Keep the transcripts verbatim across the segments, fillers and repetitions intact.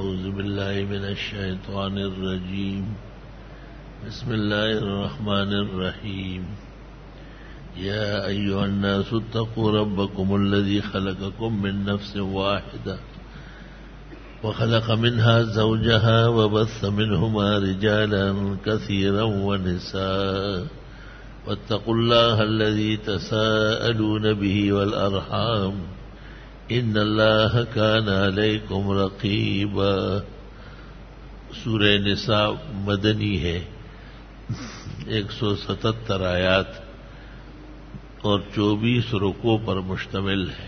أعوذ بالله من الشيطان الرجيم بسم الله الرحمن الرحيم يا أيها الناس اتقوا ربكم الذي خلقكم من نفس واحدة وخلق منها زوجها وبث منهما رجالا كثيرا ونساء واتقوا الله الذي تساءلون به والأرحام ان اللہ کان علیکم رقیبا. سورہ نساء مدنی ہے، ایک سو ستتر آیات اور چوبیس رکوع پر مشتمل ہے.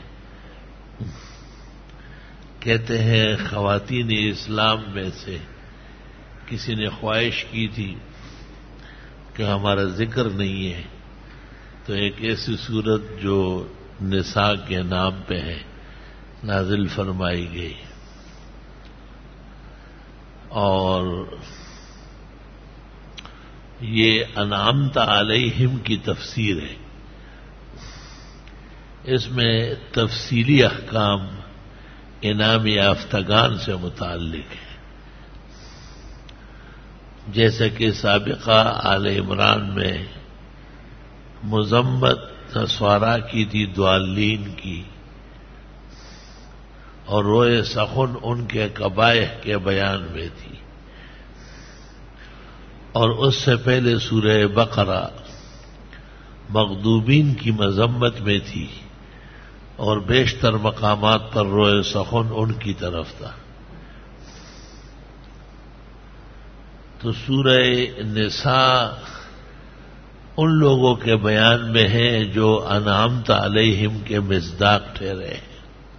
کہتے ہیں خواتین اسلام میں سے کسی نے خواہش کی تھی کہ ہمارا ذکر نہیں ہے، تو ایک ایسی صورت جو نساء کے نام پہ ہے نازل فرمائی گئی، اور یہ انعمت علیہم کی تفسیر ہے. اس میں تفصیلی احکام انعام یافتگان سے متعلق ہے، جیسا کہ سابقہ آل عمران میں مذمت نصارا کی تھی ضالین کی، اور روئے سخن ان کے قبائح کے بیان میں تھی. اور اس سے پہلے سورہ بقرہ مغضوبین کی مذمت میں تھی، اور بیشتر مقامات پر روئے سخن ان کی طرف تھا. تو سورہ نساء ان لوگوں کے بیان میں ہے جو انعمت علیہم کے مصداق ٹھہرے ہیں.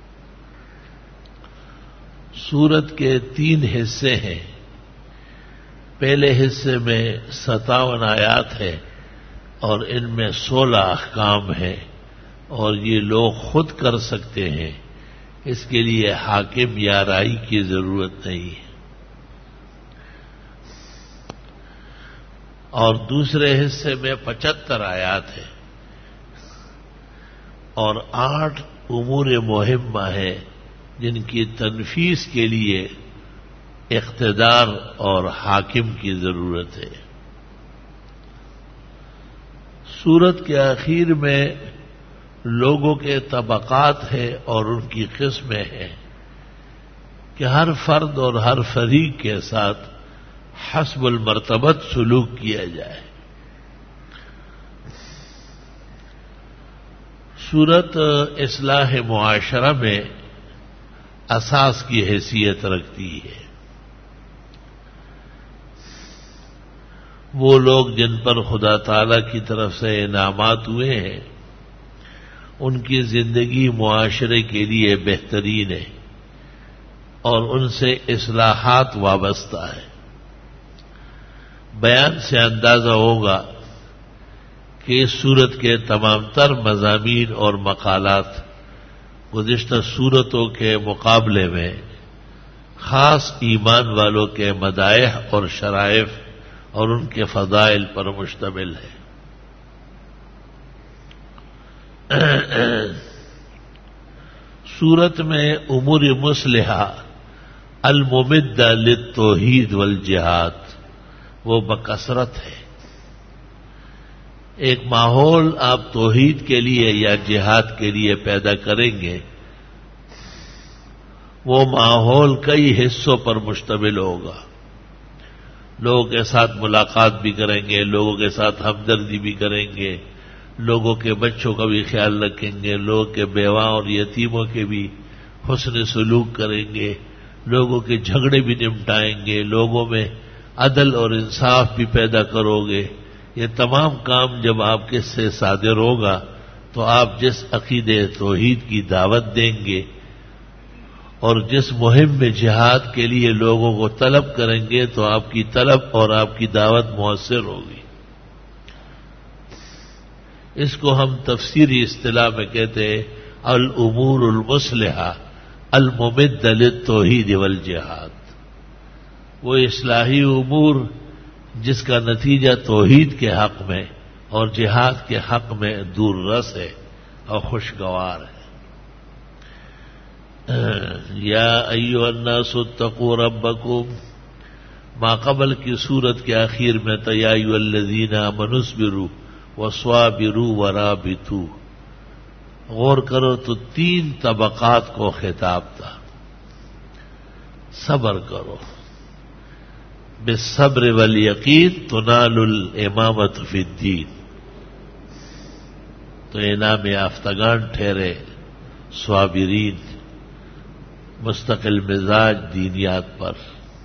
سورت کے تین حصے ہیں. پہلے حصے میں ستاون آیات ہے اور ان میں سولہ احکام ہیں، اور یہ لوگ خود کر سکتے ہیں، اس کے لیے حاکم یا رائی کی ضرورت نہیں ہے. اور دوسرے حصے میں پچہتر آیات ہیں اور آٹھ امور مہمہ ہیں جن کی تنفیذ کے لیے اقتدار اور حاکم کی ضرورت ہے. سورت کے آخر میں لوگوں کے طبقات ہیں اور ان کی قسمیں ہیں کہ ہر فرد اور ہر فریق کے ساتھ حسب المرتبت سلوک کیا جائے. سورت اصلاح معاشرہ میں اساس کی حیثیت رکھتی ہے. وہ لوگ جن پر خدا تعالی کی طرف سے انعامات ہوئے ہیں ان کی زندگی معاشرے کے لیے بہترین ہے، اور ان سے اصلاحات وابستہ ہے. بیان سے اندازہ ہوگا کہ اس سورت کے تمام تر مضامین اور مقالات گزشتہ سورتوں کے مقابلے میں خاص ایمان والوں کے مدائح اور شرائف اور ان کے فضائل پر مشتمل ہے. سورت میں امور مصلحہ الممدہ للتوحید والجہاد وہ بکثرت ہے. ایک ماحول آپ توحید کے لیے یا جہاد کے لیے پیدا کریں گے، وہ ماحول کئی حصوں پر مشتمل ہوگا. لوگوں کے ساتھ ملاقات بھی کریں گے، لوگوں کے ساتھ ہمدردی بھی کریں گے، لوگوں کے بچوں کا بھی خیال رکھیں گے، لوگوں کے بیواں اور یتیموں کے بھی حسن سلوک کریں گے، لوگوں کے جھگڑے بھی نمٹائیں گے، لوگوں میں عدل اور انصاف بھی پیدا کرو گے. یہ تمام کام جب آپ کے سے صادر ہوگا تو آپ جس عقیدے توحید کی دعوت دیں گے اور جس مہم میں جہاد کے لیے لوگوں کو طلب کریں گے تو آپ کی طلب اور آپ کی دعوت مؤثر ہوگی. اس کو ہم تفسیری اصطلاح میں کہتے ہیں الامور المصلحہ الممدہ للتوحید والجہاد. وہ اصلاحی امور جس کا نتیجہ توحید کے حق میں اور جہاد کے حق میں دور رس ہے اور خوشگوار ہے. یا ایھا الناس اتقوا ربکم، ما قبل کی صورت کے آخر میں تھا یا ایھا الذین آمنوا اصبروا وصابروا ورابطوا. غور کرو تو تین طبقات کو خطاب تھا. صبر کرو، بالصبر والیقین تنال الامامۃ فی الدین، تو انعام یافتگان ٹھہرے صابرین، مستقل مزاج دینیات پر.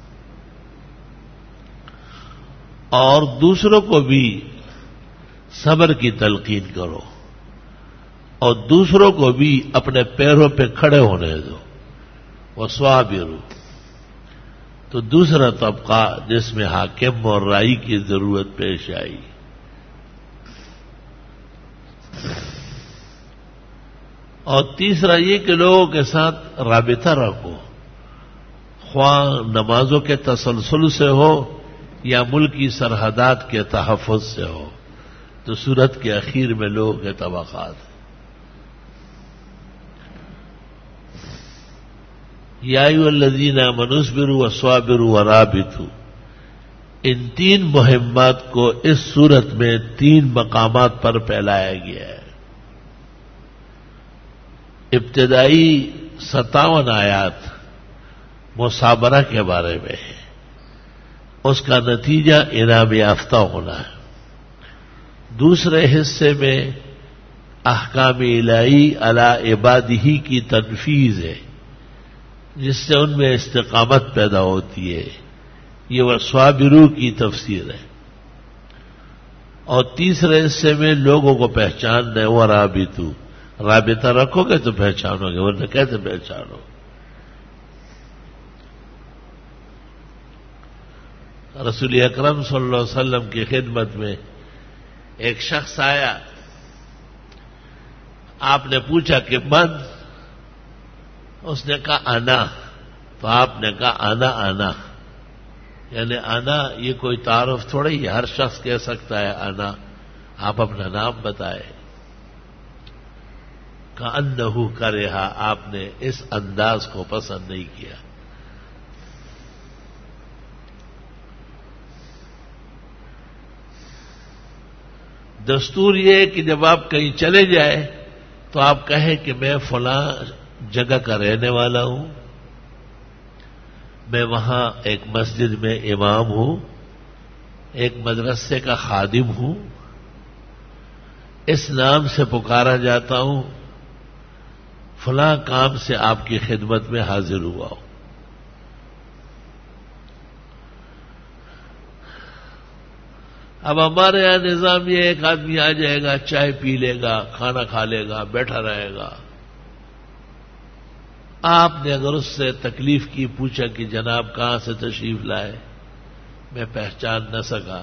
اور دوسروں کو بھی صبر کی تلقین کرو اور دوسروں کو بھی اپنے پیروں پہ کھڑے ہونے دو. وصابروا، تو دوسرا طبقہ جس میں حاکم اور رائی کی ضرورت پیش آئی. اور تیسرا یہ کہ لوگوں کے ساتھ رابطہ رکھو، خواہ نمازوں کے تسلسل سے ہو یا ملکی سرحدات کے تحفظ سے ہو. تو سورت کے اخیر میں لوگوں کے طبقات ہیں. یا ایھا الذین آمنوا اصبروا وصابروا ورابطوا، ان تین مہمات کو اس سورت میں تین مقامات پر پھیلایا گیا ہے. ابتدائی ستاون آیات مصابرہ کے بارے میں ہے، اس کا نتیجہ انعام یافتہ ہونا ہے. دوسرے حصے میں احکام الہی علی عبادہ کی تنفیذ ہے، جس سے ان میں استقامت پیدا ہوتی ہے. یہ وصابروا کی تفسیر ہے. اور تیسرے حصے میں لوگوں کو پہچاننا ہے. ورابطوا، رابطہ رکھو گے تو پہچانو گے، ورنہ کیسے پہچانو؟ رسول اکرم صلی اللہ علیہ وسلم کی خدمت میں ایک شخص آیا. آپ نے پوچھا کہ من؟ اس نے کہا انا. تو آپ نے کہا انا انا، یعنی انا یہ کوئی تعارف تھوڑی ہے، ہر شخص کہہ سکتا ہے انا. آپ اپنا نام بتائے. کأنہ کرہا، آپ نے اس انداز کو پسند نہیں کیا. دستور یہ ہے کہ جب آپ کہیں چلے جائیں تو آپ کہیں کہ میں فلاں جگہ کا رہنے والا ہوں، میں وہاں ایک مسجد میں امام ہوں، ایک مدرسے کا خادم ہوں، اس نام سے پکارا جاتا ہوں، فلاں کام سے آپ کی خدمت میں حاضر ہوا ہوں. اب ہمارے یہاں نظام یہ ایک آدمی آ جائے گا، چائے پی لے گا، کھانا کھا لے گا، بیٹھا رہے گا. آپ نے اگر اس سے تکلیف کی، پوچھا کہ جناب کہاں سے تشریف لائے، میں پہچان نہ سکا،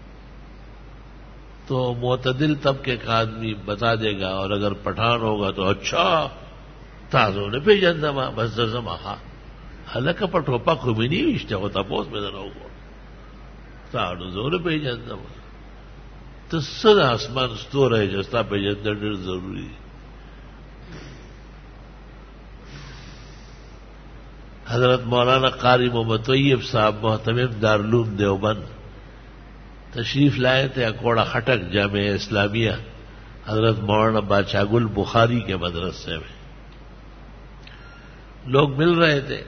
تو معتدل طبقے کا آدمی بتا دے گا. اور اگر پٹھان ہوگا تو اچھا تازو نے پہ جندما بس زما حلقہ پٹوپا خوبی نہیں وشتے ہوتا پوس میں نہ ہوگا تاڑو زور پہ جندما. تو سد آسمان ستو رہے جستا پہ جندر ضروری. حضرت مولانا قاری محمد طیب صاحب محتمم دارالعلوم دیوبند تشریف لائے تھے اکوڑا خٹک جامعہ اسلامیہ حضرت مولانا بادشاہ گل بخاری کے مدرسے میں. لوگ مل رہے تھے.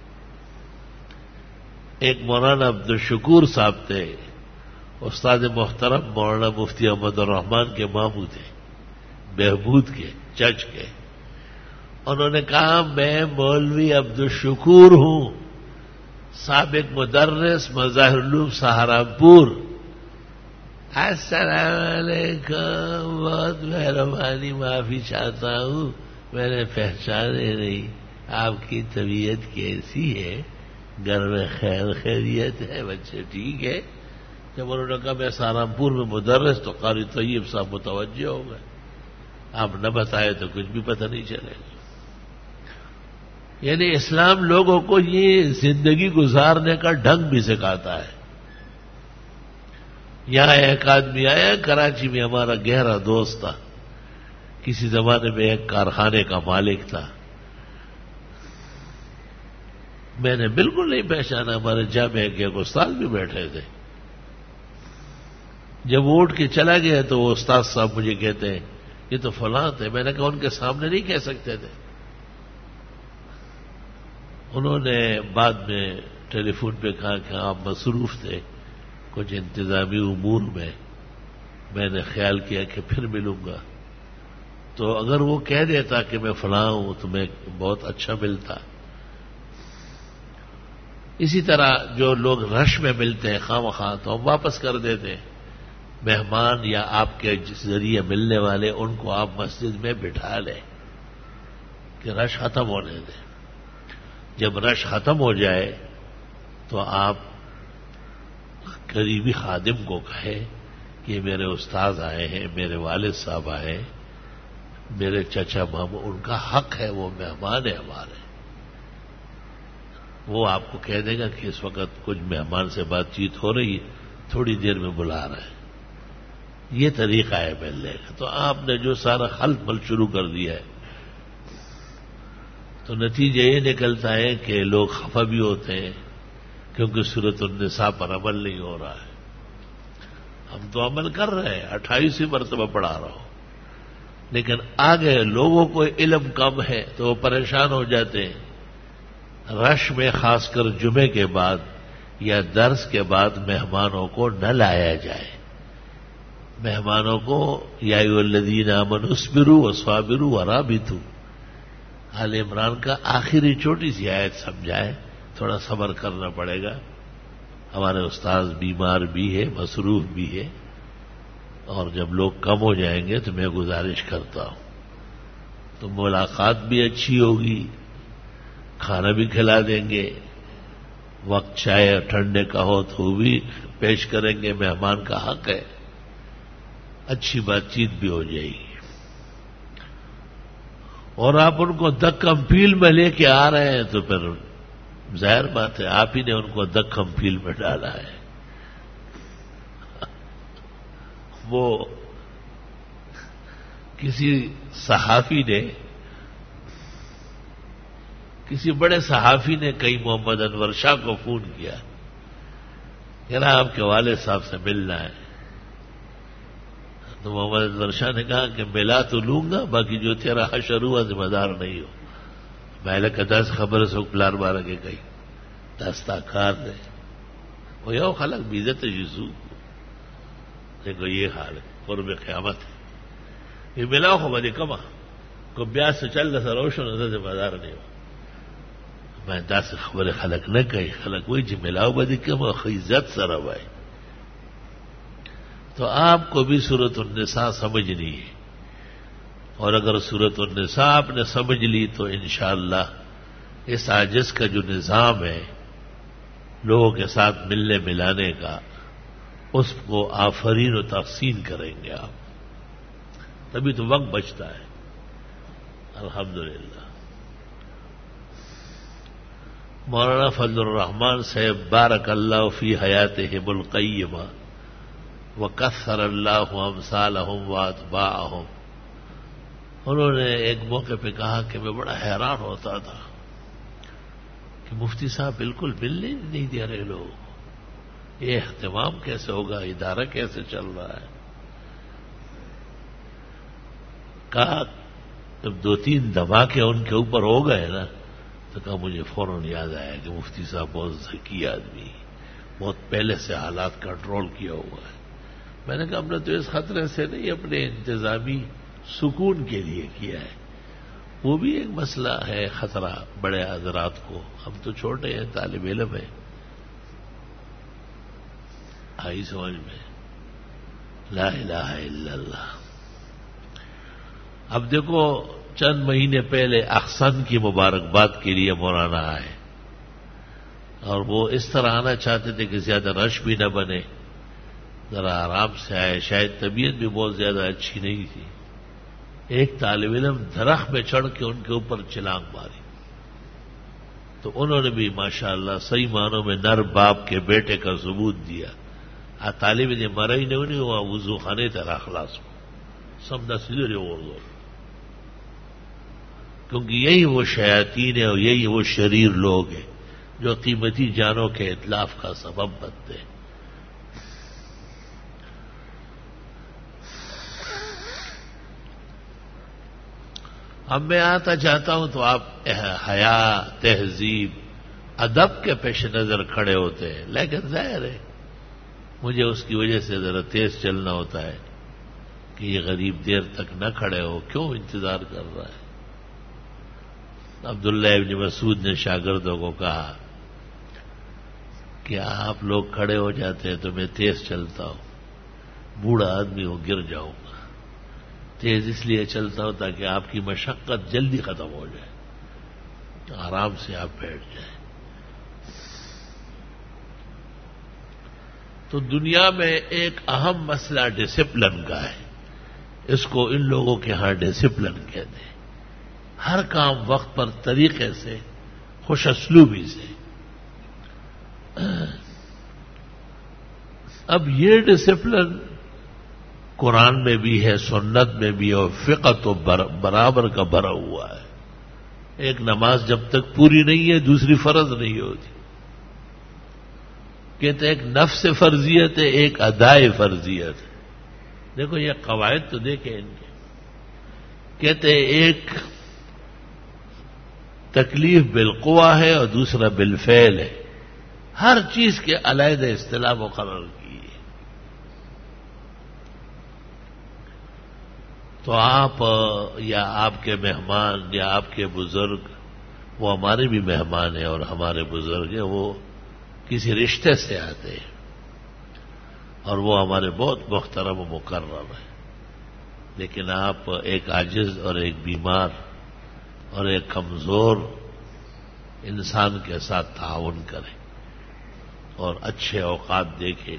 ایک مولانا عبدالشکور صاحب تھے، استاد محترم مولانا مفتی احمد الرحمان کے ماموں تھے، بہبود کے چرچ کے. انہوں نے کہا میں مولوی عبدالشکور ہوں، سابق مدرس مظاہر العلوم سہارنپور. السلام علیکم، بہت مہربانی، معافی چاہتا ہوں میں نے پہچانے نہیں. آپ کی طبیعت کیسی ہے؟ گھر میں خیر خیریت ہے؟ بچے ٹھیک ہے؟ جب انہوں نے کہا میں سہارنپور میں مدرس، تو قاری طیب صاحب متوجہ ہو گئے. آپ نہ بتائے تو کچھ بھی پتہ نہیں چلے گا. یعنی اسلام لوگوں کو یہ زندگی گزارنے کا ڈھنگ بھی سکھاتا ہے. یہاں ایک آدمی آیا کراچی میں، ہمارا گہرا دوست تھا، کسی زمانے میں ایک کارخانے کا مالک تھا. میں نے بالکل نہیں پہچانا، ہمارے جامعہ کے ایک استاد بھی بیٹھے تھے. جب وہ اٹھ کے چلا گیا تو وہ استاد صاحب مجھے کہتے ہیں یہ تو فلاں تھے. میں نے کہا ان کے سامنے نہیں کہہ سکتے تھے. انہوں نے بعد میں ٹیلی فون پہ کہا کہ آپ مصروف تھے کچھ انتظامی امور میں، میں نے خیال کیا کہ پھر ملوں گا. تو اگر وہ کہہ دیتا کہ میں فلاں ہوں تو میں بہت اچھا ملتا. اسی طرح جو لوگ رش میں ملتے ہیں خواہ مخواہ تو ہم واپس کر دیتے ہیں. مہمان یا آپ کے ذریعے ملنے والے ان کو آپ مسجد میں بٹھا لیں کہ رش ختم ہونے دیں. جب رش ختم ہو جائے تو آپ قریبی خادم کو کہیں کہ میرے استاد آئے ہیں، میرے والد صاحب آئے، میرے چچا ماموں، ان کا حق ہے، وہ مہمان ہے ہمارے. وہ آپ کو کہہ دے گا کہ اس وقت کچھ مہمان سے بات چیت ہو رہی ہے، تھوڑی دیر میں بلا رہے ہیں. یہ طریقہ ہے ملنے کا. تو آپ نے جو سارا خلط مل شروع کر دیا ہے تو نتیجہ یہ نکلتا ہے کہ لوگ خفا بھی ہوتے ہیں کیونکہ سورۃ النساء پر عمل نہیں ہو رہا ہے. ہم تو عمل کر رہے ہیں، اٹھائیسویں مرتبہ پڑھا رہا ہوں، لیکن آگے لوگوں کو علم کم ہے تو وہ پریشان ہو جاتے ہیں. رش میں خاص کر جمعے کے بعد یا درس کے بعد مہمانوں کو نہ لایا جائے. مہمانوں کو یا ایھا الذین آمنوا اصبروا وصابروا ورابطوا، آل عمران کا آخری چھوٹی سی آیت سمجھائے. تھوڑا صبر کرنا پڑے گا، ہمارے استاد بیمار بھی ہے، مصروف بھی ہے، اور جب لوگ کم ہو جائیں گے تو میں گزارش کرتا ہوں تو ملاقات بھی اچھی ہوگی، کھانا بھی کھلا دیں گے، وقت چائے ٹھنڈے کا ہو تو وہ بھی پیش کریں گے، مہمان کا حق ہے، اچھی بات چیت بھی ہو جائے گی. اور آپ ان کو دکم پیل میں لے کے آ رہے ہیں تو پھر ظاہر بات ہے آپ ہی نے ان کو دکم پیل میں ڈالا ہے. وہ کسی صحافی نے کسی بڑے صحافی نے کئی محمد انور شاہ کو فون کیا کہ نا آپ کے والد صاحب سے ملنا ہے. تو محمد انور شاہ نے کہا کہ ملا تو لوں گا، باقی جو تیرا حشر ہوا ذمہ دار نہیں ہو. میں نے کہا دس خبر سے پلار بارہ کے گئی دستا کار نے وہ یو خلق بیزت یزو. دیکھو یہ حال ہے، قرب قیامت ہے. یہ ملا ہو بدی کما کو بیاس سے چل رہا روشن ہوتا ذمہ دار نہیں ہو. میں دس خبر خلق نہ کہی، خلق وہی جی ملاؤ بدی کما عزت سر بھائی. تو آپ کو بھی سورۃ النساء سمجھنی ہے، اور اگر سورۃ النساء آپ نے سمجھ لی تو انشاءاللہ اس عاجز کا جو نظام ہے لوگوں کے ساتھ ملنے ملانے کا، اس کو آفرین و تحسین کریں گے آپ. تبھی تو وقت بچتا ہے. الحمدللہ. مولانا فضل الرحمان صاحب بارک اللہ فی حیاتہم القیمہ وکثر اللہ امثالہم واتباعہم، انہوں نے ایک موقع پہ کہا کہ میں بڑا حیران ہوتا تھا کہ مفتی صاحب بالکل ملنے نہیں دے رہے لوگ، یہ اہتمام کیسے ہوگا، ادارہ کیسے چل رہا ہے. کہا جب دو تین دھماکے ان کے اوپر ہو گئے نا تو کہا مجھے فوراً یاد آیا کہ مفتی صاحب بہت ذکی آدمی، بہت پہلے سے حالات کنٹرول کیا ہوا ہے. میں نے کہا ہم نے تو اس خطرے سے نہیں، اپنے انتظامی سکون کے لیے کیا ہے. وہ بھی ایک مسئلہ ہے خطرہ بڑے حضرات کو. ہم تو چھوٹے ہیں، طالب علم ہیں، آئی سمجھ میں. لا الہ الا اللہ. اب دیکھو چند مہینے پہلے احسن کی مبارکباد کے لیے مولانا آئے، اور وہ اس طرح آنا چاہتے تھے کہ زیادہ رش بھی نہ بنے، ذرا آرام سے آئے. شاید طبیعت بھی بہت زیادہ اچھی نہیں تھی. ایک طالب علم درخت میں چڑھ کے ان کے اوپر چلانگ ماری تو انہوں نے بھی ماشاءاللہ صحیح معنوں میں نر باپ کے بیٹے کا ثبوت دیا. آ طالب نے مرا ہی نہیں ہوا، وضو خانے تیرا خلاص کو سمجھا سیدھے اور دو، کیونکہ یہی وہ شیاطین ہیں اور یہی وہ شریر لوگ ہیں جو قیمتی جانوں کے اتلاف کا سبب بنتے ہیں۔ اب میں آتا چاہتا ہوں تو آپ حیا، تہذیب، ادب کے پیش نظر کھڑے ہوتے ہیں، لیکن ظاہر ہے مجھے اس کی وجہ سے ذرا تیز چلنا ہوتا ہے کہ یہ غریب دیر تک نہ کھڑے ہو، کیوں انتظار کر رہا ہے؟ عبداللہ ابن مسعود نے شاگردوں کو کہا کہ آپ لوگ کھڑے ہو جاتے ہیں تو میں تیز چلتا ہوں، بوڑھا آدمی ہو گر جاؤں گا، تیز اس لیے چلتا ہوں تاکہ آپ کی مشقت جلدی ختم ہو جائے، آرام سے آپ بیٹھ جائیں۔ تو دنیا میں ایک اہم مسئلہ ڈسپلن کا ہے، اس کو ان لوگوں کے ہاں ڈسپلن کہتے ہیں، ہر کام وقت پر طریقے سے، خوش اسلوبی سے۔ اب یہ ڈسپلن قرآن میں بھی ہے، سنت میں بھی، اور فقہ تو برابر کا بھرا ہوا ہے۔ ایک نماز جب تک پوری نہیں ہے دوسری فرض نہیں ہوتی، کہتے ایک نفس فرضیت ہے، ایک ادائے فرضیت ہے۔ دیکھو یہ قواعد تو دیکھیں ان کے، کہتے ایک تکلیف بالقوہ ہے اور دوسرا بالفعل ہے، ہر چیز کے علیحدہ اصطلاح مقرر کی ہے۔ تو آپ یا آپ کے مہمان یا آپ کے بزرگ، وہ ہمارے بھی مہمان ہیں اور ہمارے بزرگ ہیں، وہ کسی رشتے سے آتے ہیں اور وہ ہمارے بہت محترم و مکرم ہیں، لیکن آپ ایک عاجز اور ایک بیمار اور ایک کمزور انسان کے ساتھ تعاون کریں اور اچھے اوقات دیکھیں،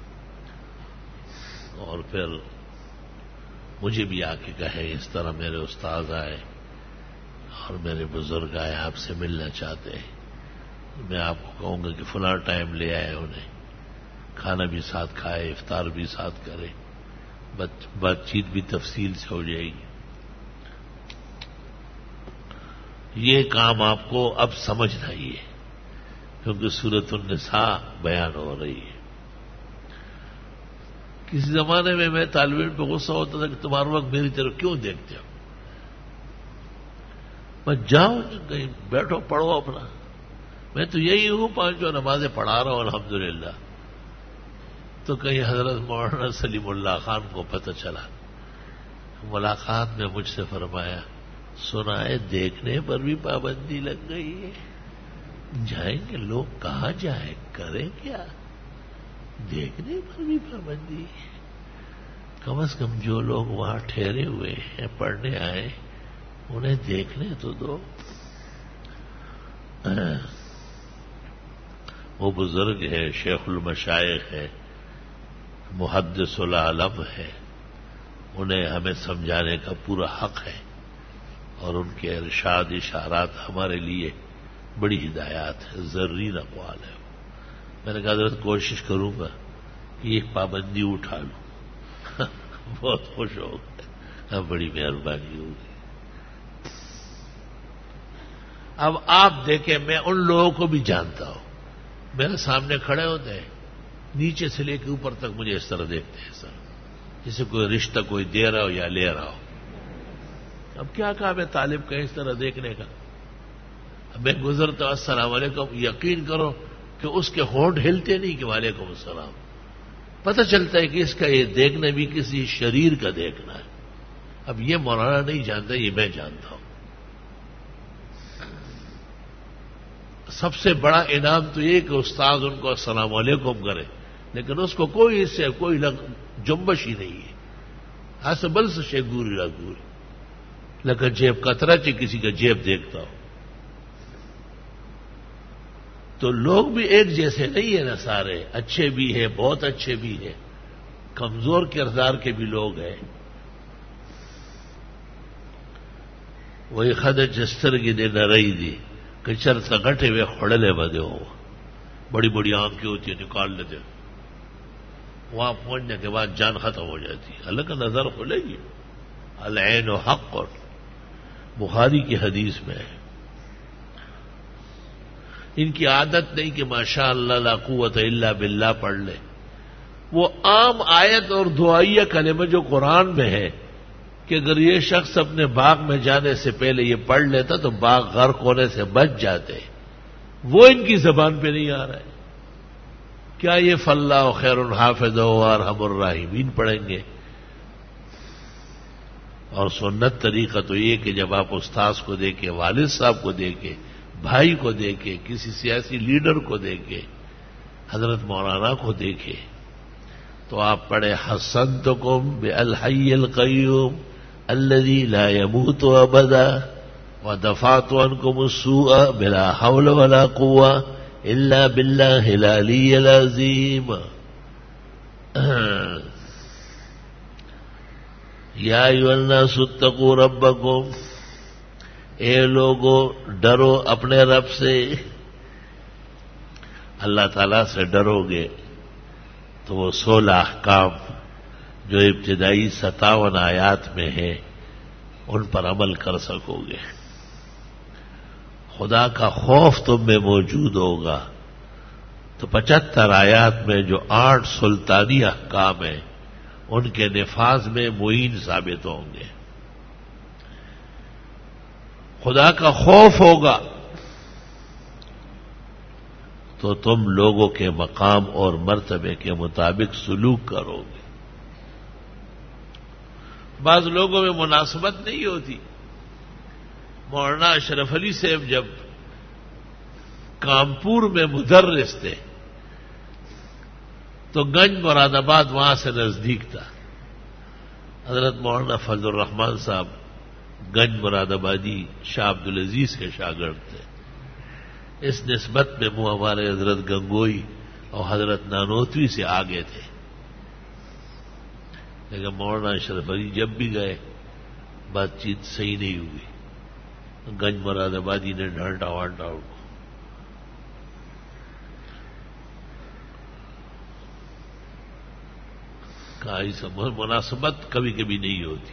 اور پھر مجھے بھی آ کے کہے اس طرح میرے استاد آئے اور میرے بزرگ آئے آپ سے ملنا چاہتے ہیں، میں آپ کو کہوں گا کہ فلاں ٹائم لے آئے انہیں، کھانا بھی ساتھ کھائے، افطار بھی ساتھ کرے، بات چیت بھی تفصیل سے ہو جائے گی۔ یہ کام آپ کو اب سمجھنا ہی ہے، کیونکہ سورۃ النساء بیان ہو رہی ہے۔ کسی زمانے میں میں طالب علم پہ غصہ ہوتا تھا کہ تمہارے وقت میری طرف کیوں دیکھتے ہو؟ میں جاؤ کہیں بیٹھو پڑھو اپنا، میں تو یہی ہوں پانچوں نمازیں پڑھا رہا ہوں الحمدللہ۔ تو کہیں حضرت مولانا سلیم اللہ خان کو پتہ چلا، ملاقات میں مجھ سے فرمایا، سنا ہے دیکھنے پر بھی پابندی لگ گئی ہے، جائیں گے لوگ کہاں جائیں، کریں کیا، دیکھنے پر بھی پابندی ہے، کم از کم جو لوگ وہاں ٹھہرے ہوئے ہیں پڑھنے آئے انہیں دیکھنے تو دو۔ وہ بزرگ ہے، شیخ المشائخ ہے، محدث العالم ہے، انہیں ہمیں سمجھانے کا پورا حق ہے، اور ان کے ارشاد اشارات ہمارے لیے بڑی ہدایات ہے، زرین اقوال ہے۔ میں نے کہا حضرت کوشش کروں گا کہ یہ پابندی اٹھا لوں۔ بہت خوش ہو گئے، بڑی مہربانی ہوگی۔ اب آپ دیکھیں، میں ان لوگوں کو بھی جانتا ہوں، میرے سامنے کھڑے ہوتے ہیں، نیچے سے لے کے اوپر تک مجھے اس طرح دیکھتے ہیں سر، جسے کوئی رشتہ کوئی دے رہا ہو یا لے رہا ہو۔ اب کیا کہا میں طالب کا اس طرح دیکھنے کا؟ اب میں گزرتا ہوں السلام علیکم، یقین کرو کہ اس کے ہونٹ ہلتے نہیں کہ وعلیکم السلام، پتہ چلتا ہے کہ اس کا یہ دیکھنا بھی کسی شریر کا دیکھنا ہے۔ اب یہ مولانا نہیں جانتا، یہ میں جانتا ہوں۔ سب سے بڑا انعام تو یہ کہ استاد ان کو السلام علیکم کرے، لیکن اس کو کوئی اس سے کوئی جنبش ہی نہیں ہے، ایسے بل سے شے گوری را گوری، لیکن جیب کترا چی کسی کا جیب دیکھتا ہو۔ تو لوگ بھی ایک جیسے نہیں ہیں نا، سارے اچھے بھی ہیں، بہت اچھے بھی ہیں، کمزور کردار کے بھی لوگ ہیں۔ وہی خد جستر کی دے نہ رہی دی کہ چر سگٹے ہوئے کھڑلے بدے ہو، بڑی بڑی آنکھیں ہوتی ہیں، نکال لیتے، وہاں پہنچنے کے بعد جان ختم ہو جاتی ہے، اللہ کا نظر کھلے گی۔ العین و حق، اور بخاری کی حدیث میں ہے۔ ان کی عادت نہیں کہ ماشاء اللہ لا قوت الا باللہ پڑھ لے. وہ عام آیت اور دعائیہ کلمہ جو قرآن میں ہے کہ اگر یہ شخص اپنے باغ میں جانے سے پہلے یہ پڑھ لیتا تو باغ غرق ہونے سے بچ جاتے، وہ ان کی زبان پہ نہیں آ رہا ہے. کیا یہ فاللہ خیر حافظ و ارحم الراحمین پڑھیں گے؟ اور سنت طریقہ تو یہ کہ جب آپ استاذ کو دیکھیں، والد صاحب کو دیکھیں، بھائی کو دیکھیں، کسی سیاسی لیڈر کو دیکھیں، حضرت مولانا کو دیکھیں، تو آپ پڑھیں حسنتکم بالحی القیوم الذی لا يموت ابدا ودفعت عنکم السوء بلا حول ولا قوة الا باللہ العلی العظیم. یا ایھا الناس اتقوا ربکم، اے لوگو ڈرو اپنے رب سے. اللہ تعالی سے ڈرو گے تو وہ سولہ احکام جو ابتدائی ستاون آیات میں ہیں ان پر عمل کر سکو گے. خدا کا خوف تم میں موجود ہوگا تو پچہتر آیات میں جو آٹھ سلطانی احکام ہیں ان کے نفاذ میں معین ثابت ہوں گے. خدا کا خوف ہوگا تو تم لوگوں کے مقام اور مرتبے کے مطابق سلوک کرو گے. بعض لوگوں میں مناسبت نہیں ہوتی. مولانا اشرف علی صاحب جب کانپور میں مدرس تھے تو گنج مراد آباد وہاں سے نزدیک تھا. حضرت مولانا فضل الرحمان صاحب گنج مراد آبادی شاہ عبد العزیز کے شاگرد تھے. اس نسبت میں وہ ہمارے حضرت گنگوئی اور حضرت نانوتوی سے آگے تھے. لیکن مولانا اشرف علی جب بھی گئے بات چیت صحیح نہیں ہوئی. گنج مراد آبادی نے ڈانٹا وانٹا ان کو. کہا اس مناسبت کبھی کبھی نہیں ہوتی.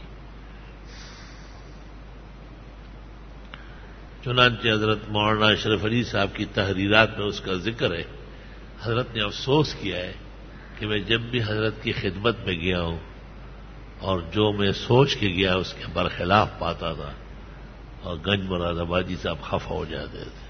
چنانچہ حضرت مولانا اشرف علی صاحب کی تحریرات میں اس کا ذکر ہے. حضرت نے افسوس کیا ہے کہ میں جب بھی حضرت کی خدمت میں گیا ہوں اور جو میں سوچ کے گیا اس کے برخلاف پاتا تھا اور گنج مراد آبادی صاحب خفا ہو جاتے تھے.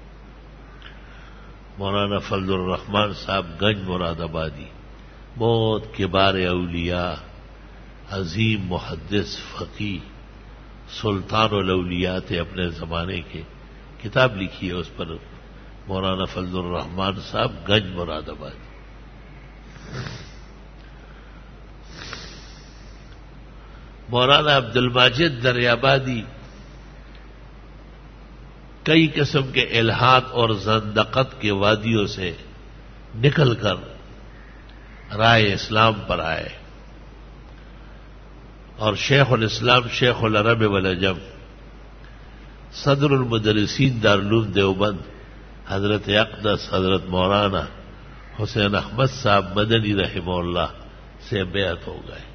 مولانا فضل الرحمان صاحب گنج مراد آبادی بہت کبار اولیاء، عظیم محدث، فقیہ، سلطان الاولیاء تھے اپنے زمانے کے. کتاب لکھی ہے اس پر مولانا فضل الرحمان صاحب گنج مراد آبادی. مولانا عبد الماجد دریابادی کئی قسم کے الحاد اور زندقت کے وادیوں سے نکل کر رائے اسلام پر آئے اور شیخ الاسلام شیخ العرب والعجم صدر المدرسین دارالعلوم دیوبند حضرت اقدس حضرت مولانا حسین احمد صاحب مدنی رحمہ اللہ سے بیعت ہو گئے.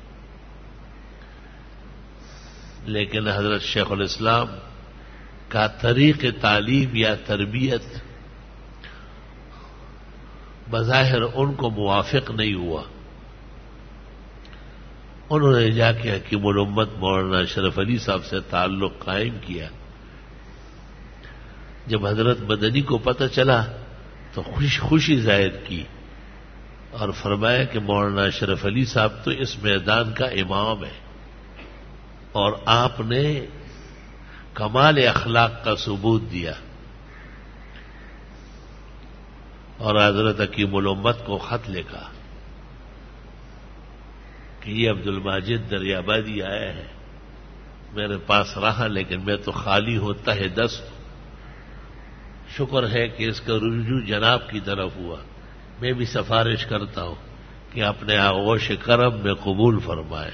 لیکن حضرت شیخ الاسلام کا طریق تعلیم یا تربیت بظاہر ان کو موافق نہیں ہوا. انہوں نے جا کے حکیم الامت مولانا اشرف علی صاحب سے تعلق قائم کیا. جب حضرت مدنی کو پتہ چلا تو خوش خوشی ظاہر کی اور فرمایا کہ مولانا اشرف علی صاحب تو اس میدان کا امام ہے اور آپ نے کمال اخلاق کا ثبوت دیا. اور حضرت حکیم الامت کو خط لکھا کہ یہ عبد الماجد دریابادی آیا ہے، میرے پاس رہا لیکن میں تو خالی ہوں، تہ دست ہوں. شکر ہے کہ اس کا رجوع جناب کی طرف ہوا. میں بھی سفارش کرتا ہوں کہ اپنے آغوش کرم میں قبول فرمائے.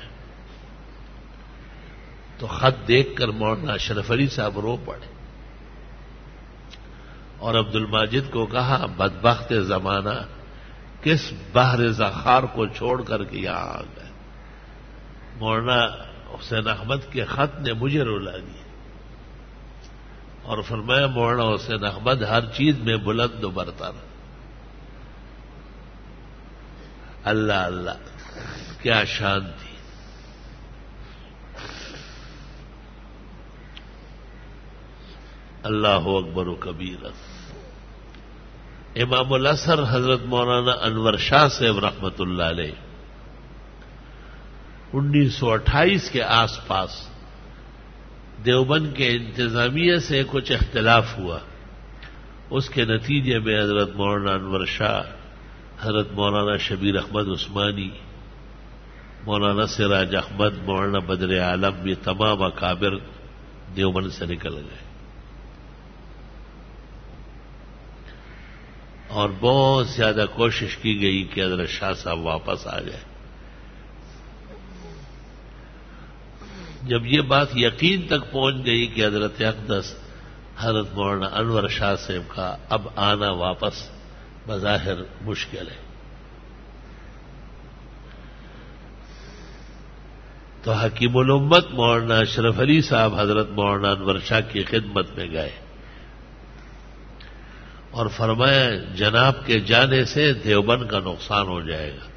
تو خط دیکھ کر مولانا اشرف علی صاحب رو پڑے اور عبد الماجد کو کہا بدبخت زمانہ کس بحر زخار کو چھوڑ کر کے یہاں آ گئے. مولانا حسین احمد کے خط نے مجھے رلا دیا اور فرمایا مولانا حسین احمد ہر چیز میں بلند و برتر. اللہ اللہ کیا شان تھی. اللہ اکبر و کبیرہ. امام الاثر حضرت مولانا انور شاہ صاحب رحمۃ اللہ علیہ انیس سو اٹھائیس کے آس پاس دیوبند کے انتظامیہ سے کچھ اختلاف ہوا. اس کے نتیجے میں حضرت مولانا انور شاہ، حضرت مولانا شبیر احمد عثمانی، مولانا سراج احمد، مولانا بدر عالم، یہ تمام اکابر دیوبند سے نکل گئے اور بہت زیادہ کوشش کی گئی کہ حضرت شاہ صاحب واپس آ جائے. جب یہ بات یقین تک پہنچ گئی کہ حضرت اقدس حضرت مولانا انور شاہ صاحب کا اب آنا واپس بظاہر مشکل ہے، تو حکیم الامت مولانا اشرف علی صاحب حضرت مولانا انور شاہ کی خدمت میں گئے اور فرمایا جناب کے جانے سے دیوبند کا نقصان ہو جائے گا.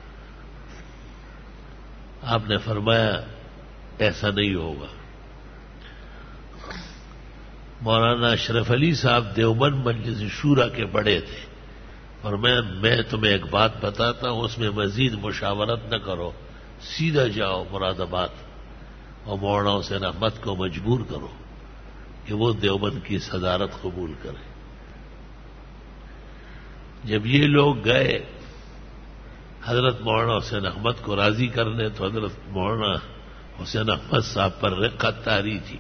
آپ نے فرمایا ایسا نہیں ہوگا. مولانا اشرف علی صاحب دیوبند مجلس شورا کے بڑے تھے اور میں میں تمہیں ایک بات بتاتا ہوں، اس میں مزید مشاورت نہ کرو، سیدھا جاؤ مراد آباد اور مولانا حسین احمد کو مجبور کرو کہ وہ دیوبند کی صدارت قبول کرے. جب یہ لوگ گئے حضرت مولانا حسین احمد کو راضی کرنے تو حضرت مولانا حسین احمد صاحب پر رقت طاری تھی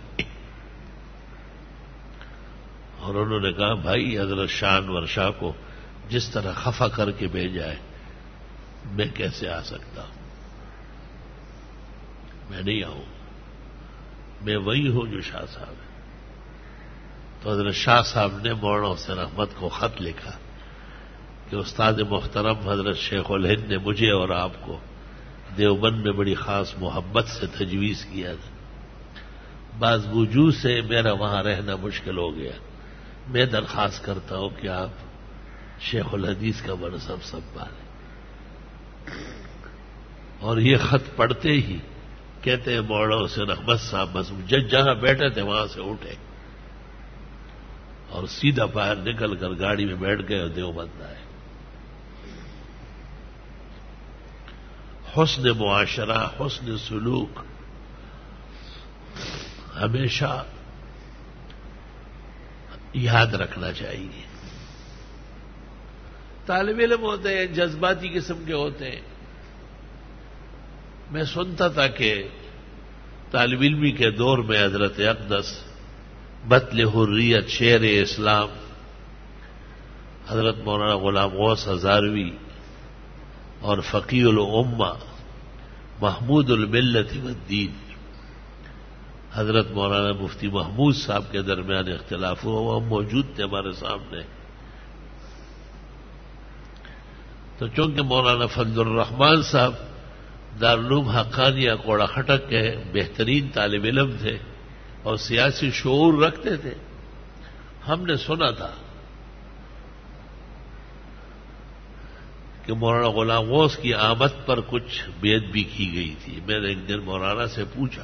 اور انہوں نے کہا بھائی حضرت شاہ انور شاہ کو جس طرح خفا کر کے بھیجا ہے میں کیسے آ سکتا ہوں، میں نہیں آؤں، میں وہی ہوں جو شاہ صاحب ہے. تو حضرت شاہ صاحب نے مولانا حسین احمد کو خط لکھا کہ استاد محترم حضرت شیخ الہند نے مجھے اور آپ کو دیوبند میں بڑی خاص محبت سے تجویز کیا تھا، بعض وجوہ سے میرا وہاں رہنا مشکل ہو گیا، میں درخواست کرتا ہوں کہ آپ شیخ الحدیث کا منصب سنبھالیں. اور یہ خط پڑھتے ہی کہتے ہیں مولانا حسین احمد صاحب بس جج جہاں بیٹھے تھے وہاں سے اٹھے اور سیدھا باہر نکل کر گاڑی میں بیٹھ گئے اور دیوبند آئے. حسن معاشرہ، حسن سلوک ہمیشہ یاد رکھنا چاہیے. طالب علم ہوتے ہیں جذباتی قسم کے ہوتے ہیں. میں سنتا تھا کہ طالب علمی کے دور میں حضرت اقدس بطل حریت شیر اسلام حضرت مولانا غلام غوث ہزاروی اور فقیہ الامہ محمود الملت والدین حضرت مولانا مفتی محمود صاحب کے درمیان اختلاف ہوا، وہ موجود تھے ہمارے سامنے. تو چونکہ مولانا فضل الرحمان صاحب دارالعلوم حقانیہ کوڑا خٹک کے بہترین طالب علم تھے اور سیاسی شعور رکھتے تھے، ہم نے سنا تھا کہ مولانا غلام غوث کی آمد پر کچھ بے ادبی کی گئی تھی. میں نے ایک دن مولانا سے پوچھا،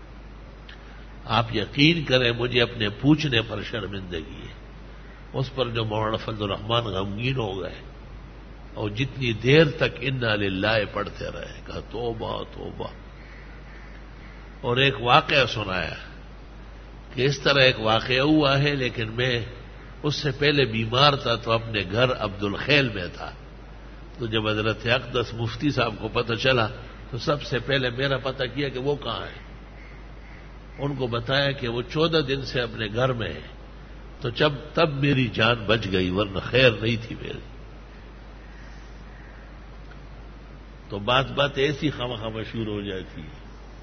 آپ یقین کریں مجھے اپنے پوچھنے پر شرمندگی ہے. اس پر جو مولانا فضل الرحمان غمگین ہو گئے اور جتنی دیر تک انا للہ پڑھتے رہے، کہا توبہ توبہ. اور ایک واقعہ سنایا کہ اس طرح ایک واقعہ ہوا ہے، لیکن میں اس سے پہلے بیمار تھا تو اپنے گھر عبد الخیل میں تھا. تو جب حضرت اقدس مفتی صاحب کو پتہ چلا تو سب سے پہلے میرا پتہ کیا کہ وہ کہاں ہے. ان کو بتایا کہ وہ چودہ دن سے اپنے گھر میں ہے. تو جب تب میری جان بچ گئی، ورنہ خیر نہیں تھی میری. تو بات بات ایسی خواہ مشہور ہو جاتی ہے.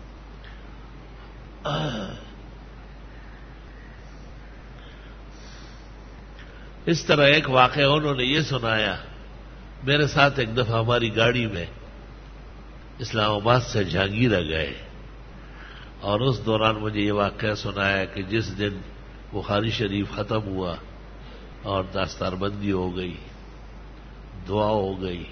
اس طرح ایک واقعہ انہوں نے یہ سنایا، میرے ساتھ ایک دفعہ ہماری گاڑی میں اسلام آباد سے جہانگیرہ گئے اور اس دوران مجھے یہ واقعہ سنایا کہ جس دن بخاری شریف ختم ہوا اور دستار بندی ہو گئی، دعا ہو گئی،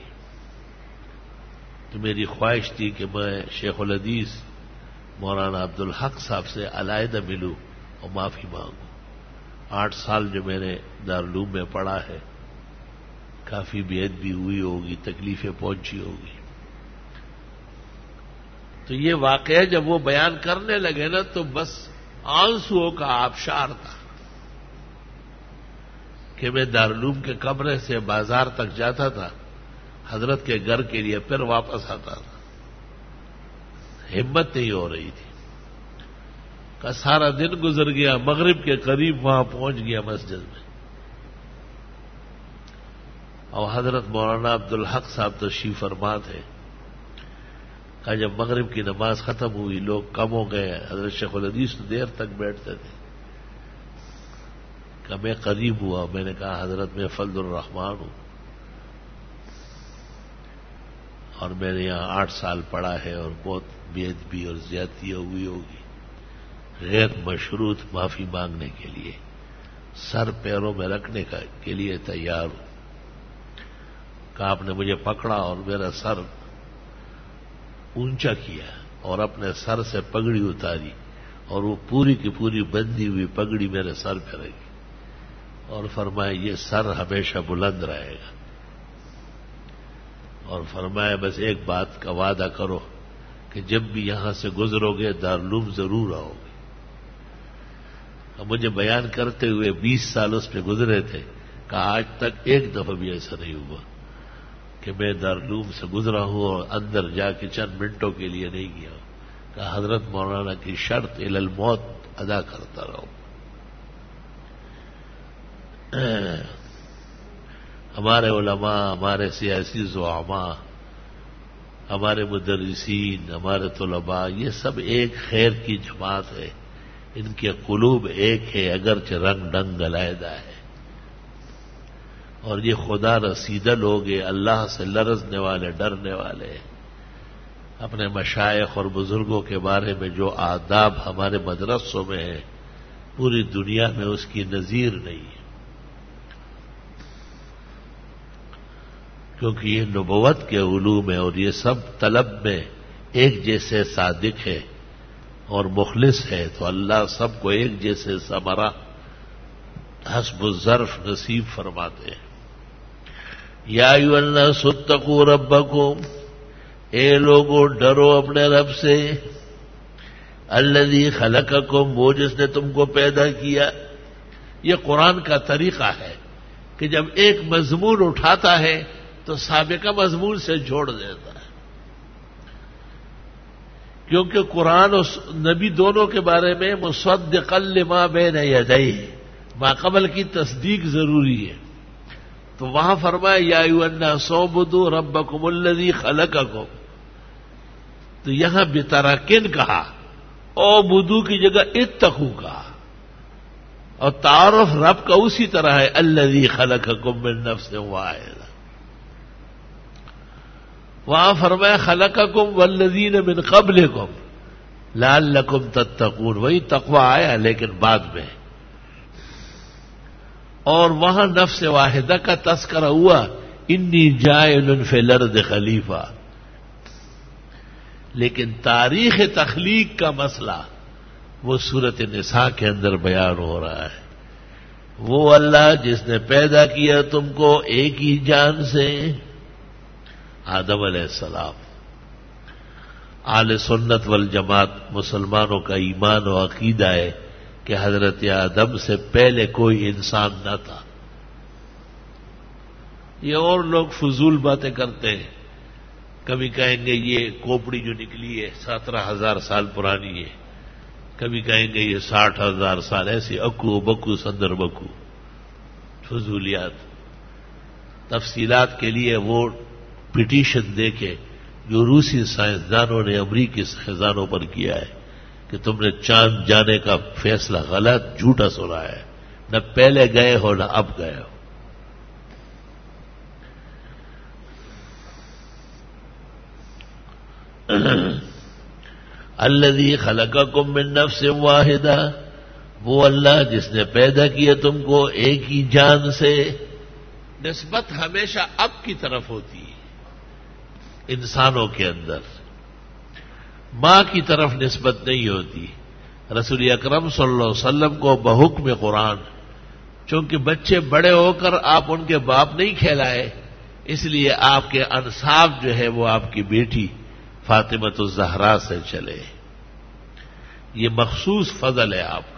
تو میری خواہش تھی کہ میں شیخ الحدیث مولانا عبدالحق صاحب سے علیحدہ ملوں اور معافی مانگوں۔ آٹھ سال جو میں نے دارالعلوم میں پڑھا ہے، کافی بے ادبی ہوئی ہوگی، تکلیفیں پہنچی ہوگی۔ تو یہ واقعہ جب وہ بیان کرنے لگے نا تو بس آنسوؤں کا آبشار تھا کہ میں دارالعلوم کے کمرے سے بازار تک جاتا تھا، حضرت کے گھر کے لیے، پھر واپس آتا تھا، ہمت نہیں ہو رہی تھی۔ کا سارا دن گزر گیا، مغرب کے قریب وہاں پہنچ گیا مسجد میں، اور حضرت مولانا عبدالحق صاحب تشریف فرما تھے۔ کہ جب مغرب کی نماز ختم ہوئی، لوگ کم ہو گئے، حضرت شیخ الحدیث تو دیر تک بیٹھتے تھے۔ کہ میں قریب ہوا، میں نے کہا حضرت میں فضل الرحمان ہوں اور میں نے یہاں آٹھ سال پڑھا ہے اور بہت بے ادبی اور زیادتی ہوئی ہوگی، غیر مشروط معافی مانگنے کے لیے سر پیروں میں رکھنے کا کے لیے تیار ہوں۔ کہ آپ نے مجھے پکڑا اور میرا سر اونچا کیا اور اپنے سر سے پگڑی اتاری، اور وہ پوری کی پوری بندھی ہوئی پگڑی میرے سر پہ رہی، اور فرمایا یہ سر ہمیشہ بلند رہے گا، اور فرمایا بس ایک بات کا وعدہ کرو کہ جب بھی یہاں سے گزرو گے دارالعلوم ضرور آؤ گے۔ اب مجھے بیان کرتے ہوئے بیس سال اس پہ گزرے تھے کہ آج تک ایک دفعہ بھی ایسا نہیں ہوا کہ میں دارالعلوم سے گزرا ہوں اور اندر جا کے چند منٹوں کے لیے نہیں گیا ہوں، کہ حضرت مولانا کی شرط الی الموت ادا کرتا رہو۔ ہمارے علماء، ہمارے سیاسی زعماء، ہمارے مدرسین، ہمارے طلباء، یہ سب ایک خیر کی جماعت ہے، ان کے قلوب ایک ہے اگرچہ رنگ ڈنگ علیحدہ ہے، اور یہ خدا رسیدہ لوگ ہیں، اللہ سے لرزنے والے، ڈرنے والے۔ اپنے مشائخ اور بزرگوں کے بارے میں جو آداب ہمارے مدرسوں میں ہیں، پوری دنیا میں اس کی نظیر نہیں ہے، کیونکہ یہ نبوت کے علوم ہے اور یہ سب طلب میں ایک جیسے صادق ہے اور مخلص ہے، تو اللہ سب کو ایک جیسے ثمرہ حسب الظرف نصیب فرماتے ہیں۔ یا ایھا الناس اتقوا ربکم، اے لوگو ڈرو اپنے رب سے، الذی خلقکم، وہ جس نے تم کو پیدا کیا۔ یہ قرآن کا طریقہ ہے کہ جب ایک مضمون اٹھاتا ہے تو سابقہ مضمون سے جوڑ دیتا ہے، کیونکہ قرآن اور نبی دونوں کے بارے میں مصدقا لما بین یدیہ، ما قبل کی تصدیق ضروری ہے۔ تو وہاں فرمایا یا ایھا الناس اعبدوا ربکم الذی خلقکم، تو یہاں بتراکن کہا، اعبدوا کی جگہ اتقوا کہا، اور تعارف رب کا اسی طرح ہے، الذی خلقکم من نفس واحدہ۔ وہاں فرمایا خلقکم والذین من قبلکم لعلکم تتقون، وہی تقوی آیا لیکن بعد میں، اور وہاں نفس واحدہ کا تذکرہ ہوا، انی جاعل فی الارض خلیفہ، لیکن تاریخ تخلیق کا مسئلہ وہ سورۃ النساء کے اندر بیان ہو رہا ہے۔ وہ اللہ جس نے پیدا کیا تم کو ایک ہی جان سے، آدم علیہ السلام۔ اہل سنت والجماعت مسلمانوں کا ایمان و عقیدہ ہے کہ حضرت آدم سے پہلے کوئی انسان نہ تھا۔ یہ اور لوگ فضول باتیں کرتے ہیں، کبھی کہیں گے یہ کھوپڑی جو نکلی ہے سترہ ہزار سال پرانی ہے، کبھی کہیں گے یہ ساٹھ ہزار سال، ایسے اکو بکو سندر بکو فضولیات۔ تفصیلات کے لیے وہ پٹیشن دے کے جو روسی سائنسدانوں نے امریکی خزانوں پر کیا ہے کہ تم نے چاند جانے کا فیصلہ غلط جھوٹا سنا ہے، نہ پہلے گئے ہو نہ اب گئے ہو۔ الذی خلقکم من نفس واحدہ وہ اللہ جس نے پیدا کیا تم کو ایک ہی جان سے. نسبت ہمیشہ اب کی طرف ہوتی ہے انسانوں کے اندر، ماں کی طرف نسبت نہیں ہوتی. رسول اکرم صلی اللہ علیہ وسلم کو بحکم قرآن، چونکہ بچے بڑے ہو کر آپ ان کے باپ نہیں کھلائے، اس لیے آپ کے انساب جو ہے وہ آپ کی بیٹی فاطمۃ الزہرا سے چلے. یہ مخصوص فضل ہے آپ کا.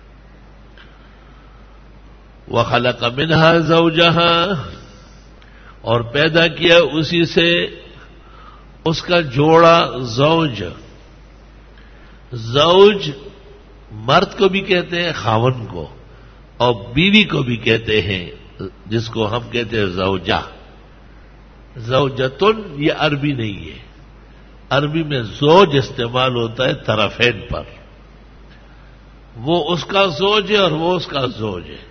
وَخَلَقَ مِنْهَا زَوْجَهَا، اور پیدا کیا اسی سے اس کا جوڑا زوج. زوج مرد کو بھی کہتے ہیں خاون کو، اور بیوی کو بھی کہتے ہیں جس کو ہم کہتے ہیں زوجہ. زوجتن یہ عربی نہیں ہے، عربی میں زوج استعمال ہوتا ہے طرفین پر. وہ اس کا زوج ہے اور وہ اس کا زوج ہے.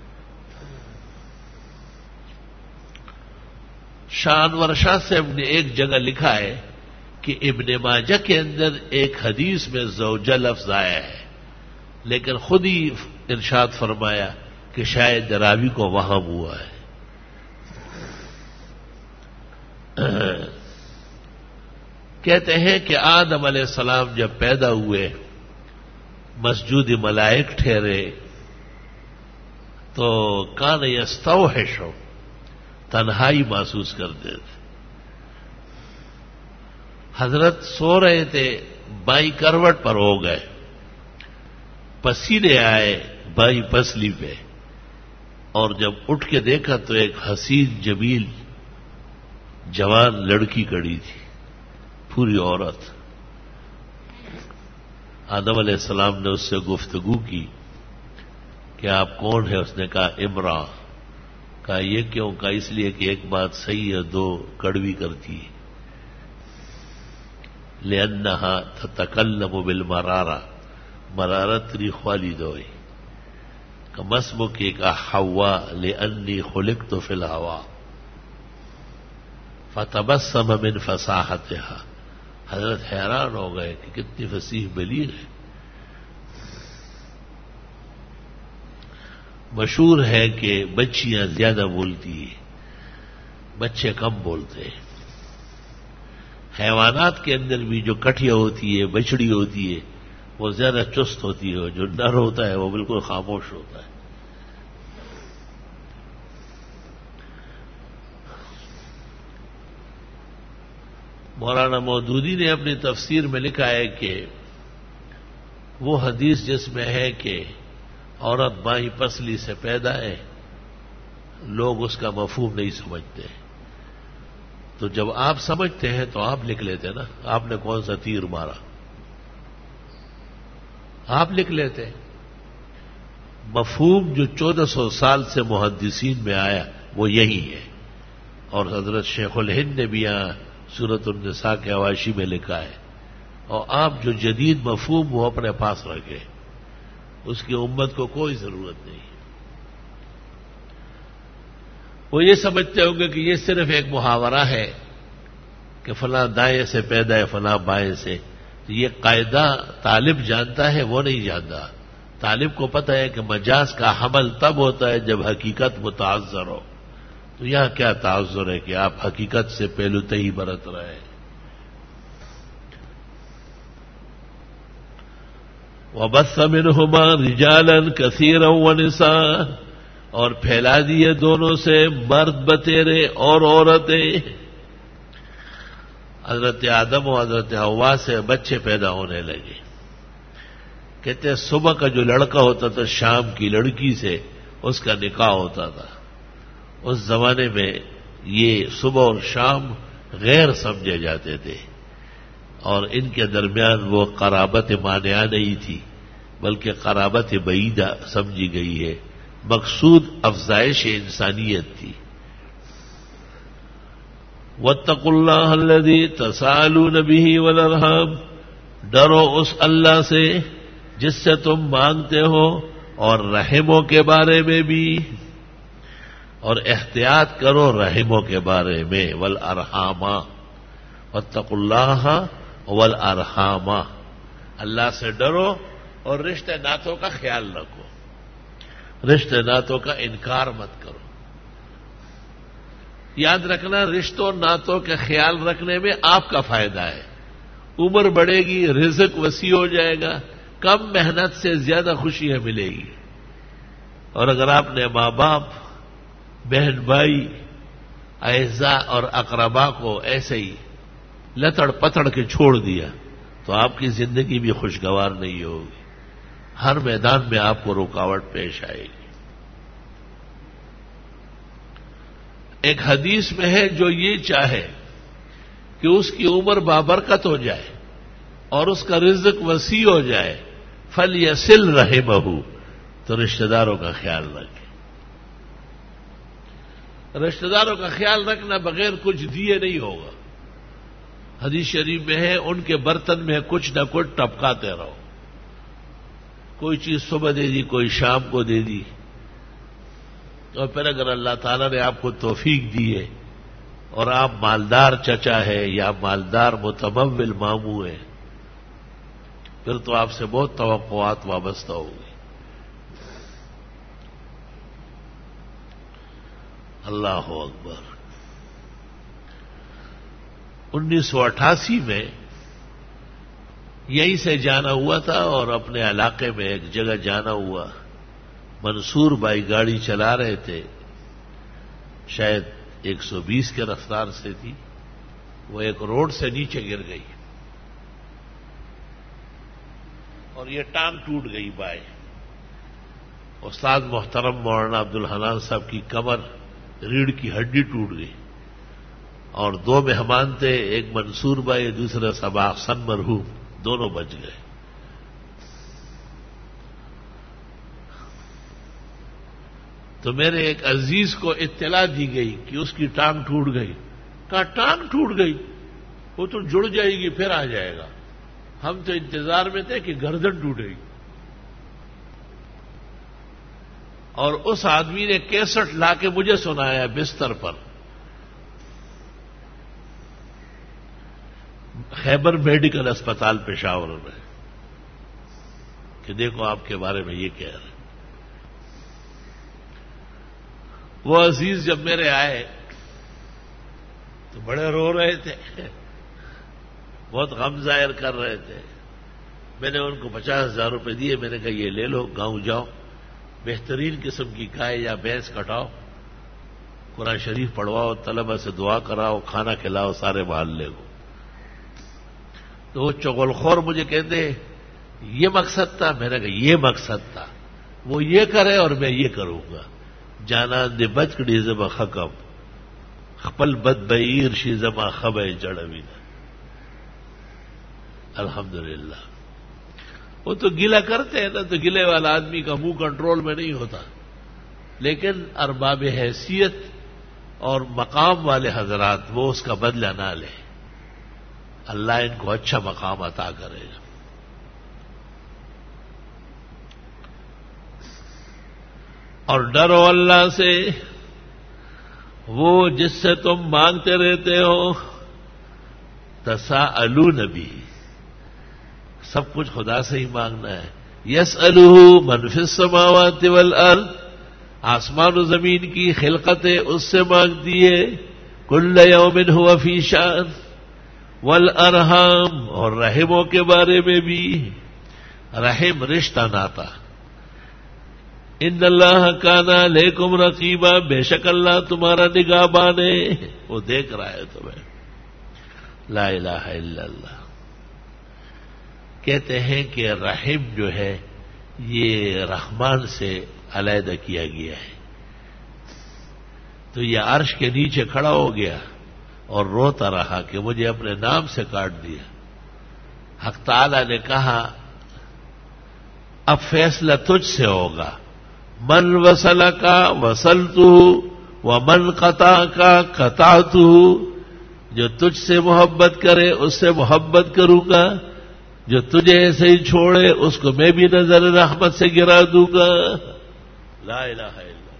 شانور شاہ صاحب نے ایک جگہ لکھا ہے کہ ابن ماجہ کے اندر ایک حدیث میں زوجہ لفظ آیا ہے، لیکن خود ہی ارشاد فرمایا کہ شاید راوی کو وہم ہوا ہے. کہتے ہیں کہ آدم علیہ السلام جب پیدا ہوئے مسجود ملائک ٹھہرے تو کان یستوحش، تنہائی محسوس کرتے تھے. حضرت سو رہے تھے، بائیں کروٹ پر ہو گئے، پسینے آئے بائیں پسلی پہ، اور جب اٹھ کے دیکھا تو ایک حسین جمیل جوان لڑکی کڑی تھی، پوری عورت. آدم علیہ السلام نے اس سے گفتگو کی کہ آپ کون ہیں؟ اس نے کہا امرا. کہا یہ کیوں؟ کہا اس لیے کہ ایک بات صحیح ہے، دو کڑوی کرتی ہے. لِأَنَّهَا تَتَكَلَّمُ بِالْمَرَارَةِ، مرارت تریخ والی دوئی. کہ مسمکی کا حوا لِأَنِّي خُلِقْتُ فِي الْهَوَىٰ فَتَبَسَّمَ مِنْ فَصَاحَتِهَا. حضرت حیران ہو گئے کہ کتنی فصیح بلیغ ہے. مشہور ہے کہ بچیاں زیادہ بولتی ہیں، بچے کم بولتے ہیں. حیوانات کے اندر بھی جو کٹھیا ہوتی ہے، بچڑی ہوتی ہے، وہ زیادہ چست ہوتی ہے، جو نر ہوتا ہے وہ بالکل خاموش ہوتا ہے. مولانا مودودی نے اپنی تفسیر میں لکھا ہے کہ وہ حدیث جس میں ہے کہ عورت بائیں پسلی سے پیدا ہے، لوگ اس کا مفہوم نہیں سمجھتے. تو جب آپ سمجھتے ہیں تو آپ لکھ لیتے نا. آپ نے کون سا تیر مارا؟ آپ لکھ لیتے. مفہوم جو چودہ سو سال سے محدثین میں آیا وہ یہی ہے، اور حضرت شیخ الہند نے بھی یہاں سورۃ النساء کے حواشی میں لکھا ہے. اور آپ جو جدید مفہوم وہ اپنے پاس رکھے، اس کی امت کو کوئی ضرورت نہیں. وہ یہ سمجھتے ہوں گے کہ یہ صرف ایک محاورہ ہے کہ فلاں دائیں سے پیدا ہے فلاں بائیں سے. تو یہ قاعدہ طالب جانتا ہے، وہ نہیں جانتا. طالب کو پتہ ہے کہ مجاز کا حمل تب ہوتا ہے جب حقیقت متعذر ہو. تو یہاں کیا تعذر ہے کہ آپ حقیقت سے پہلو تہی برت رہے. وَبَثَّ مِنْهُمَا رِجَالًا كَثِيرًا وَنِسَاءً، اور پھیلا دیے دونوں سے مرد بتیرے اور عورتیں. حضرت آدم و حضرت حوا سے بچے پیدا ہونے لگے. کہتے ہیں صبح کا جو لڑکا ہوتا تھا شام کی لڑکی سے اس کا نکاح ہوتا تھا. اس زمانے میں یہ صبح اور شام غیر سمجھے جاتے تھے، اور ان کے درمیان وہ قرابت مانعہ نہیں تھی بلکہ قرابت بعیدہ سمجھی گئی ہے. مقصود افزائش انسانیت تھی. وَاتَّقُوا اللَّهَ الَّذِي تَسَاءَلُونَ بِهِ وَالْأَرْحَامَ، ڈرو اس اللہ سے جس سے تم مانگتے ہو، اور رحموں کے بارے میں بھی، اور احتیاط کرو رحموں کے بارے میں. والارحام، واتقوا اللہ والارحام، اللہ سے ڈرو اور رشتے ناتوں کا خیال رکھو، رشتے ناتوں کا انکار مت کرو۔ یاد رکھنا رشتوں ناتوں کا خیال رکھنے میں آپ کا فائدہ ہے، عمر بڑھے گی، رزق وسیع ہو جائے گا، کم محنت سے زیادہ خوشیاں ملے گی۔ اور اگر آپ نے ماں باپ، بہن بھائی، اعزاء اور اقربا کو ایسے ہی لتڑ پتڑ کے چھوڑ دیا تو آپ کی زندگی بھی خوشگوار نہیں ہوگی، ہر میدان میں آپ کو رکاوٹ پیش آئے گی۔ ایک حدیث میں ہے جو یہ چاہے کہ اس کی عمر بابرکت ہو جائے اور اس کا رزق وسیع ہو جائے، فلیصل رحمہ، تو رشتہ داروں کا خیال رکھے۔ رشتہ داروں کا خیال رکھنا بغیر کچھ دیے نہیں ہوگا۔ حدیث شریف میں ہے ان کے برتن میں کچھ نہ کچھ ٹپکاتے رہو، کوئی چیز صبح دے دی، کوئی شام کو دے دی، اور پھر اگر اللہ تعالیٰ نے آپ کو توفیق دی ہے اور آپ مالدار چچا ہے یا مالدار متمول ماموں ہے، پھر تو آپ سے بہت توقعات وابستہ ہوگی۔ اللہ اکبر۔ انیس سو اٹھاسی میں یہیں سے جانا ہوا تھا اور اپنے علاقے میں ایک جگہ جانا ہوا، منصور بھائی گاڑی چلا رہے تھے، شاید ایک سو بیس کے رفتار سے تھی، وہ ایک روڈ سے نیچے گر گئی اور یہ ٹانگ ٹوٹ گئی بائیں۔ استاد محترم مولانا عبدالحنان صاحب کی کمر، ریڑھ کی ہڈی ٹوٹ گئی، اور دو مہمان تھے، ایک منصور بھائی، دوسرا صبا حسن مرحوم، دونوں بچ گئے۔ تو میرے ایک عزیز کو اطلاع دی گئی کہ اس کی ٹانگ ٹوٹ گئی۔ کہا ٹانگ ٹوٹ گئی، وہ تو جڑ جائے گی پھر آ جائے گا، ہم تو انتظار میں تھے کہ گردن ٹوٹے گی۔ اور اس آدمی نے کیسٹ لا کے مجھے سنایا بستر پر، خیبر میڈیکل اسپتال پشاور میں، کہ دیکھو آپ کے بارے میں یہ کہہ رہے۔ وہ عزیز جب میرے آئے تو بڑے رو رہے تھے، بہت غم ظاہر کر رہے تھے۔ میں نے ان کو پچاس ہزار روپے دیے، میں نے کہا یہ لے لو، گاؤں جاؤ، بہترین قسم کی گائے یا بھینس کٹاؤ، قرآن شریف پڑھواؤ، طلبہ سے دعا کراؤ، کھانا کھلاؤ سارے محلے کو۔ تو وہ چغل خور مجھے کہتے یہ مقصد تھا، میں نے کہا یہ مقصد تھا، وہ یہ کرے اور میں یہ کروں گا۔ جانا دے بچکڑی زما خکم خپل بد بیر شی زما خبے جڑوین۔ الحمدللہ۔ وہ تو گلہ کرتے ہیں نا، تو گلے والا آدمی کا منہ کنٹرول میں نہیں ہوتا، لیکن ارباب حیثیت اور مقام والے حضرات وہ اس کا بدلہ نہ لیں، اللہ ان کو اچھا مقام عطا کرے گا۔ اور ڈرو اللہ سے، وہ جس سے تم مانگتے رہتے ہو، تساءلون بھی، سب کچھ خدا سے ہی مانگنا ہے۔ یسألہ من فی السماوات والارض، آسمان و زمین کی خلقتیں اس سے مانگتی ہے، کل یوم ہوا فی شأن، والارحام، اور رحموں کے بارے میں بھی، رحم رشتہ ناتا۔ ان اللہ کان علیکم رقیبا، بے شک اللہ تمہارا نگہبان ہے، وہ دیکھ رہا ہے تمہیں۔ لا الہ الا اللہ۔ کہتے ہیں کہ رحم جو ہے یہ رحمان سے علیحدہ کیا گیا ہے، تو یہ عرش کے نیچے کھڑا ہو گیا اور روتا رہا کہ مجھے اپنے نام سے کاٹ دیا۔ حق تعالی نے کہا اب فیصلہ تجھ سے ہوگا، من وصل کا وصلتہ ومن قطع کا قطعتہ، جو تجھ سے محبت کرے اس سے محبت کروں گا، جو تجھے ایسے ہی چھوڑے اس کو میں بھی نظر رحمت سے گرا دوں گا۔ لا الہ الا اللہ۔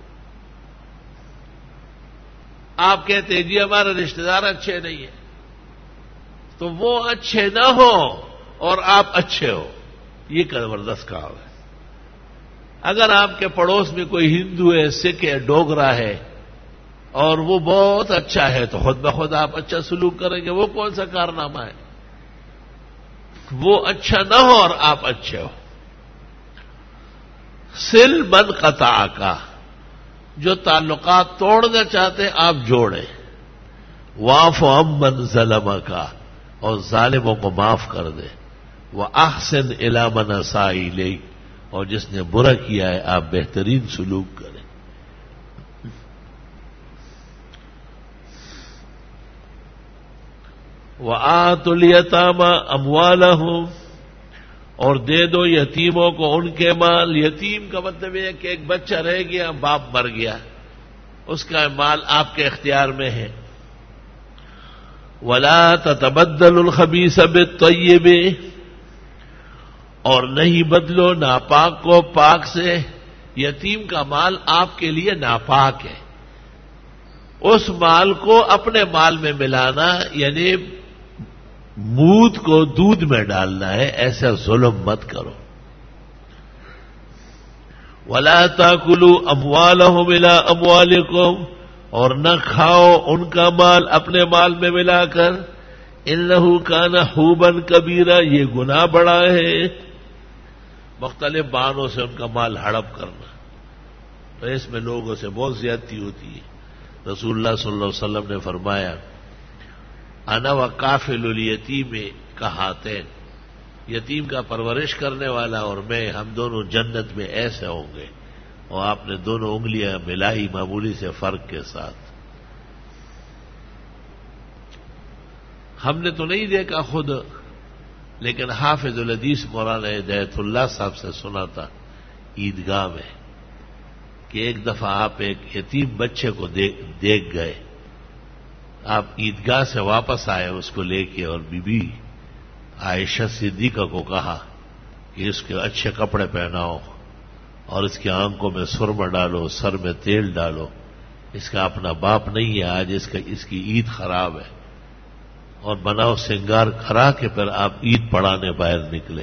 آپ کہتے ہیں جی ہمارے رشتہ دار اچھے نہیں ہیں، تو وہ اچھے نہ ہو اور آپ اچھے ہو، یہ زبردست کام ہے. اگر آپ کے پڑوس میں کوئی ہندو ہے، سکھ ہے، ڈوگرا ہے اور وہ بہت اچھا ہے تو خود بخود آپ اچھا سلوک کریں گے. وہ کون سا کارنامہ ہے؟ وہ اچھا نہ ہو اور آپ اچھے ہو. سل من قطع کا، جو تعلقات توڑنا چاہتے آپ جوڑیں. واف امن ظلم کا، اور ظالموں کو معاف کر دے. وَأَحْسِنْ إِلَىٰ مَنْ أَسَاءَ إِلَيْكَ، اور جس نے برا کیا ہے آپ بہترین سلوک کریں. وَآتُوا الْيَتَامَىٰ أَمْوَالَهُمْ، اور دے دو یتیموں کو ان کے مال. یتیم کا مطلب یہ ہے کہ ایک بچہ رہ گیا، باپ مر گیا، اس کا مال آپ کے اختیار میں ہے. وَلَا تَتَبَدَّلُوا الْخَبِيثَ بِالطَّيِّبِ، اور نہیں بدلو ناپاک کو پاک سے. یتیم کا مال آپ کے لیے ناپاک ہے، اس مال کو اپنے مال میں ملانا یعنی مود کو دودھ میں ڈالنا ہے. ایسا ظلم مت کرو. وَلَا تَأْكُلُوا أَمْوَالَهُمْ إِلَىٰ أَمْوَالِكُمْ، اور نہ کھاؤ ان کا مال اپنے مال میں ملا کر. إِنَّهُ كَانَ حُوبًا كَبِيرًا، یہ گناہ بڑا ہے. مختلف بہانوں سے ان کا مال ہڑپ کرنا، تو اس میں لوگوں سے بہت زیادتی ہوتی ہے. رسول اللہ صلی اللہ علیہ وسلم نے فرمایا انا وکافل الیتیم کہاتین، یتیم کا پرورش کرنے والا اور میں، ہم دونوں جنت میں ایسے ہوں گے. اور آپ نے دونوں انگلیاں ملائی معمولی سے فرق کے ساتھ. ہم نے تو نہیں دیکھا خود، لیکن حافظ الحدیث مولانا ہدایت اللہ صاحب سے سنا تھا عیدگاہ میں کہ ایک دفعہ آپ ایک یتیم بچے کو دیکھ گئے. آپ عیدگاہ سے واپس آئے اس کو لے کے، اور بی بی عائشہ صدیقہ کو کہا کہ اس کے اچھے کپڑے پہناؤ اور اس کی آنکھوں میں سرما ڈالو، سر میں تیل ڈالو. اس کا اپنا باپ نہیں ہے، آج اس کا اس کی عید خراب ہے. اور بناؤ سنگار کرا کے پھر آپ عید پڑھانے باہر نکلے.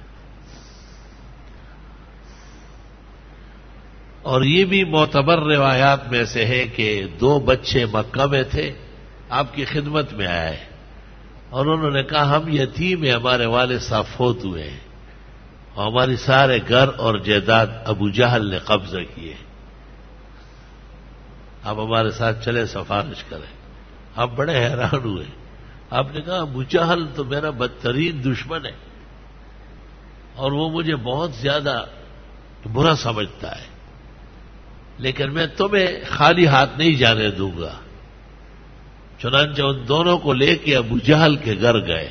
اور یہ بھی معتبر روایات میں سے ہے کہ دو بچے مکہ میں تھے، آپ کی خدمت میں آئے اور انہوں نے کہا ہم یتیم ہیں، ہمارے والد صاحب فوت ہوئے ہیں اور ہماری سارے گھر اور جائیداد ابو جہل نے قبضہ کیے، آپ ہمارے ساتھ چلے سفارش کریں. آپ بڑے حیران ہوئے. آپ نے کہا ابو جہل تو میرا بدترین دشمن ہے اور وہ مجھے بہت زیادہ برا سمجھتا ہے، لیکن میں تمہیں خالی ہاتھ نہیں جانے دوں گا. چنانچہ ان دونوں کو لے کے ابو جہل کے گھر گئے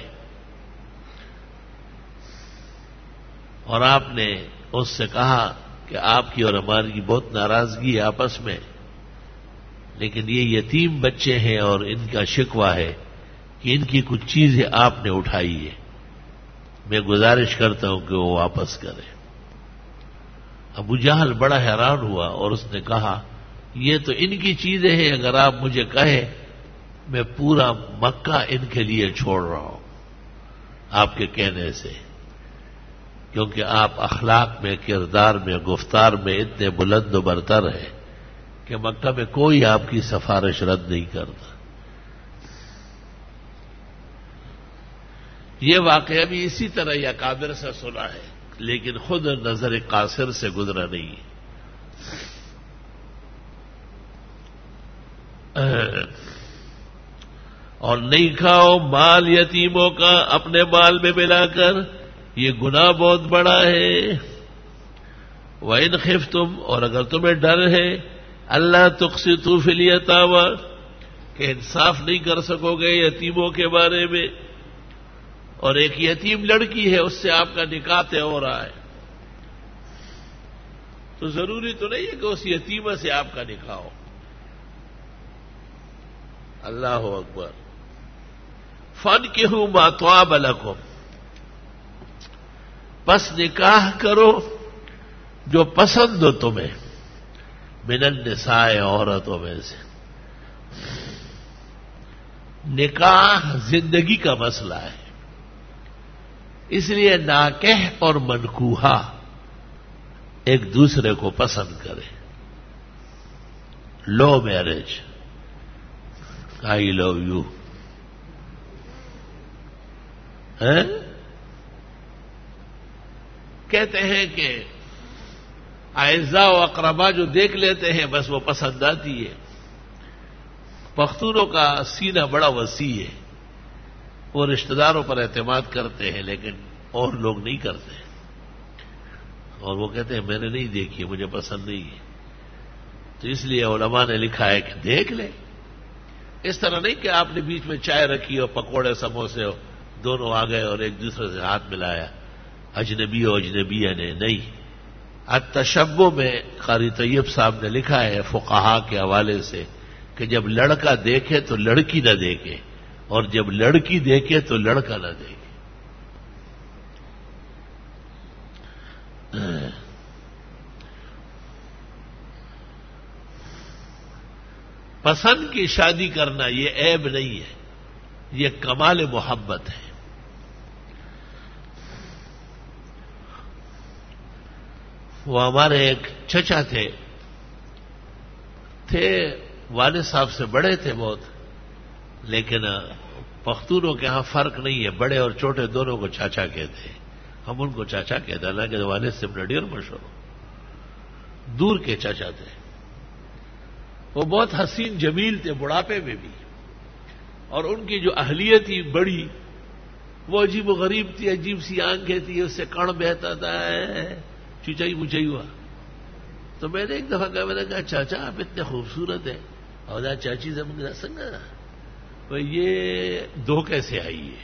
اور آپ نے اس سے کہا کہ آپ کی اور ہماری بہت ناراضگی ہے آپس میں، لیکن یہ یتیم بچے ہیں اور ان کا شکوہ ہے کہ ان کی کچھ چیزیں آپ نے اٹھائی ہے، میں گزارش کرتا ہوں کہ وہ واپس کریں. ابو جہل بڑا حیران ہوا اور اس نے کہا یہ تو ان کی چیزیں ہیں، اگر آپ مجھے کہیں میں پورا مکہ ان کے لیے چھوڑ رہا ہوں آپ کے کہنے سے، کیونکہ آپ اخلاق میں، کردار میں، گفتار میں اتنے بلند و برتر ہیں کہ مکہ میں کوئی آپ کی سفارش رد نہیں کرتا. یہ واقعہ بھی اسی طرح یا اکابر سے سنا ہے، لیکن خود نظر قاصر سے گزرا نہیں. اور نہیں کھاؤ مال یتیموں کا اپنے مال میں ملا کر، یہ گناہ بہت بڑا ہے. وَإِنْ خِفْتُمْ، اور اگر تمہیں ڈر ہے اللہ تقسطوا فی الیتامی، کہ انصاف نہیں کر سکو گے یتیموں کے بارے میں، اور ایک یتیم لڑکی ہے اس سے آپ کا نکاح طے ہو رہا ہے، تو ضروری تو نہیں ہے کہ اس یتیمہ سے آپ کا نکاح ہو. اللہ اکبر. فَانْكِحُوا مَا طَابَ لَكُمْ، پس نکاح کرو جو پسند ہو تمہیں، من النساء، عورتوں میں سے. نکاح زندگی کا مسئلہ ہے. اس لیے ناکح اور منکوحہ ایک دوسرے کو پسند کرے. Love marriage, I love you, کہتے ہیں کہ اعزاء و اقربا جو دیکھ لیتے ہیں بس وہ پسند آتی ہے. پختونوں کا سینہ بڑا وسیع ہے، وہ رشتہ داروں پر اعتماد کرتے ہیں لیکن اور لوگ نہیں کرتے، اور وہ کہتے ہیں میں نے نہیں دیکھی، مجھے پسند نہیں ہے. تو اس لیے علماء نے لکھا ہے کہ دیکھ لیں. اس طرح نہیں کہ آپ نے بیچ میں چائے رکھی اور پکوڑے سموسے ہو، دونوں آ گئے اور ایک دوسرے سے ہاتھ ملایا، اجنبی ہو اجنبیہ نے نہیں. التشبہ میں قاری طیب صاحب نے لکھا ہے فقہا کے حوالے سے کہ جب لڑکا دیکھے تو لڑکی نہ دیکھے، اور جب لڑکی دیکھے تو لڑکا نہ دیکھے. پسند کی شادی کرنا یہ عیب نہیں ہے، یہ کمال محبت ہے. وہ ہمارے ایک چچا تھے تھے والد صاحب سے بڑے تھے بہت، لیکن پختونوں کے ہاں فرق نہیں ہے، بڑے اور چھوٹے دونوں کو چاچا کہتے ہیں. ہم ان کو چاچا کہتے ہیں، اللہ کے والد سے بڑی اور مشہور دور کے چاچا تھے. وہ بہت حسین جمیل تھے بڑھاپے میں بھی، اور ان کی جو اہلیت تھی بڑی، وہ عجیب و غریب تھی، عجیب سی آنکھیں تھی، اس سے کڑ بہتا تھا، چچائی مچائی ہوا. تو میں نے ایک دفعہ کہا، میں نے کہا چاچا آپ اتنے خوبصورت ہیں، اور چاچی سے مجھے سنگا بھائی یہ دو کیسے آئی ہے؟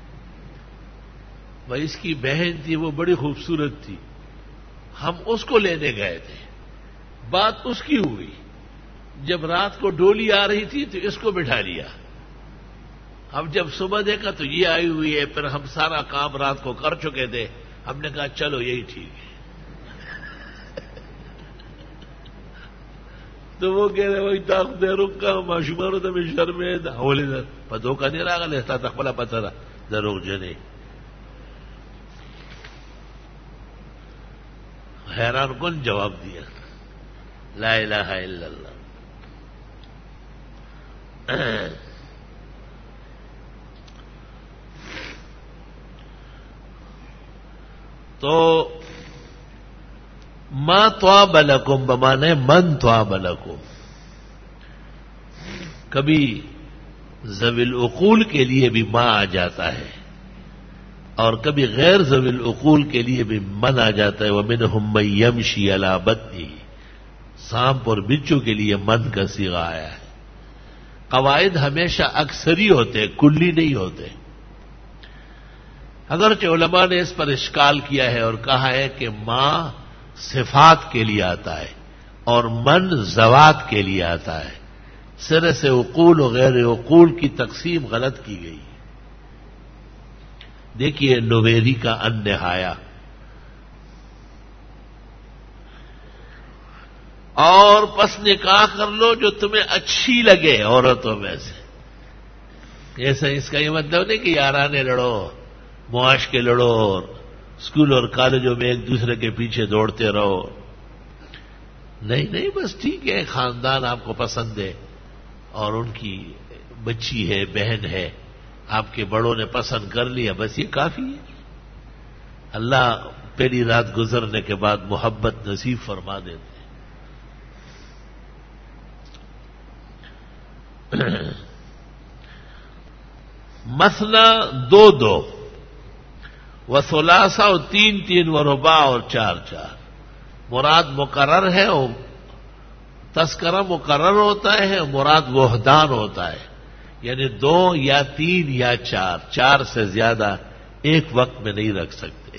بھائی اس کی بہن تھی، وہ بڑی خوبصورت تھی، ہم اس کو لینے گئے تھے، بات اس کی ہوئی. جب رات کو ڈولی آ رہی تھی تو اس کو بٹھا لیا. اب جب صبح دیکھا تو یہ آئی ہوئی ہے، پھر ہم سارا کام رات کو کر چکے تھے، ہم نے کہا چلو یہی ٹھیک ہے. تو وہ کہہ رہے وہی تاخ دے رک کا معشومانو ته مې شرمې ده ولې ده په دوکه نه راغلی تا ته خپله پته ده دروغجنې. حیران کن جواب دیا، لا الہ الا اللہ. تو ما طاب لکم بمانے من طاب لکم، کبھی ذوی العقول کے لیے بھی ما آ جاتا ہے اور کبھی غیر ذوی العقول کے لیے بھی من آ جاتا ہے. ومنہم من یمشی علی بطنہ، سانپ اور بچھو کے لیے من کا صیغہ آیا ہے. قواعد ہمیشہ اکثری ہوتے، کلی نہیں ہوتے. اگرچہ علماء نے اس پر اشکال کیا ہے اور کہا ہے کہ ما صفات کے لیے آتا ہے اور من ذوات کے لیے آتا ہے. سرے سے عقول و غیر عقول کی تقسیم غلط کی گئی. دیکھیے نویری کا ان نہایا، اور پس نکاح کر لو جو تمہیں اچھی لگے عورتوں میں سے. ایسا اس کا یہ مطلب نہیں کہ یارانے لڑو، معاش کے لڑو، اور اسکول اور کالجوں میں ایک دوسرے کے پیچھے دوڑتے رہو. نہیں نہیں، بس ٹھیک ہے، خاندان آپ کو پسند ہے اور ان کی بچی ہے، بہن ہے، آپ کے بڑوں نے پسند کر لیا، بس یہ کافی ہے. اللہ پہلی رات گزرنے کے بعد محبت نصیب فرما دیتے. مثنا دو دو، و ثلاثہ اور تین تین، و رباع اور چار چار. مراد مقرر ہے، اور تذکرہ مقرر ہوتا ہے، اور مراد وحدان ہوتا ہے، یعنی دو یا تین یا چار، چار سے زیادہ ایک وقت میں نہیں رکھ سکتے.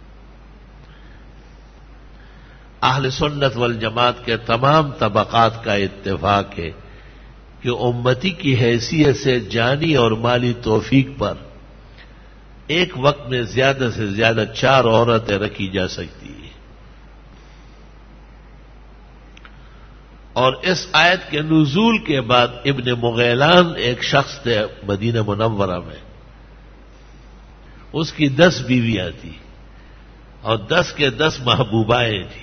اہل سنت والجماعت کے تمام طبقات کا اتفاق ہے کہ امتی کی حیثیت سے جانی اور مالی توفیق پر ایک وقت میں زیادہ سے زیادہ چار عورتیں رکھی جا سکتی ہیں. اور اس آیت کے نزول کے بعد ابن مغیلان ایک شخص تھے مدینہ منورہ میں، اس کی دس بیویاں تھیں اور دس کے دس محبوبائیں تھیں.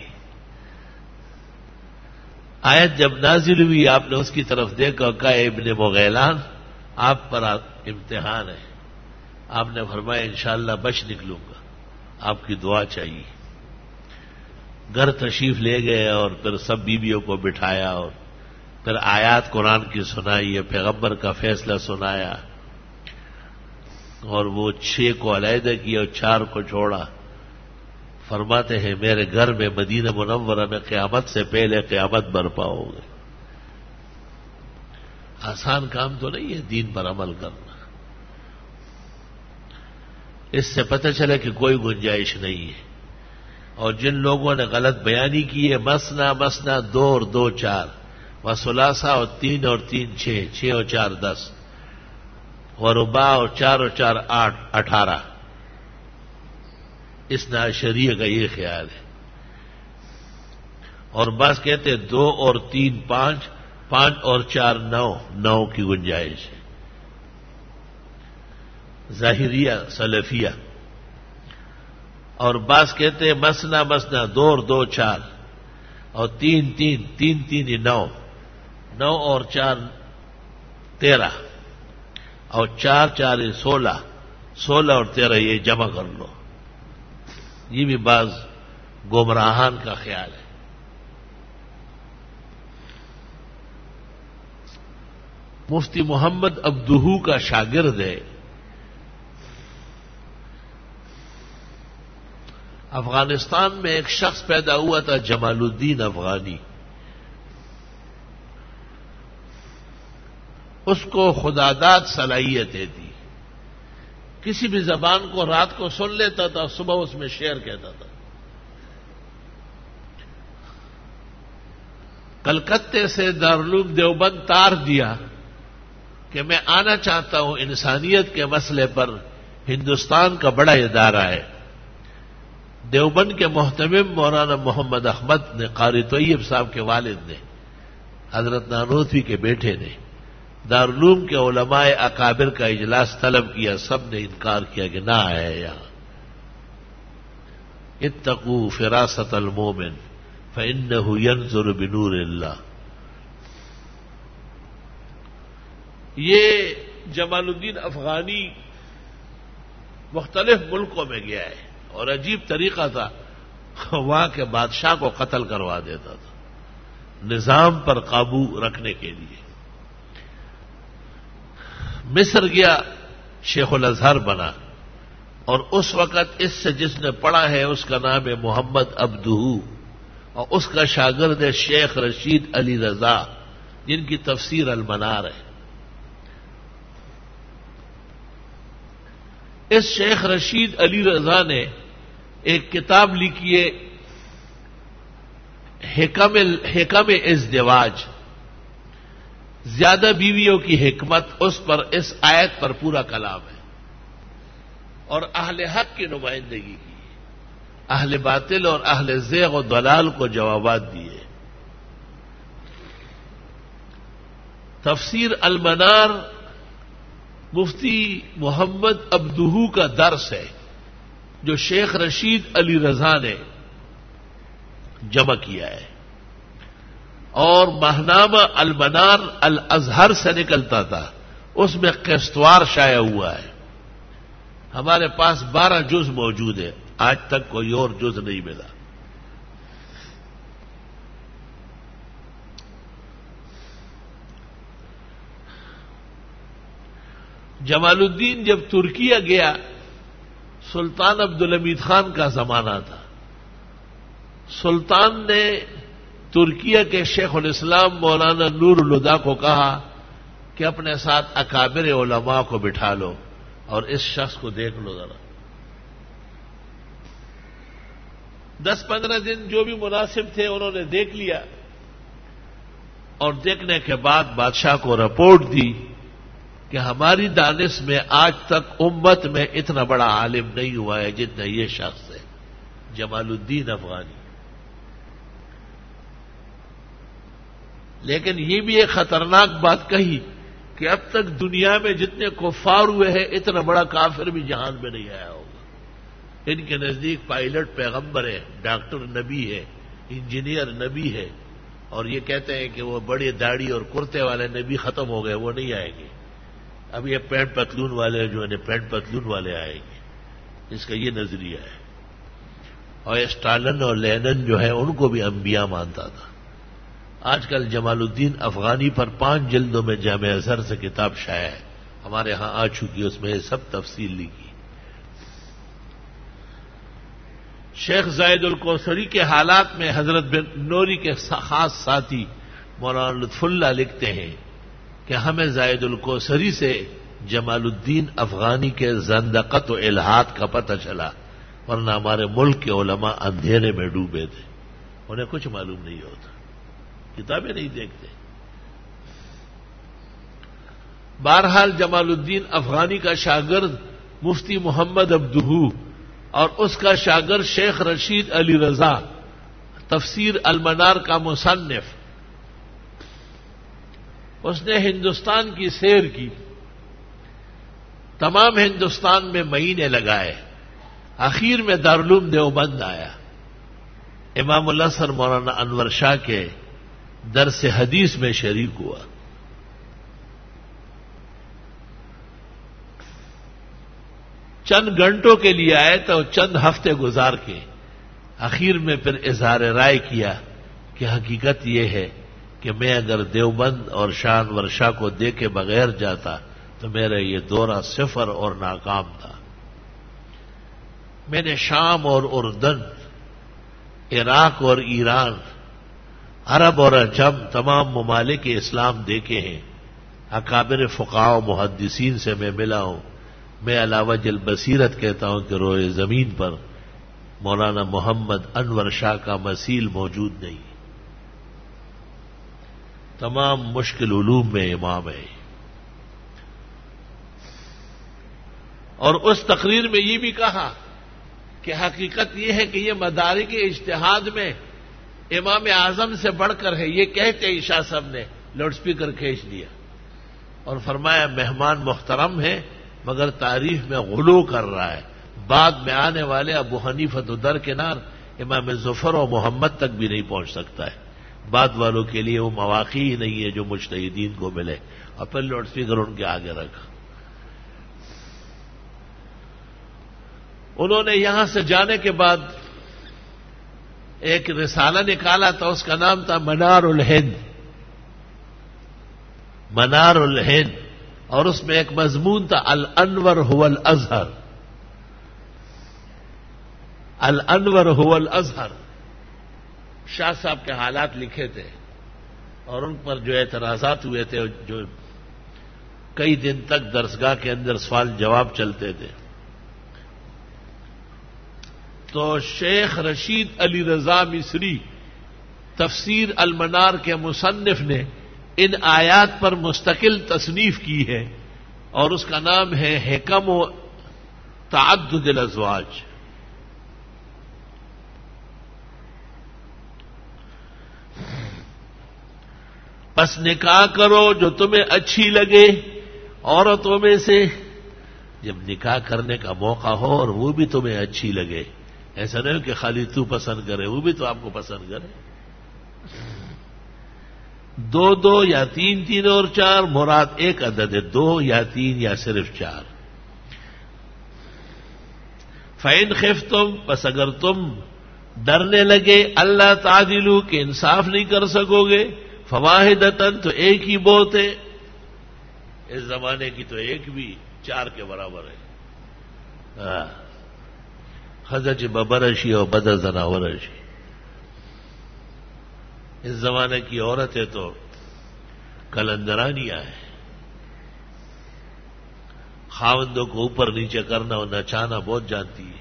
آیت جب نازل ہوئی آپ نے اس کی طرف دیکھا اور کہا ابن مغیلان آپ پر امتحان ہے. آپ نے فرمایا انشاءاللہ بچ نکلوں گا، آپ کی دعا چاہیے. گھر تشریف لے گئے اور پھر سب بیویوں کو بٹھایا اور پھر آیات قرآن کی سنائی، پیغمبر کا فیصلہ سنایا اور وہ چھ کو علیحدہ کیا اور چار کو چھوڑا. فرماتے ہیں میرے گھر میں مدینہ منورہ میں قیامت سے پہلے قیامت برپا ہو گئی. آسان کام تو نہیں ہے دین پر عمل کرنا. اس سے پتہ چلا کہ کوئی گنجائش نہیں ہے. اور جن لوگوں نے غلط بیانی کی ہے مسنا مسنا دو اور دو چار و ثلاثہ اور تین اور تین چھ چھ اور چار دس و رباع اور چار اور چار آٹھ اٹھارہ، اس ناشریہ کا یہ خیال ہے. اور بعض کہتے ہیں دو اور تین پانچ، پانچ اور چار نو، نو کی گنجائش ہے. ظاہریہ سلفیہ. اور بعض کہتے ہیں مسنا مسنا دو اور دو چار اور تین تین تین تین نو، نو اور چار تیرہ اور چار چار سولہ، سولہ اور تیرہ یہ جمع کر لو. یہ بھی بعض گمراہان کا خیال ہے. مفتی محمد عبدہو کا شاگرد ہے. افغانستان میں ایک شخص پیدا ہوا تھا جمال الدین افغانی. اس کو خداداد صلاحیتیں تھی. کسی بھی زبان کو رات کو سن لیتا تھا، صبح اس میں شعر کہتا تھا. کلکتے سے دارالعلوم دیوبند تار دیا کہ میں آنا چاہتا ہوں، انسانیت کے مسئلے پر ہندوستان کا بڑا ادارہ ہے. دیوبند کے محتمم مولانا محمد احمد نے، قاری طیب صاحب کے والد نے، حضرت نانوتوی کے بیٹے نے دارالعلوم کے علماء اکابر کا اجلاس طلب کیا. سب نے انکار کیا کہ نہ آئے یہاں. اتقوا فراست المومن فإنه ينظر بنور اللہ. یہ جمال الدین افغانی مختلف ملکوں میں گیا ہے اور عجیب طریقہ تھا، وہاں کے بادشاہ کو قتل کروا دیتا تھا نظام پر قابو رکھنے کے لیے. مصر گیا، شیخ الازہر بنا اور اس وقت اس سے جس نے پڑھا ہے اس کا نام ہے محمد عبدہو اور اس کا شاگرد ہے شیخ رشید علی رضا جن کی تفسیر المنار ہے. اس شیخ رشید علی رضا نے ایک کتاب لکھی ہے حکم حکم ازدواج، زیادہ بیویوں کی حکمت. اس پر اس آیت پر پورا کلام ہے اور اہل حق کی نمائندگی کی، اہل باطل اور اہل زیغ و ضلال کو جوابات دیے. تفسیر المنار مفتی محمد عبدہو کا درس ہے جو شیخ رشید علی رضا نے جمع کیا ہے. اور ماہنامہ المنار الازہر سے نکلتا تھا، اس میں قسطوار شائع ہوا ہے. ہمارے پاس بارہ جز موجود ہے، آج تک کوئی اور جز نہیں ملا. جمال الدین جب ترکیہ گیا، سلطان عبدالحمید خان کا زمانہ تھا. سلطان نے ترکیہ کے شیخ الاسلام مولانا نور الہدی کو کہا کہ اپنے ساتھ اکابر علماء کو بٹھا لو اور اس شخص کو دیکھ لو ذرا. دس پندرہ دن جو بھی مناسب تھے انہوں نے دیکھ لیا اور دیکھنے کے بعد بادشاہ کو رپورٹ دی کہ ہماری دانش میں آج تک امت میں اتنا بڑا عالم نہیں ہوا ہے جتنا یہ شخص ہے جمال الدین افغانی. لیکن یہ بھی ایک خطرناک بات کہی کہ اب تک دنیا میں جتنے کفار ہوئے ہیں اتنا بڑا کافر بھی جہان میں نہیں آیا ہوگا۔ ان کے نزدیک پائلٹ پیغمبر ہے، ڈاکٹر نبی ہے، انجینئر نبی ہے، اور یہ کہتے ہیں کہ وہ بڑے داڑھی اور کرتے والے نبی ختم ہو گئے، وہ نہیں آئیں گے۔ اب یہ پینٹ پتلون والے جو ہے پینٹ پتلون والے آئیں گے، اس کا یہ نظریہ ہے۔ اور اسٹالن اور لینن جو ہے ان کو بھی انبیاء مانتا تھا۔ آج کل جمال الدین افغانی پر پانچ جلدوں میں جامع ازہر سے کتاب شائع ہے، ہمارے ہاں آ چکی، اس میں سب تفصیل لکھی۔ شیخ زاہد الکوثری کے حالات میں حضرت بن نوری کے خاص ساتھی مولانا لطف اللہ لکھتے ہیں کہ ہمیں زاہد الکوثری سے جمال الدین افغانی کے زندقت و الحاد کا پتہ چلا، ورنہ ہمارے ملک کے علماء اندھیرے میں ڈوبے تھے، انہیں کچھ معلوم نہیں ہوتا، کتابیں نہیں دیکھتے۔ بہرحال جمال الدین افغانی کا شاگرد مفتی محمد عبدہو اور اس کا شاگرد شیخ رشید علی رضا، تفسیر المنار کا مصنف، اس نے ہندوستان کی سیر کی، تمام ہندوستان میں مہینے لگائے، آخر میں دارالعلوم دیوبند آیا، امام الازہر مولانا انور شاہ کے درس حدیث میں شریک ہوا۔ چند گھنٹوں کے لیے آئے تو چند ہفتے گزار کے آخر میں پھر اظہار رائے کیا کہ حقیقت یہ ہے کہ میں اگر دیوبند اور شاہ انور شاہ کو دیکھے بغیر جاتا تو میرا یہ دورہ صفر اور ناکام تھا۔ میں نے شام اور اردن، عراق اور ایران، عرب اور عجم تمام ممالک اسلام دیکھے ہیں، اکابر فقہاء و محدثین سے میں ملا ہوں۔ میں علاوہ جل بصیرت کہتا ہوں کہ روئے زمین پر مولانا محمد انور شاہ کا مثیل موجود نہیں، تمام مشکل علوم میں امام ہے۔ اور اس تقریر میں یہ بھی کہا کہ حقیقت یہ ہے کہ یہ مدارک اجتہاد میں امام اعظم سے بڑھ کر ہے، یہ کہتے ہی شاہ صاحب نے لاؤڈ سپیکر کھینچ لیا اور فرمایا مہمان محترم ہے مگر تعریف میں غلو کر رہا ہے، بعد میں آنے والے ابو حنیفہ تو درکنار، امام ظفر و محمد تک بھی نہیں پہنچ سکتا ہے، بعد والوں کے لیے وہ مواقع ہی نہیں ہے جو مجتہدین کو ملے، اور پھر لاؤڈ سپیکر ان کے آگے رکھا۔ انہوں نے یہاں سے جانے کے بعد ایک رسالہ نکالا تھا، اس کا نام تھا منار الہند، منار الہند، اور اس میں ایک مضمون تھا الانور هو الازہر، الانور هو الازہر۔ شاہ صاحب کے حالات لکھے تھے اور ان پر جو اعتراضات ہوئے تھے، جو کئی دن تک درسگاہ کے اندر سوال جواب چلتے تھے، تو شیخ رشید علی رضا مصری تفسیر المنار کے مصنف نے ان آیات پر مستقل تصنیف کی ہے اور اس کا نام ہے حکم و تعدد الازواج۔ پس نکاح کرو جو تمہیں اچھی لگے عورتوں میں سے، جب نکاح کرنے کا موقع ہو اور وہ بھی تمہیں اچھی لگے، ایسا نہیں کہ خالی تو پسند کرے، وہ بھی تو آپ کو پسند کرے۔ دو دو یا تین تین اور چار، مراد ایک عدد ہے، دو یا تین یا صرف چار۔ فَإِنْ خِفْتُمْ، بس اگر تم ڈرنے لگے اللہ تعدلوا کہ انصاف نہیں کر سکو گے، فواحدۃ تو ایک ہی بہت ہے، اس زمانے کی تو ایک بھی چار کے برابر ہے۔ خزج ببرشی اور بدر زناورشی، اس زمانے کی عورتیں تو کلندرانیاں ہیں، خاوندوں کو اوپر نیچے کرنا اور نچانا بہت جانتی ہے،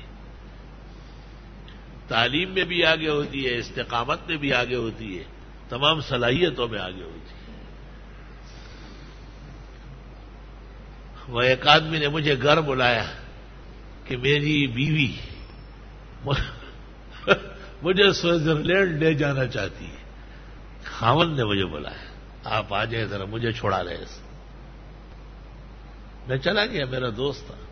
تعلیم میں بھی آگے ہوتی ہے، استقامت میں بھی آگے ہوتی ہے، تمام صلاحیتوں میں آگے ہوتی ہے۔ وہ ایک آدمی نے مجھے گھر بلایا کہ میری بیوی مجھے سوئٹزرلینڈ لے جانا چاہتی ہے، خاوند نے مجھے بلایا، آپ آ جائیں ذرا مجھے چھوڑا رہے۔ میں چلا گیا، میرا دوست تھا.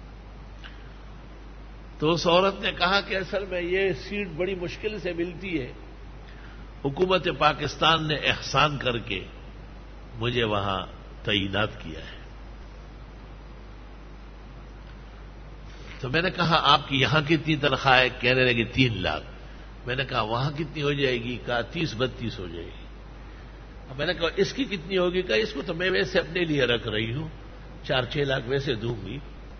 تو اس عورت نے کہا کہ اصل میں یہ سیٹ بڑی مشکل سے ملتی ہے، حکومت پاکستان نے احسان کر کے مجھے وہاں تعینات کیا ہے. تو میں نے کہا آپ کی یہاں کتنی تنخواہ ہے؟ کہنے لگے تین لاکھ. میں نے کہا وہاں کتنی ہو جائے گی؟ کہا تیس بتیس ہو جائے گی. اب میں نے کہا اس کی کتنی ہوگی؟ کہا اس کو تو میں ویسے اپنے لیے رکھ رہی ہوں، چار چھ لاکھ ویسے دوں گی.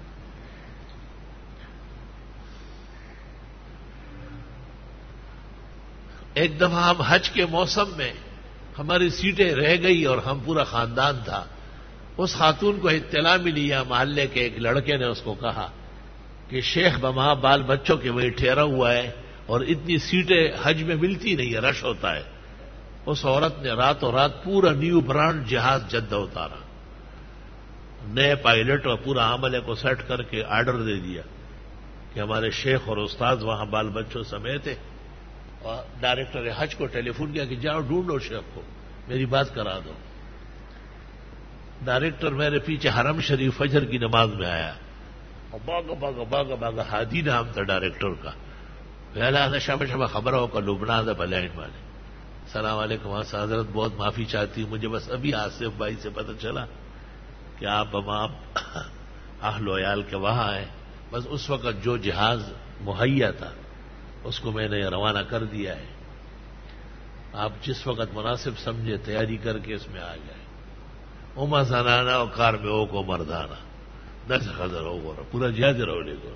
ایک دفعہ ہم حج کے موسم میں ہماری سیٹیں رہ گئی اور ہم پورا خاندان تھا. اس خاتون کو اطلاع ملی یا محلے کے ایک لڑکے نے اس کو کہا کہ شیخ بما بال بچوں کے وہی ٹھہرا ہوا ہے اور اتنی سیٹیں حج میں ملتی نہیں ہے، رش ہوتا ہے. اس عورت نے راتوں رات پورا نیو برانڈ جہاز جدہ اتارا، نئے پائلٹ اور پورا عملے کو سیٹ کر کے آرڈر دے دیا کہ ہمارے شیخ اور استاد وہاں بال بچوں سمیت ہیں. اور ڈائریکٹر حج کو ٹیلی فون کیا کہ جاؤ ڈھونڈو شیخ کو، میری بات کرا دو. ڈائریکٹر میرے پیچھے حرم شریف فجر کی نماز میں آیا اور باغا باغا باغا باغا ہادی نام تھا ڈائریکٹر کا. پہلا شام شام خبر ہو کا لبنا تھا بلائن والے. السلام علیکم. وہاں سے حضرت بہت معافی چاہتی ہوں، مجھے بس ابھی آصف بھائی سے پتہ چلا کہ آپ ہم آپ اہل و عیال کے وہاں آئے. بس اس وقت جو جہاز مہیا تھا اس کو میں نے روانہ کر دیا ہے. آپ جس وقت مناسب سمجھے تیاری کر کے اس میں آ جائے. اوما زنانا اور کار میں او کو مردانا دس خزر ہو گو پورا جہاز رہو لے گو.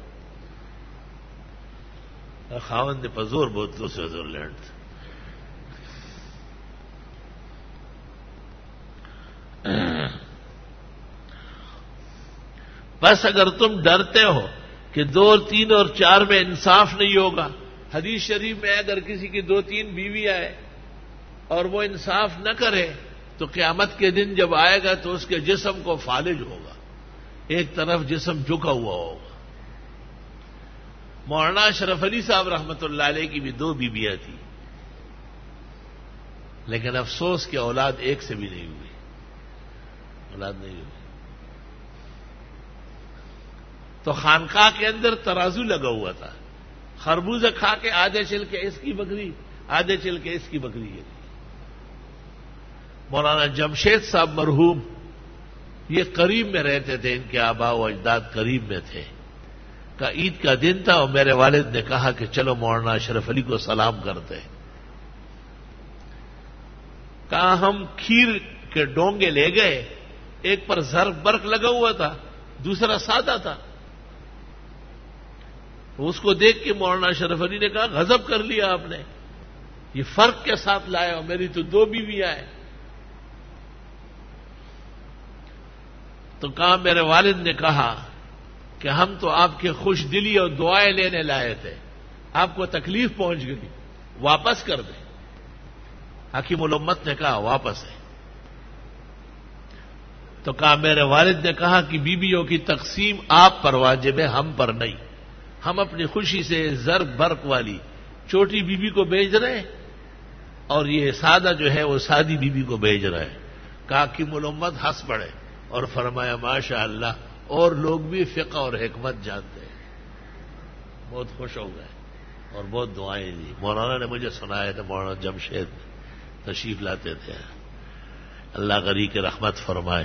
خاون نے پزور بہت لو سے سوئٹزرلینڈ تھا. بس اگر تم ڈرتے ہو کہ دو تین اور چار میں انصاف نہیں ہوگا، حدیث شریف میں اگر کسی کی دو تین بیوی آئے اور وہ انصاف نہ کرے تو قیامت کے دن جب آئے گا تو اس کے جسم کو فالج ہوگا، ایک طرف جسم جھکا ہوا ہوگا. مولانا اشرف علی صاحب رحمۃ اللہ علیہ کی بھی دو بیویاں تھیں، لیکن افسوس کہ اولاد ایک سے بھی نہیں ہوئی، اولاد نہیں ہوئی. تو خانقاہ کے اندر ترازو لگا ہوا تھا، خربوزہ کھا کے آدھے چل کے اس کی بکری، آدھے چل کے اس کی بکری ہے. مولانا جمشید صاحب مرحوم یہ قریب میں رہتے تھے، ان کے آبا و اجداد قریب میں تھے. کا عید کا دن تھا اور میرے والد نے کہا کہ چلو مولانا اشرف علی کو سلام کرتے ہیں. کہا ہم کھیر کے ڈونگے لے گئے، ایک پر زر برق لگا ہوا تھا، دوسرا سادہ تھا. اس کو دیکھ کے مولانا اشرف علی نے کہا غضب کر لیا آپ نے، یہ فرق کے ساتھ لایا اور میری تو دو بیویاں ہیں. تو کہا میرے والد نے کہا کہ ہم تو آپ کے خوش دلی اور دعائیں لینے لائے تھے، آپ کو تکلیف پہنچ گئی، واپس کر دیں. حکیم الامت نے کہا واپس ہے. تو کہا میرے والد نے کہا کہ بیویوں کی تقسیم آپ پر واجب ہے، ہم پر نہیں. ہم اپنی خوشی سے زر برق والی چھوٹی بیوی کو بھیج رہے ہیں اور یہ سادہ جو ہے وہ سادی بیوی کو بھیج رہے ہیں. کہا حکیم الامت ہنس پڑے اور فرمایا ماشاء اللہ، اور لوگ بھی فقہ اور حکمت جانتے ہیں. بہت خوش ہو گئے اور بہت دعائیں دی. مولانا نے مجھے سنایا تھا، مولانا جمشید تشریف لاتے تھے. اللہ غری کے رحمت فرمائے.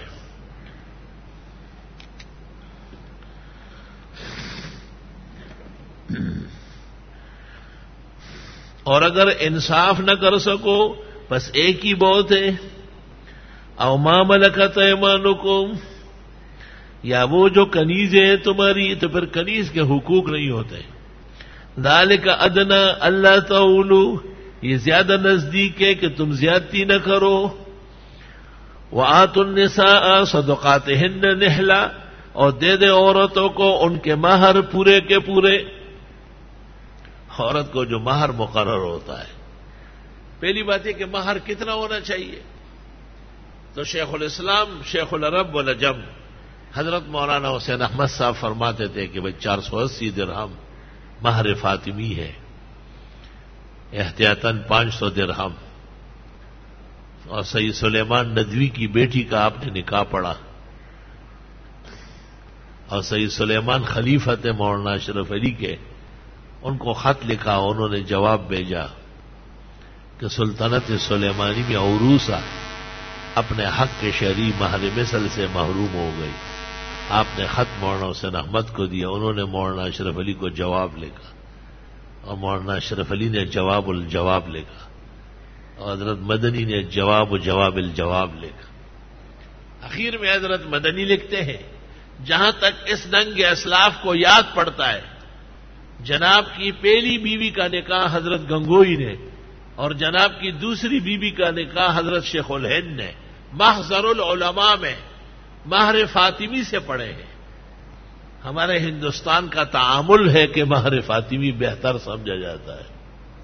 اور اگر انصاف نہ کر سکو بس ایک ہی بہت ہے، او ما ملکت ایمانکم، یا وہ جو کنیز ہے تمہاری، تو پھر کنیز کے حقوق نہیں ہوتے. ذالک ادنا اللہ تعولو، یہ زیادہ نزدیک ہے کہ تم زیادتی نہ کرو. وآتوا النساء صدقاتہن نحلا، اور دے دے عورتوں کو ان کے مہر پورے کے پورے. عورت کو جو مہر مقرر ہوتا ہے، پہلی بات یہ کہ مہر کتنا ہونا چاہیے. تو شیخ الاسلام شیخ العرب والعجم حضرت مولانا حسین احمد صاحب فرماتے تھے کہ بھائی چار سو اسی درہم مہر فاطمی ہے، احتیاطاً پانچ سو درہم. اور سید سلیمان ندوی کی بیٹی کا آپ نے نکاح پڑھا اور سید سلیمان خلیفۃ مولانا اشرف علی کے ان کو خط لکھا، انہوں نے جواب بھیجا کہ سلطنت سلیمانی میں عروسہ اپنے حق کے شرعی مہر مثل سے محروم ہو گئی. آپ نے خط مولانا حسین احمد کو دیا، انہوں نے مولانا اشرف علی کو جواب لکھا اور مولانا اشرف علی نے جواب الجواب لکھا اور حضرت مدنی نے جواب و جواب الجواب لکھا. اخیر میں حضرت مدنی لکھتے ہیں جہاں تک اس ننگ اسلاف کو یاد پڑتا ہے، جناب کی پہلی بیوی کا نکاح حضرت گنگوئی نے اور جناب کی دوسری بیوی کا نکاح حضرت شیخ الہند نے محضر العلماء میں مہر فاطمی سے پڑھے ہیں. ہمارے ہندوستان کا تعامل ہے کہ مہر فاطمی بہتر سمجھا جاتا ہے،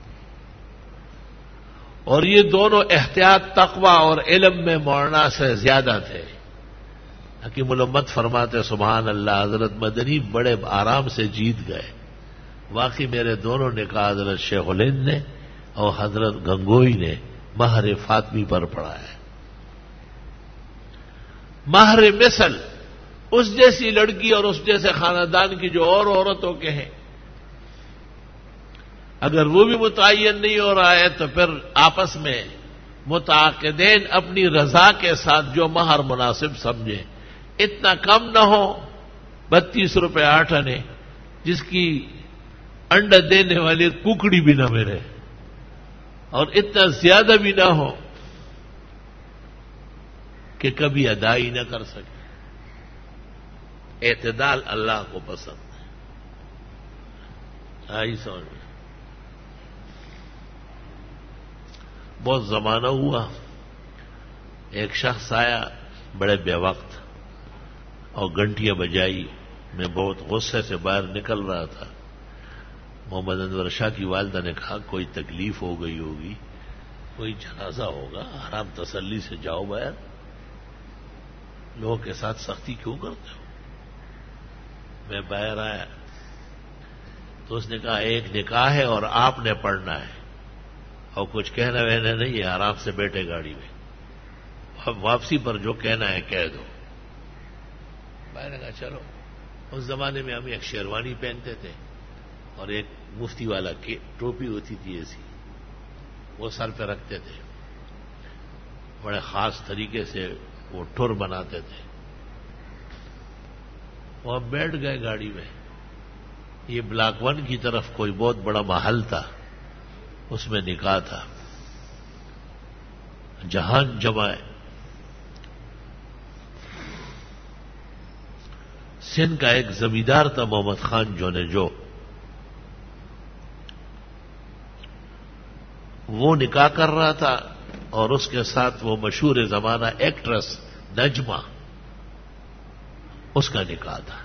اور یہ دونوں احتیاط تقوی اور علم میں مولانا سے زیادہ تھے. حکیم الامت فرماتے سبحان اللہ، حضرت مدنی بڑے آرام سے جیت گئے. واقعی میرے دونوں نکاح حضرت شیخ الہند نے اور حضرت گنگوئی نے مہر فاطمی پر پڑھا ہے. مہر مثل اس جیسی لڑکی اور اس جیسے خاندان کی جو اور عورتوں کے ہیں، اگر وہ بھی متعین نہیں ہو رہا ہے تو پھر آپس میں متعاقدین اپنی رضا کے ساتھ جو مہر مناسب سمجھیں، اتنا کم نہ ہو بتیس روپے آٹھ آنے جس کی انڈا دینے والی ککڑی بھی نہ ملے، اور اتنا زیادہ بھی نہ ہو کہ کبھی ادائی نہ کر سکے. اعتدال اللہ کو پسند ہے. آئی سمجھ میں. بہت زمانہ ہوا، ایک شخص آیا بڑے بے وقت اور گھنٹیاں بجائی. میں بہت غصے سے باہر نکل رہا تھا. محمد انور شاہ کی والدہ نے کہا کوئی تکلیف ہو گئی ہوگی، کوئی جنازہ ہوگا، آرام تسلی سے جاؤ باہر، لوگوں کے ساتھ سختی کیوں کرتے ہو؟ میں باہر آیا تو اس نے کہا ایک نکاح ہے اور آپ نے پڑھنا ہے اور کچھ کہنا وہنا نہیں ہے، آرام سے بیٹھے گاڑی میں، اب واپسی پر جو کہنا ہے کہہ دو. میں نے کہا چلو. اس زمانے میں ہم ایک شیروانی پہنتے تھے اور ایک مفتی والا کی ٹوپی ہوتی تھی ایسی، وہ سر پہ رکھتے تھے. بڑے خاص طریقے سے وہ ٹھر بناتے تھے. وہ ہم بیٹھ گئے گاڑی میں. یہ بلاک ون کی طرف کوئی بہت بڑا محل تھا، اس میں نکاح تھا. جہان جمائے سندھ کا ایک زمیندار تھا محمد خان جو نے جو وہ نکاح کر رہا تھا اور اس کے ساتھ وہ مشہور زمانہ ایکٹریس نجمہ، اس کا نکاح تھا.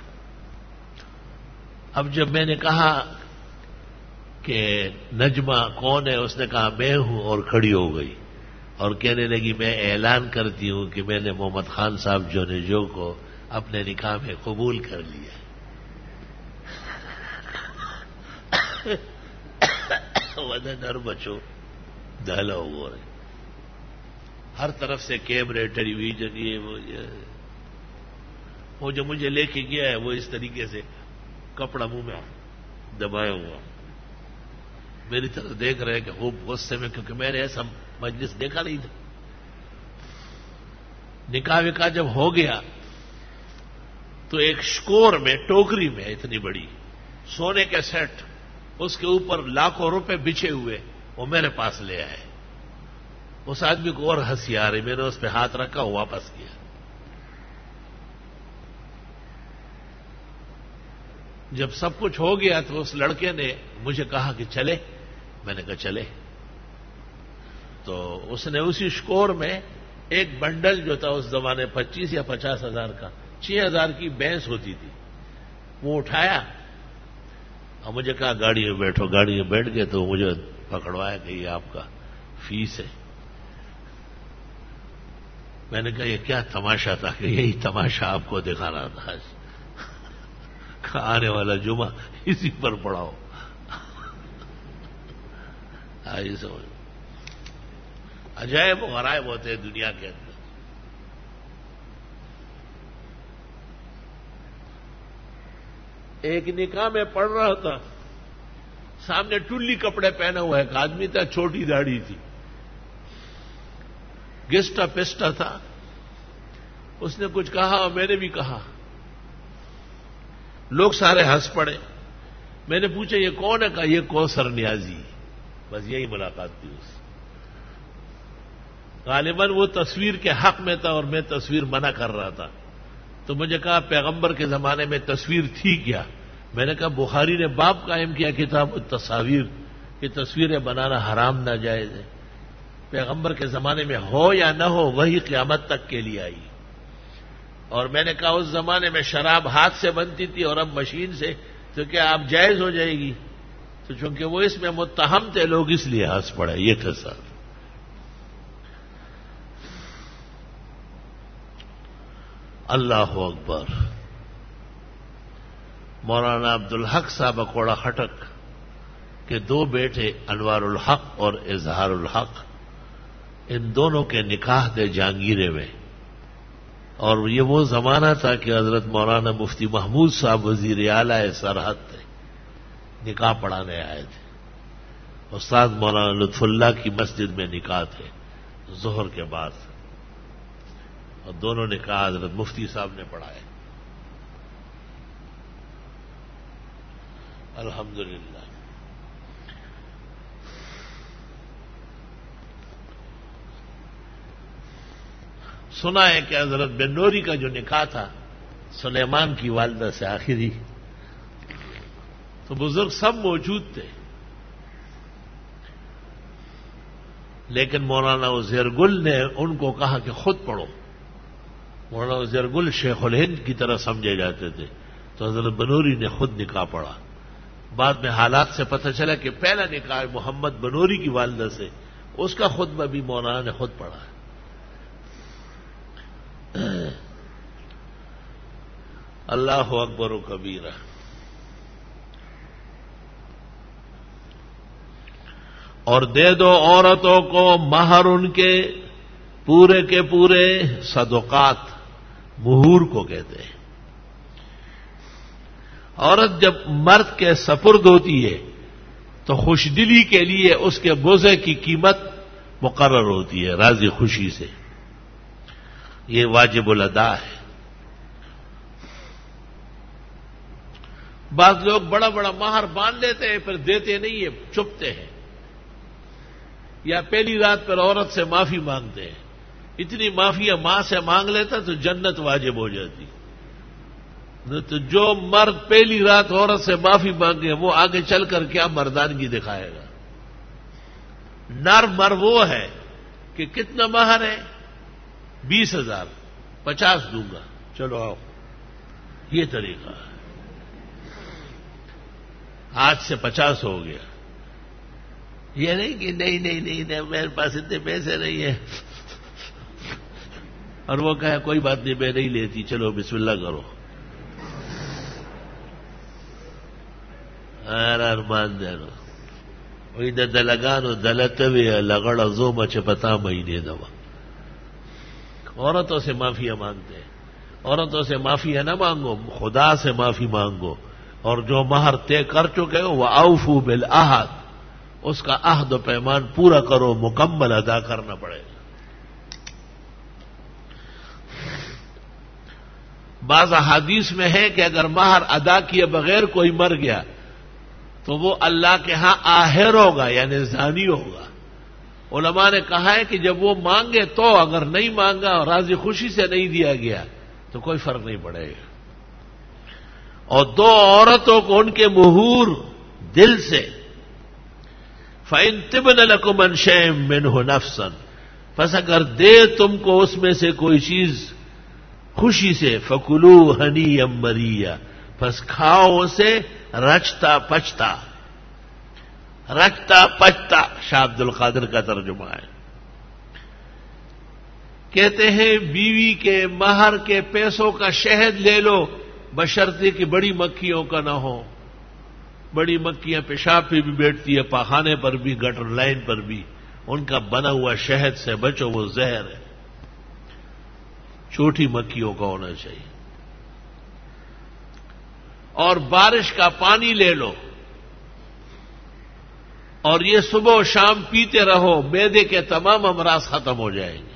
اب جب میں نے کہا کہ نجمہ کون ہے، اس نے کہا میں ہوں، اور کھڑی ہو گئی اور کہنے لگی میں اعلان کرتی ہوں کہ میں نے محمد خان صاحب جو نے جو کو اپنے نکاح میں قبول کر لیا. ودے ڈر بچو دہلا ہو رہے، ہر طرف سے کیمرے ٹیلی ویژن، یہ وہ وہ جو مجھے لے کے گیا ہے وہ اس طریقے سے کپڑا منہ میں دبایا ہوا میری طرف دیکھ رہے کہ خوب غصے میں، کیونکہ میں نے ایسا مجلس دیکھا نہیں تھا. نکاح وکاح جب ہو گیا تو ایک شکور میں ٹوکری میں اتنی بڑی سونے کے سیٹ، اس کے اوپر لاکھوں روپے بچھے ہوئے، وہ میرے پاس لے آئے. اس آدمی کو اور ہنسی آ رہی، میں نے اس پہ ہاتھ رکھا، وہ واپس کیا. جب سب کچھ ہو گیا تو اس لڑکے نے مجھے کہا کہ چلے. میں نے کہا چلے. تو اس نے اسی شکور میں ایک بنڈل جو تھا اس زمانے پچیس یا پچاس ہزار کا، چھ ہزار کی بھینس ہوتی تھی، وہ اٹھایا اور مجھے کہا گاڑی میں بیٹھو. گاڑی میں بیٹھ گئے تو مجھے پکڑوایا کہ یہ آپ کا فیس ہے. میں نے کہا یہ کیا تماشا تھا؟ کہ یہی تماشا آپ کو دکھانا تھا، آنے والا جمعہ اسی پر پڑھاؤ. آئی سمجھ. عجائب و غرائب ہوتے ہیں دنیا کے اندر. ایک نکاح میں پڑھ رہا تھا، سامنے ٹلی کپڑے پہنا ہوا ایک آدمی تھا، چھوٹی داڑھی تھی، گسٹا پسٹا تھا. اس نے کچھ کہا اور میں نے بھی کہا. لوگ سارے ہنس پڑے. میں نے پوچھا یہ کون ہے؟ کہا یہ کوثر نیازی. بس یہی ملاقات تھی اس سے. غالباً وہ تصویر کے حق میں تھا اور میں تصویر منع کر رہا تھا. تو مجھے کہا پیغمبر کے زمانے میں تصویر تھی کیا؟ میں نے کہا بخاری نے باب قائم کیا کتاب التصاویر کہ تصویریں بنانا حرام ناجائز ہے. پیغمبر کے زمانے میں ہو یا نہ ہو وہی قیامت تک کے لیے آئی. اور میں نے کہا اس زمانے میں شراب ہاتھ سے بنتی تھی اور اب مشین سے، تو کیا اب جائز ہو جائے گی؟ تو چونکہ وہ اس میں متہم تھے لوگ اس لیے ہنس پڑے. یہ قصہ. اللہ اکبر. مولانا عبدالحق صاحب اکوڑا خٹک کے دو بیٹے انوار الحق اور اظہار الحق، ان دونوں کے نکاح تھے جہانگیرے میں. اور یہ وہ زمانہ تھا کہ حضرت مولانا مفتی محمود صاحب وزیر اعلیٰ سرحد تھے، نکاح پڑھانے آئے تھے. استاد مولانا لطف اللہ کی مسجد میں نکاح تھے ظہر کے بعد، اور دونوں نکاح حضرت مفتی صاحب نے پڑھائے. الحمدللہ. سنا ہے کہ حضرت بن نوری کا جو نکاح تھا سلیمان کی والدہ سے آخری، تو بزرگ سب موجود تھے، لیکن مولانا عزیر گل نے ان کو کہا کہ خود پڑھو. مولانا عزیر گل شیخ الہند کی طرح سمجھے جاتے تھے، تو حضرت بنوری نے خود نکاح پڑھا. بعد میں حالات سے پتہ چلا کہ پہلا نکاح محمد بنوری کی والدہ سے، اس کا خطبہ بھی مولانا نے خود پڑھا. اللہ اکبر و کبیرہ. اور دے دو عورتوں کو مہر ان کے پورے کے پورے صدقات، مہور کو کہتے ہیں. عورت جب مرد کے سپرد ہوتی ہے تو خوش دلی کے لیے اس کے بوزے کی قیمت مقرر ہوتی ہے راضی خوشی سے. یہ واجب الادا ہے. بعض لوگ بڑا بڑا مہر باندھ لیتے ہیں پھر دیتے نہیں ہیں، چپتے ہیں، یا پہلی رات پر عورت سے معافی مانگتے ہیں. اتنی معافیاں ماں سے مانگ لیتا تو جنت واجب ہو جاتی. تو جو مرد پہلی رات عورت سے معافی مانگے وہ آگے چل کر کیا مردانگی دکھائے گا. نر مر وہ ہے کہ کتنا مہر ہے؟ بیس ہزار، پچاس دوں گا، چلو آؤ. یہ طریقہ ہے. آج سے پچاس ہو گیا. یہ نہیں کہ نہیں نہیں نہیں نہیں میرے پاس اتنے پیسے نہیں ہیں، اور وہ کہے کوئی بات نہیں میں نہیں لیتی، چلو بسم اللہ کرو. ارمان دینو وہی دلگانو دلتوی لگڑ زوم چ پتا مہینے دوا. عورتوں سے معافیاں مانگتے ہیں. عورتوں سے معافیاں نہ مانگو، خدا سے معافی مانگو. اور جو مہر طے کر چکے ہو وہ اوفو بالعہد، اس کا عہد و پیمان پورا کرو، مکمل ادا کرنا پڑے گا. بعض احادیث میں ہے کہ اگر مہر ادا کیے بغیر کوئی مر گیا تو وہ اللہ کے ہاں آہر ہوگا، یعنی زانی ہوگا. علماء نے کہا ہے کہ جب وہ مانگے تو، اگر نہیں مانگا اور راضی خوشی سے نہیں دیا گیا تو کوئی فرق نہیں پڑے گا. اور دو عورتوں کو ان کے مہور دل سے، فَإِن تِبْنَ لَكُمْ عَنْ شَيْءٍ مِّنْهُ نَفْسًا، پس اگر دے تم کو اس میں سے کوئی چیز خوشی سے، فَكُلُوا هَنِيًّا مَرِيًّا، پس کھاؤ اسے رچتا پچتا. رچتا پچتا شاہ عبد القادر کا ترجمہ ہے. کہتے ہیں بیوی کے مہر کے پیسوں کا شہد لے لو، بشرطے کہ بڑی مکھیوں کا نہ ہو. بڑی مکھیاں پیشاب پہ بھی بیٹھتی ہے، پاخانے پر بھی، گٹر لائن پر بھی. ان کا بنا ہوا شہد سے بچو، وہ زہر ہے. چھوٹی مکھیوں کا ہونا چاہیے. اور بارش کا پانی لے لو اور یہ صبح و شام پیتے رہو، معدے کے تمام امراض ختم ہو جائیں گے۔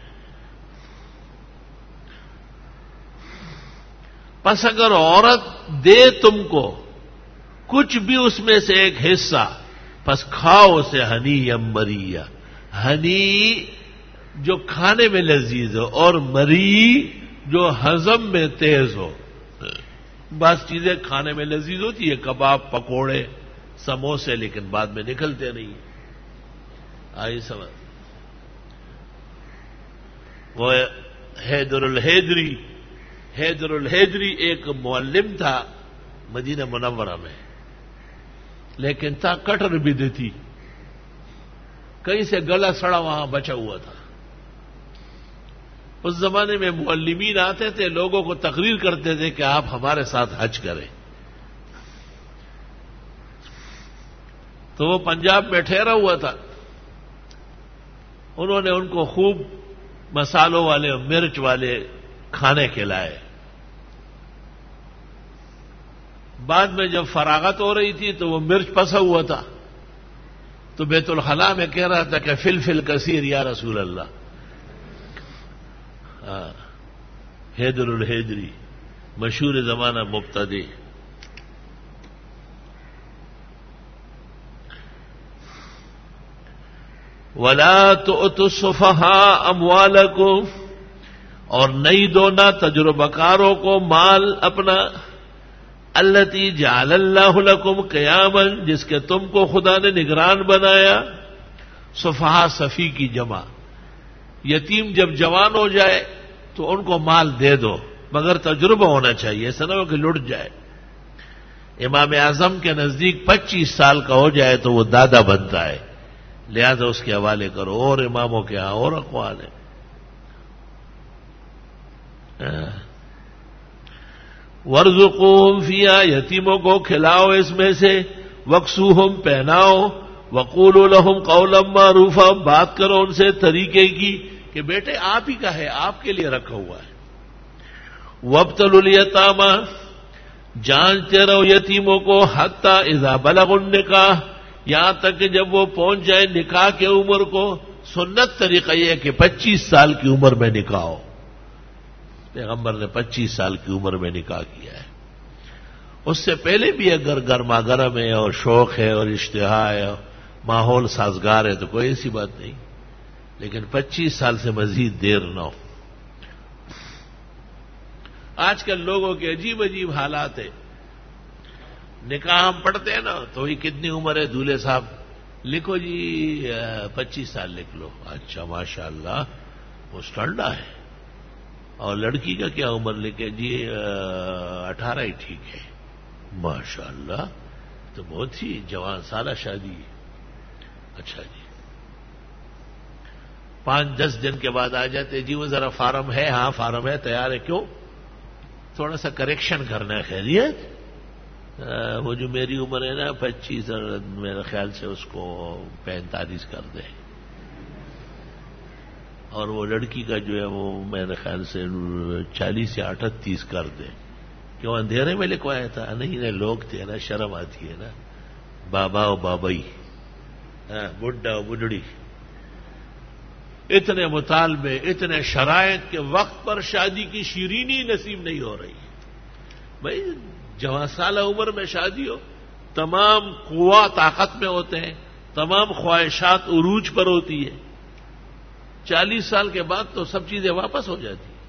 پس اگر عورت دے تم کو کچھ بھی اس میں سے ایک حصہ، پس کھاؤ اسے ہنی یم مریا، ہنی جو کھانے میں لذیذ ہو اور مری جو ہضم میں تیز ہو۔ بعض چیزیں کھانے میں لذیذ ہوتی ہے، کباب، پکوڑے، سموسے، لیکن بعد میں نکلتے نہیں۔ آئی سمجھ؟ وہ حیدر الحیدری حیدر الحیدری ایک معلم تھا مدینہ منورہ میں، لیکن تھا کٹر بدعتی، کہیں سے گلا سڑا وہاں بچا ہوا تھا۔ اس زمانے میں معلمین آتے تھے، لوگوں کو تقریر کرتے تھے کہ آپ ہمارے ساتھ حج کریں، تو وہ پنجاب میں ٹھہرا ہوا تھا۔ انہوں نے ان کو خوب مسالوں والے اور مرچ والے کھانے کھلائے۔ بعد میں جب فراغت ہو رہی تھی تو وہ مرچ پسا ہوا تھا، تو بیت الخلاء میں کہہ رہا تھا کہ فل فل کثیر یا رسول اللہ۔ حیدر الحیدری مشہور زمانہ مبتدی۔ وَلَا تُؤْتُوا السُّفَهَاءَ أَمْوَالَكُمْ، اور نہیں دونا تجربہ کاروں کو مال اپنا، التی جعل اللہ لکم قیاما، جس کے تم کو خدا نے نگران بنایا۔ صفحہ صفی کی جمع، یتیم جب جوان ہو جائے تو ان کو مال دے دو، مگر تجربہ ہونا چاہیے، ایسا نہ ہو کہ لٹ جائے۔ امام اعظم کے نزدیک پچیس سال کا ہو جائے تو وہ دادا بنتا ہے، لہذا اس کے حوالے کرو۔ اور اماموں کے ہاں اور اقوال ہیں۔ وَارْزُقُوهُمْ فِيهَا، یتیموں کو کھلاؤ اس میں سے، وَاكْسُوهُمْ پہناؤ، وَقُولُوا لَهُمْ قَوْلًا مَّعْرُوفًا بات کرو ان سے طریقے کی کہ بیٹے آپ ہی کا ہے، آپ کے لیے رکھا ہوا ہے۔ وَابْتَلُوا الْيَتَامَىٰ، جانچتے رہو یتیموں کو، حَتَّىٰ اِذَا بَلَغُوا النِّکَاحَ، یہاں تک کہ جب وہ پہنچ جائے نکاح کے عمر کو۔ سنت طریقہ یہ ہے کہ پچیس سال کی عمر میں نکاح ہو، پیغمبر نے پچیس سال کی عمر میں نکاح کیا ہے۔ اس سے پہلے بھی اگر گرما گرم ہے اور شوق ہے اور اشتہا ہے اور ماحول سازگار ہے تو کوئی ایسی بات نہیں، لیکن پچیس سال سے مزید دیر نہ ہو۔ آج کل لوگوں کے عجیب عجیب حالات ہیں۔ نکاح ہم پڑھتے ہیں نا تو یہ کتنی عمر ہے دولہے صاحب، لکھو جی پچیس سال لکھ لو، اچھا ماشاء اللہ وہ سٹنڈا ہے۔ اور لڑکی کا کیا عمر لکھے جی اٹھارہ ہی ٹھیک ہے، ماشاء اللہ تو بہت ہی جوان سالہ شادی ہے۔ اچھا جی پانچ دس دن کے بعد آ جاتے، جی وہ ذرا فارم ہے، ہاں فارم ہے تیار ہے، کیوں تھوڑا سا کریکشن کرنا ہے، خیریت وہ جو میری عمر ہے نا پچیس، میرے خیال سے اس کو پینتالیس کر دیں، اور وہ لڑکی کا جو ہے وہ میرے خیال سے چالیس یا اٹھتیس کر دیں۔ کیوں اندھیرے میں لکھوایا تھا؟ نہیں نہیں لوگ تھے نا، شرم آتی ہے نا، بابا و بابئی، بڈھا و بڈڑی، اتنے مطالبے، اتنے شرائط کے وقت پر شادی کی شیرینی نصیب نہیں ہو رہی۔ بھائی جوان سالہ عمر میں شادی ہو، تمام قوا طاقت میں ہوتے ہیں، تمام خواہشات عروج پر ہوتی ہے، چالیس سال کے بعد تو سب چیزیں واپس ہو جاتی ہیں۔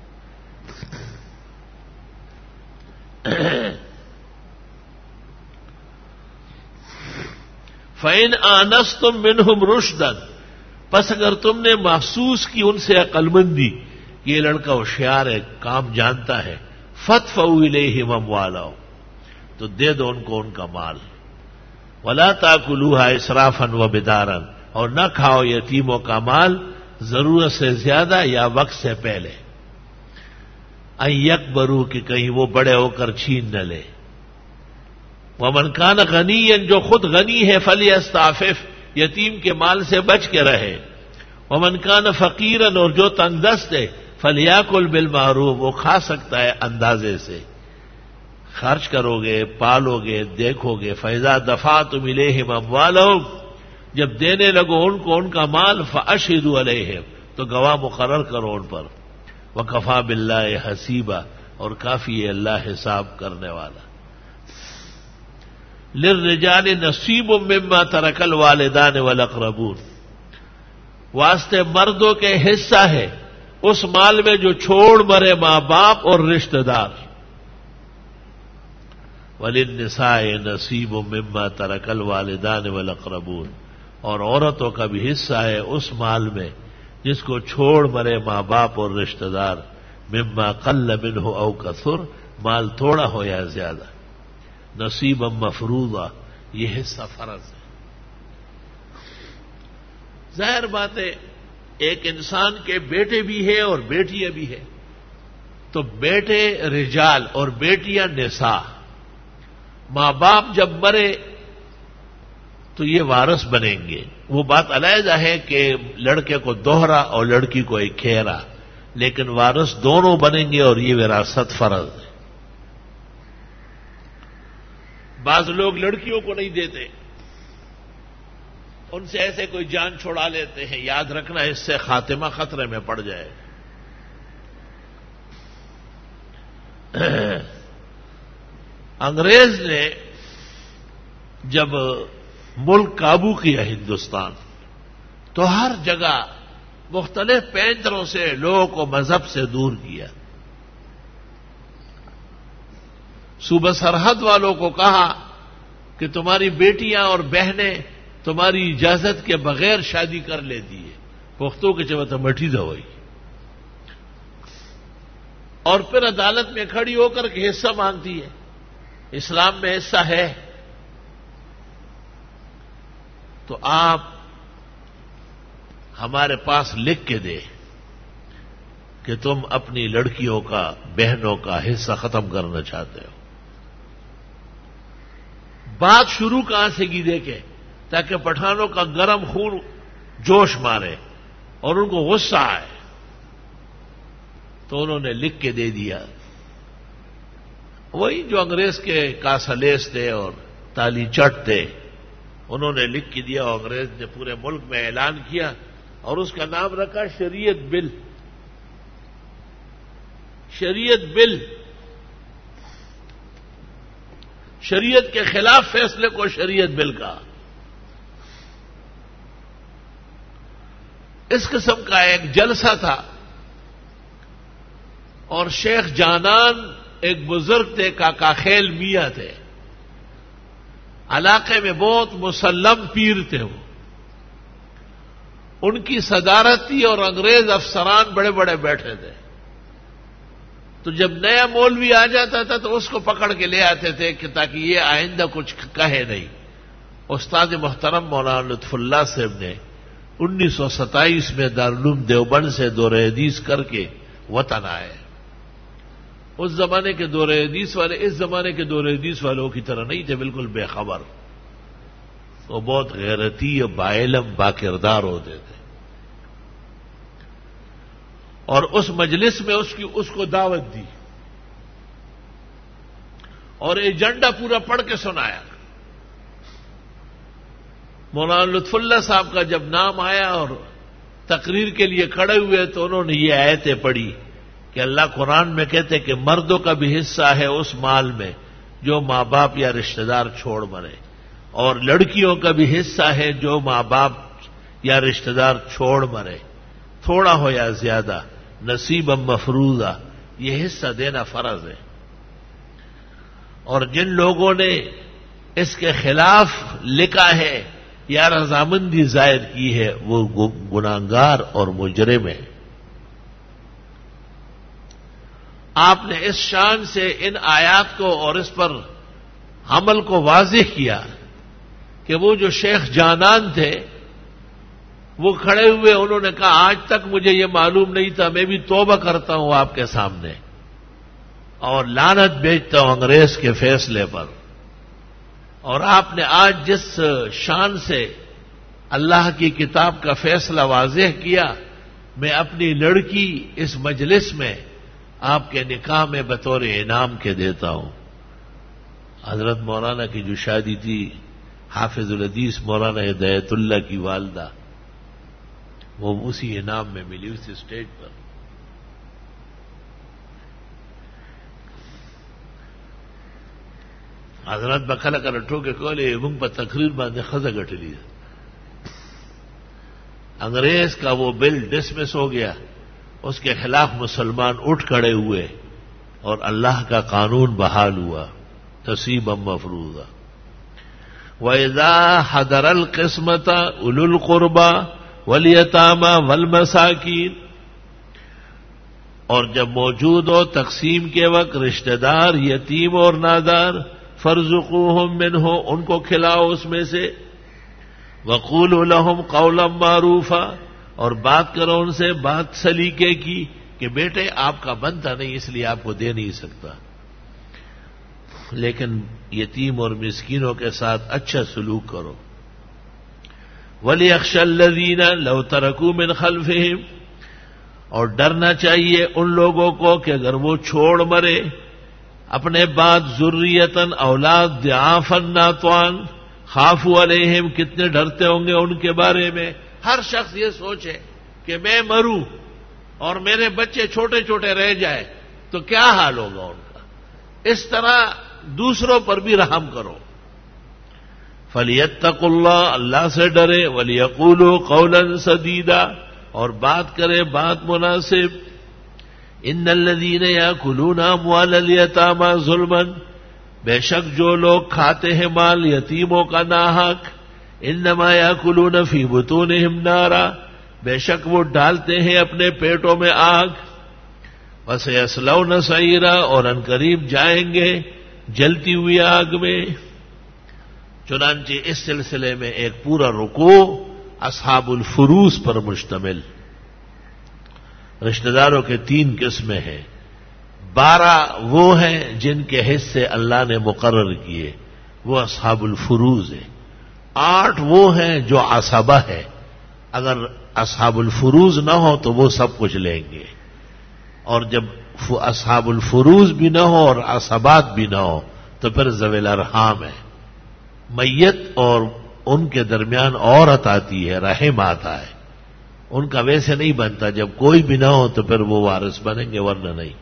فَإِنْ آنَسْتُم مِّنْهُمْ رُشْدًا، پس اگر تم نے محسوس کی ان سے عقل مندی، یہ لڑکا ہوشیار ہے، کام جانتا ہے، فَادْفَعُوا إِلَيْهِمْ أَمْوَالَهُمْ، تو دے دو ان کو ان کا مال۔ وَلَا تَأْكُلُوهَا إِسْرَافًا وَبِدَارًا، اور نہ کھاؤ یتیموں کا مال ضرورت سے زیادہ یا وقت سے پہلے، ان یکبروا کہ کہیں وہ بڑے ہو کر چھین نہ لے۔ ومن کان غنیا، جو خود غنی ہے، فلیستعفف، یتیم کے مال سے بچ کے رہے۔ ومن کان فقیرا، اور جو تنگ دست ہے، فلیاکل بالمعروف، وہ کھا سکتا ہے اندازے سے، خرچ کرو گے، پالو گے، دیکھو گے، فَإِذَا دَفَعْتُمْ إِلَيْهِمْ أَمْوَالَهُمْ، جب دینے لگو ان کو ان کا مال، فَأَشْهِدُوا عَلَيْهِمْ، تو گواہ مقرر کرو ان پر، وَكَفَى بِاللَّهِ حَسِيبًا، اور کافی ہے اللہ حساب کرنے والا۔ لِلرِّجَالِ نَصِيبٌ مِّمَّا تَرَكَ الْوَالِدَانِ وَالْأَقْرَبُونَ، واسطے مردوں کے حصہ ہے اس مال میں جو چھوڑ مرے ماں باپ اور رشتہ دار۔ وَلِلنِّسَاءِ نَصِيبٌ مِّمَّا تَرَكَ الْوَالِدَانِ وَالْأَقْرَبُونَ، اور عورتوں کا بھی حصہ ہے اس مال میں جس کو چھوڑ مرے ماں باپ اور رشتہ دار، مما قل منہ او کثر، مال تھوڑا ہو یا زیادہ، نصیبا مفروضا، یہ حصہ فرض ہے۔ ظاہر بات ہے ایک انسان کے بیٹے بھی ہیں اور بیٹیاں بھی ہیں، تو بیٹے رجال اور بیٹیاں نساء، ماں باپ جب مرے تو یہ وارث بنیں گے۔ وہ بات علیحدہ ہے کہ لڑکے کو دوہرا اور لڑکی کو ایک کھیرا، لیکن وارث دونوں بنیں گے اور یہ وراثت فرض ہے۔ بعض لوگ لڑکیوں کو نہیں دیتے، ان سے ایسے کوئی جان چھڑا لیتے ہیں، یاد رکھنا اس سے خاتمہ خطرے میں پڑ جائے۔ انگریز نے جب ملک قابو کیا ہندوستان، تو ہر جگہ مختلف پینتروں سے لوگوں کو مذہب سے دور کیا۔ صوبہ سرحد والوں کو کہا کہ تمہاری بیٹیاں اور بہنیں تمہاری اجازت کے بغیر شادی کر لیتی ہے، پختوں کے چوتھ مٹھی دوائی، اور پھر عدالت میں کھڑی ہو کر کے حصہ مانگتی ہے۔ اسلام میں حصہ ہے تو آپ ہمارے پاس لکھ کے دے کہ تم اپنی لڑکیوں کا، بہنوں کا حصہ ختم کرنا چاہتے ہو۔ بات شروع کہاں سے کی دیکھیں تاکہ پٹھانوں کا گرم خون جوش مارے اور ان کو غصہ آئے، تو انہوں نے لکھ کے دے دیا۔ وہی جو انگریز کے کاسلیس تھے اور تالی چٹ تھے، انہوں نے لکھ کے دیا، اور انگریز نے پورے ملک میں اعلان کیا اور اس کا نام رکھا شریعت بل۔ شریعت بل، شریعت کے خلاف فیصلے کو شریعت بل کا۔ اس قسم کا ایک جلسہ تھا، اور شیخ جانان ایک بزرگ تھے، کاکا خیل میاں تھے، علاقے میں بہت مسلم پیر تھے وہ، ان کی صدارت تھی اور انگریز افسران بڑے بڑے بیٹھے تھے۔ تو جب نیا مولوی آ جاتا تھا تو اس کو پکڑ کے لے آتے تھے کہ تاکہ یہ آئندہ کچھ کہے نہیں۔ استاد محترم مولانا لطف اللہ صاحب نے انیس سو ستائیس میں دارالعلوم دیوبند سے دور حدیث کر کے وطن آئے۔ اس زمانے کے دور حدیث والے اس زمانے کے دور حدیث والوں کی طرح نہیں تھے، بالکل بے خبر، وہ بہت غیرتی اور باعلم باکردار ہوتے تھے۔ اور اس مجلس میں اس کی اس کو دعوت دی اور ایجنڈا پورا پڑھ کے سنایا۔ مولانا لطف اللہ صاحب کا جب نام آیا اور تقریر کے لیے کھڑے ہوئے تو انہوں نے یہ آیتیں پڑھی کہ اللہ قرآن میں کہتے کہ مردوں کا بھی حصہ ہے اس مال میں جو ماں باپ یا رشتہ دار چھوڑ مرے، اور لڑکیوں کا بھی حصہ ہے جو ماں باپ یا رشتہ دار چھوڑ مرے، تھوڑا ہو یا زیادہ، نصیبا مفروضا، یہ حصہ دینا فرض ہے۔ اور جن لوگوں نے اس کے خلاف لکھا ہے یا رضامندی ظاہر کی ہے وہ گناہگار اور مجرم ہے۔ آپ نے اس شان سے ان آیات کو اور اس پر عمل کو واضح کیا کہ وہ جو شیخ جانان تھے وہ کھڑے ہوئے، انہوں نے کہا آج تک مجھے یہ معلوم نہیں تھا، میں بھی توبہ کرتا ہوں آپ کے سامنے اور لعنت بھیجتا ہوں انگریز کے فیصلے پر۔ اور آپ نے آج جس شان سے اللہ کی کتاب کا فیصلہ واضح کیا، میں اپنی لڑکی اس مجلس میں آپ کے نکاح میں بطور انعام کے دیتا ہوں۔ حضرت مولانا کی جو شادی تھی حافظ الحدیث مولانا ہدایت اللہ کی والدہ، وہ اسی انعام میں ملی اس اسٹیج پر. حضرت بکھلا کر ٹوکے کولے منگ پر تقریر باندھے خزہ گٹ لی. انگریز کا وہ بل ڈسمس ہو گیا، اس کے خلاف مسلمان اٹھ کھڑے ہوئے اور اللہ کا قانون بحال ہوا، تصیبا مفروضا. وَإِذَا حَضَرَ الْقِسْمَةَ أُولُو الْقُرْبَى وَالْيَتَامَى وَالْمَسَاكِينَ، اور جب موجود ہو تقسیم کے وقت رشتہ دار، یتیم اور نادار، فَارْزُقُوهُم مِّنْهُ، ان کو کھلاؤ اس میں سے. وَقُولُوا لَهُمْ قَوْلًا مَّعْرُوفًا، اور بات کرو ان سے بات سلیقے کی کہ بیٹے آپ کا بنتا نہیں اس لیے آپ کو دے نہیں سکتا، لیکن یتیم اور مسکینوں کے ساتھ اچھا سلوک کرو. وَلْيَخْشَ الَّذِينَ لَوْ تَرَكُوا مِنْ خَلْفِهِمْ، اور ڈرنا چاہیے ان لوگوں کو کہ اگر وہ چھوڑ مرے اپنے بعد ذریتاً اولاد ضعافاً ناتوان، خافوا علیہم، کتنے ڈرتے ہوں گے ان کے بارے میں. ہر شخص یہ سوچے کہ میں مروں اور میرے بچے چھوٹے چھوٹے رہ جائیں تو کیا حال ہوگا ان کا. اس طرح دوسروں پر بھی رحم کرو. فَلْيَتَّقُوا اللَّهَ، اللہ سے ڈرے. وَلْيَقُولُوا قَوْلًا سَدِيدًا، اور بات کرے بات مناسب. إِنَّ الَّذِينَ يَأْكُلُونَ أَمْوَالَ الْيَتَامَى ظُلْمًا، بے شک جو لوگ کھاتے ہیں مال یتیموں کا ناحق، انما یاکلون فی بطونہم نارا، بے شک وہ ڈالتے ہیں اپنے پیٹوں میں آگ. وسیصلون سعیرا، اور ان قریب جائیں گے جلتی ہوئی آگ میں. چنانچہ اس سلسلے میں ایک پورا رکوع اصحاب الفروض پر مشتمل. رشتہ داروں کے تین قسمیں ہیں. بارہ وہ ہیں جن کے حصے اللہ نے مقرر کیے، وہ اصحاب الفروض ہیں. آٹھ وہ ہیں جو عصبہ ہے، اگر اصحاب الفروض نہ ہو تو وہ سب کچھ لیں گے. اور جب اصحاب الفروض بھی نہ ہو اور عصبات بھی نہ ہو تو پھر ذوی الارحام ہے. میت اور ان کے درمیان عورت آتی ہے، رحم آتا ہے، ان کا ویسے نہیں بنتا. جب کوئی بھی نہ ہو تو پھر وہ وارث بنیں گے، ورنہ نہیں.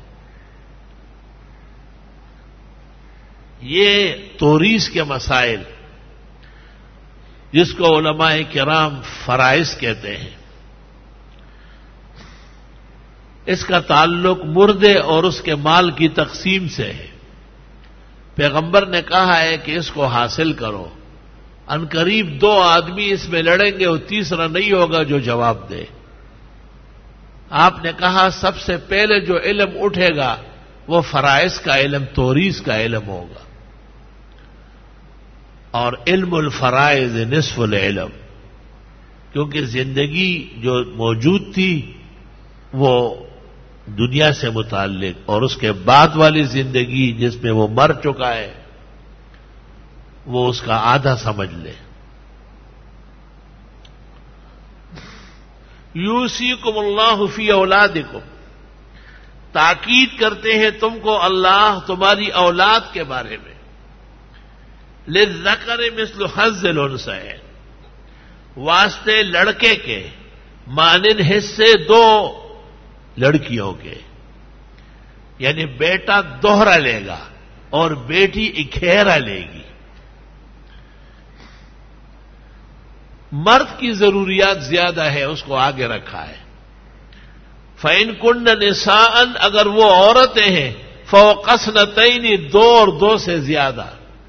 یہ توریث کے مسائل جس کو علماء کرام فرائض کہتے ہیں، اس کا تعلق مردے اور اس کے مال کی تقسیم سے ہے. پیغمبر نے کہا ہے کہ اس کو حاصل کرو. ان قریب دو آدمی اس میں لڑیں گے اور تیسرا نہیں ہوگا جو جواب دے. آپ نے کہا سب سے پہلے جو علم اٹھے گا وہ فرائض کا علم، توریث کا علم ہوگا. اور علم الفرائض نصف العلم، کیونکہ زندگی جو موجود تھی وہ دنیا سے متعلق، اور اس کے بعد والی زندگی جس میں وہ مر چکا ہے وہ اس کا آدھا سمجھ لے. یوصیکم اللہ فی اولادکم، تاکید کرتے ہیں تم کو اللہ تمہاری اولاد کے بارے میں. للذکر مثل حظ الانثیین، واسطے لڑکے کے مانند حصے دو لڑکیوں کے، یعنی بیٹا دوہرا لے گا اور بیٹی اکھیرا لے گی. مرد کی ضروریات زیادہ ہے، اس کو آگے رکھا ہے. فَإِن كُنَّ نِسَاءً، اگر وہ عورتیں ہیں، فَوْقَ اثْنَتَيْنِ، دو اور دو سے زیادہ،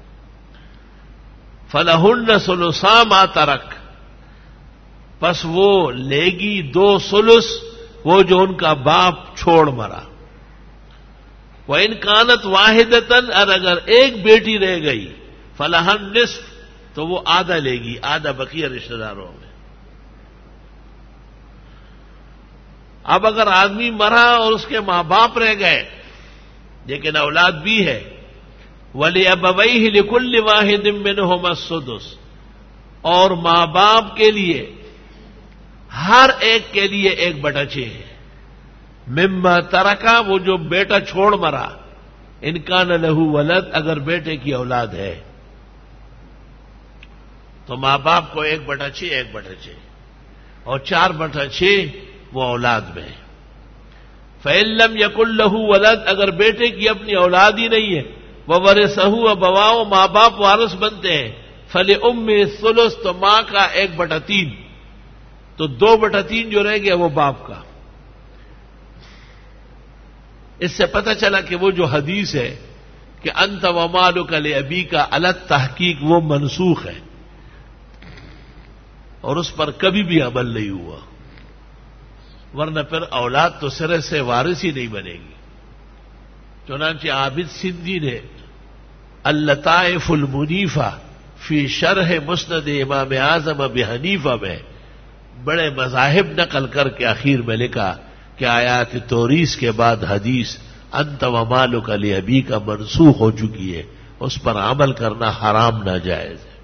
فَلَهُنَّ ثُلُثَا مَا تَرَكَ، پس وہ لے گی دو ثلث وہ جو ان کا باپ چھوڑ مرا. وَإِن كَانَتْ وَاحِدَةً، اور اگر ایک بیٹی رہ گئی، فَلَهَا النِّصْفُ، تو وہ آدھا لے گی، آدھا بقیہ رشتہ داروں میں. اب اگر آدمی مرا اور اس کے ماں باپ رہ گئے لیکن اولاد بھی ہے، وَلِأَبَوَيْهِ لِكُلِّ وَاحِدٍ مِّنْهُمَا السُّدُسُ، اور ماں باپ کے لیے ہر ایک کے لیے ایک بٹا چھ ہے. مما ترکا، وہ جو بیٹا چھوڑ مرا، ان کان لہو ولد، اگر بیٹے کی اولاد ہے تو ماں باپ کو ایک بٹا چھ ایک بٹا چھ اور چار بٹا چھ وہ اولاد میں. فَإِن لَّمْ يَكُن لَّهُ وَلَدٌ، اگر بیٹے کی اپنی اولاد ہی نہیں ہے، وَوَرِثَهُ أَبَوَاهُ، ماں باپ وارث بنتے ہیں، فَلِأُمِّهِ الثُّلُث، تو ماں کا ایک بٹا تین، تو دو بٹا تین جو رہ گیا وہ باپ کا. اس سے پتہ چلا کہ وہ جو حدیث ہے کہ انت ومالک لابیک علی التحقیق، وہ منسوخ ہے اور اس پر کبھی بھی عمل نہیں ہوا، ورنہ پھر اولاد تو سرے سے وارث ہی نہیں بنے گی. چنانچہ عابد سندھی نے اللطائف المنیفہ فی شرح مسند امام اعظم ابی حنیفہ میں بڑے مذاہب نقل کر کے اخیر میں لکھا کہ آیات توریث کے بعد حدیث انت ومالک لابیک کا منسوخ ہو چکی ہے، اس پر عمل کرنا حرام ناجائز ہے.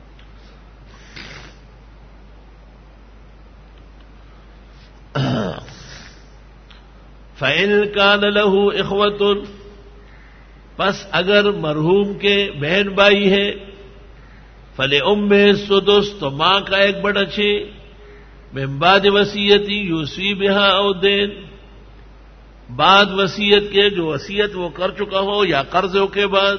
فَإِن كَانَ لَهُ إِخْوَةٌ، پس اگر مرحوم کے بہن بھائی ہے، فَلِأُمِّهِ السُّدُسُ، تو ماں کا ایک بٹا چھ، من بعد وصیت یوصی بها او دین، بعد وصیت کے جو وصیت وہ کر چکا ہو یا قرضوں کے بعد.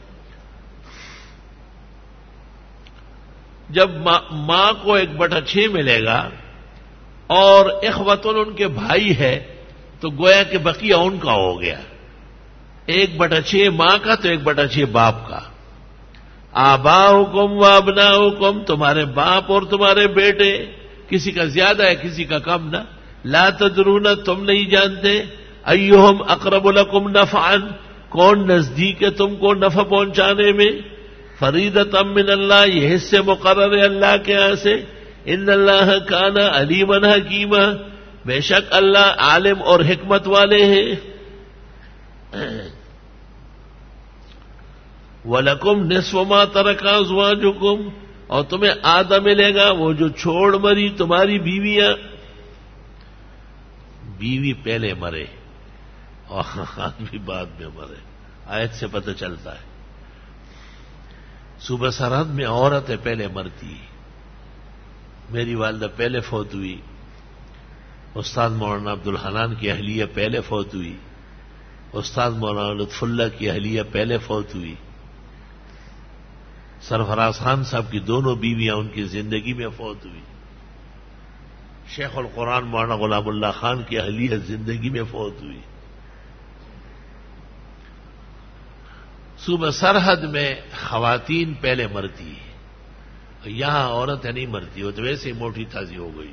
جب ماں کو ایک بٹا چھ ملے گا اور اخوتن ان کے بھائی ہے تو گویا کہ بقیہ ان کا ہو گیا، ایک بٹا چھ ماں کا تو ایک بٹا چھ باپ کا. آباؤکم و ابناؤکم، تمہارے باپ اور تمہارے بیٹے، کسی کا زیادہ ہے کسی کا کم نہ. لا تدرون، تم نہیں جانتے، ایہم اقرب لکم نفعا، کون نزدیک ہے تم کو نفع پہنچانے میں. فریضۃ من اللہ، یہ حصے مقرر ہے اللہ کے یہاں سے. ان اللہ کان علیما حکیما، بے شک اللہ عالم اور حکمت والے ہیں. وَلَكُمْ نِصْفُ مَا تَرَكَ أَزْوَاجُكُمْ، اور تمہیں آدھا ملے گا وہ جو چھوڑ مری تمہاری بیویاں. بیوی پہلے مرے اور آدمی بعد میں مرے، آیت سے پتہ چلتا ہے. صوبہ سرحد میں عورتیں پہلے مرتی. میری والدہ پہلے فوت ہوئی، استاد مولانا عبد الحنان کی اہلیہ پہلے فوت ہوئی، استاد مولانا لطف اللہ کی اہلیہ پہلے فوت ہوئی. سرفراز خان صاحب کی دونوں بیویاں ان کی زندگی میں فوت ہوئی. شیخ القرآن مولانا غلام اللہ خان کی اہلیہ زندگی میں فوت ہوئی. صوبہ سرحد میں خواتین پہلے مرتی، یہاں عورتیں نہیں مرتی، وہ تو ویسے ہی موٹی تازی ہو گئی.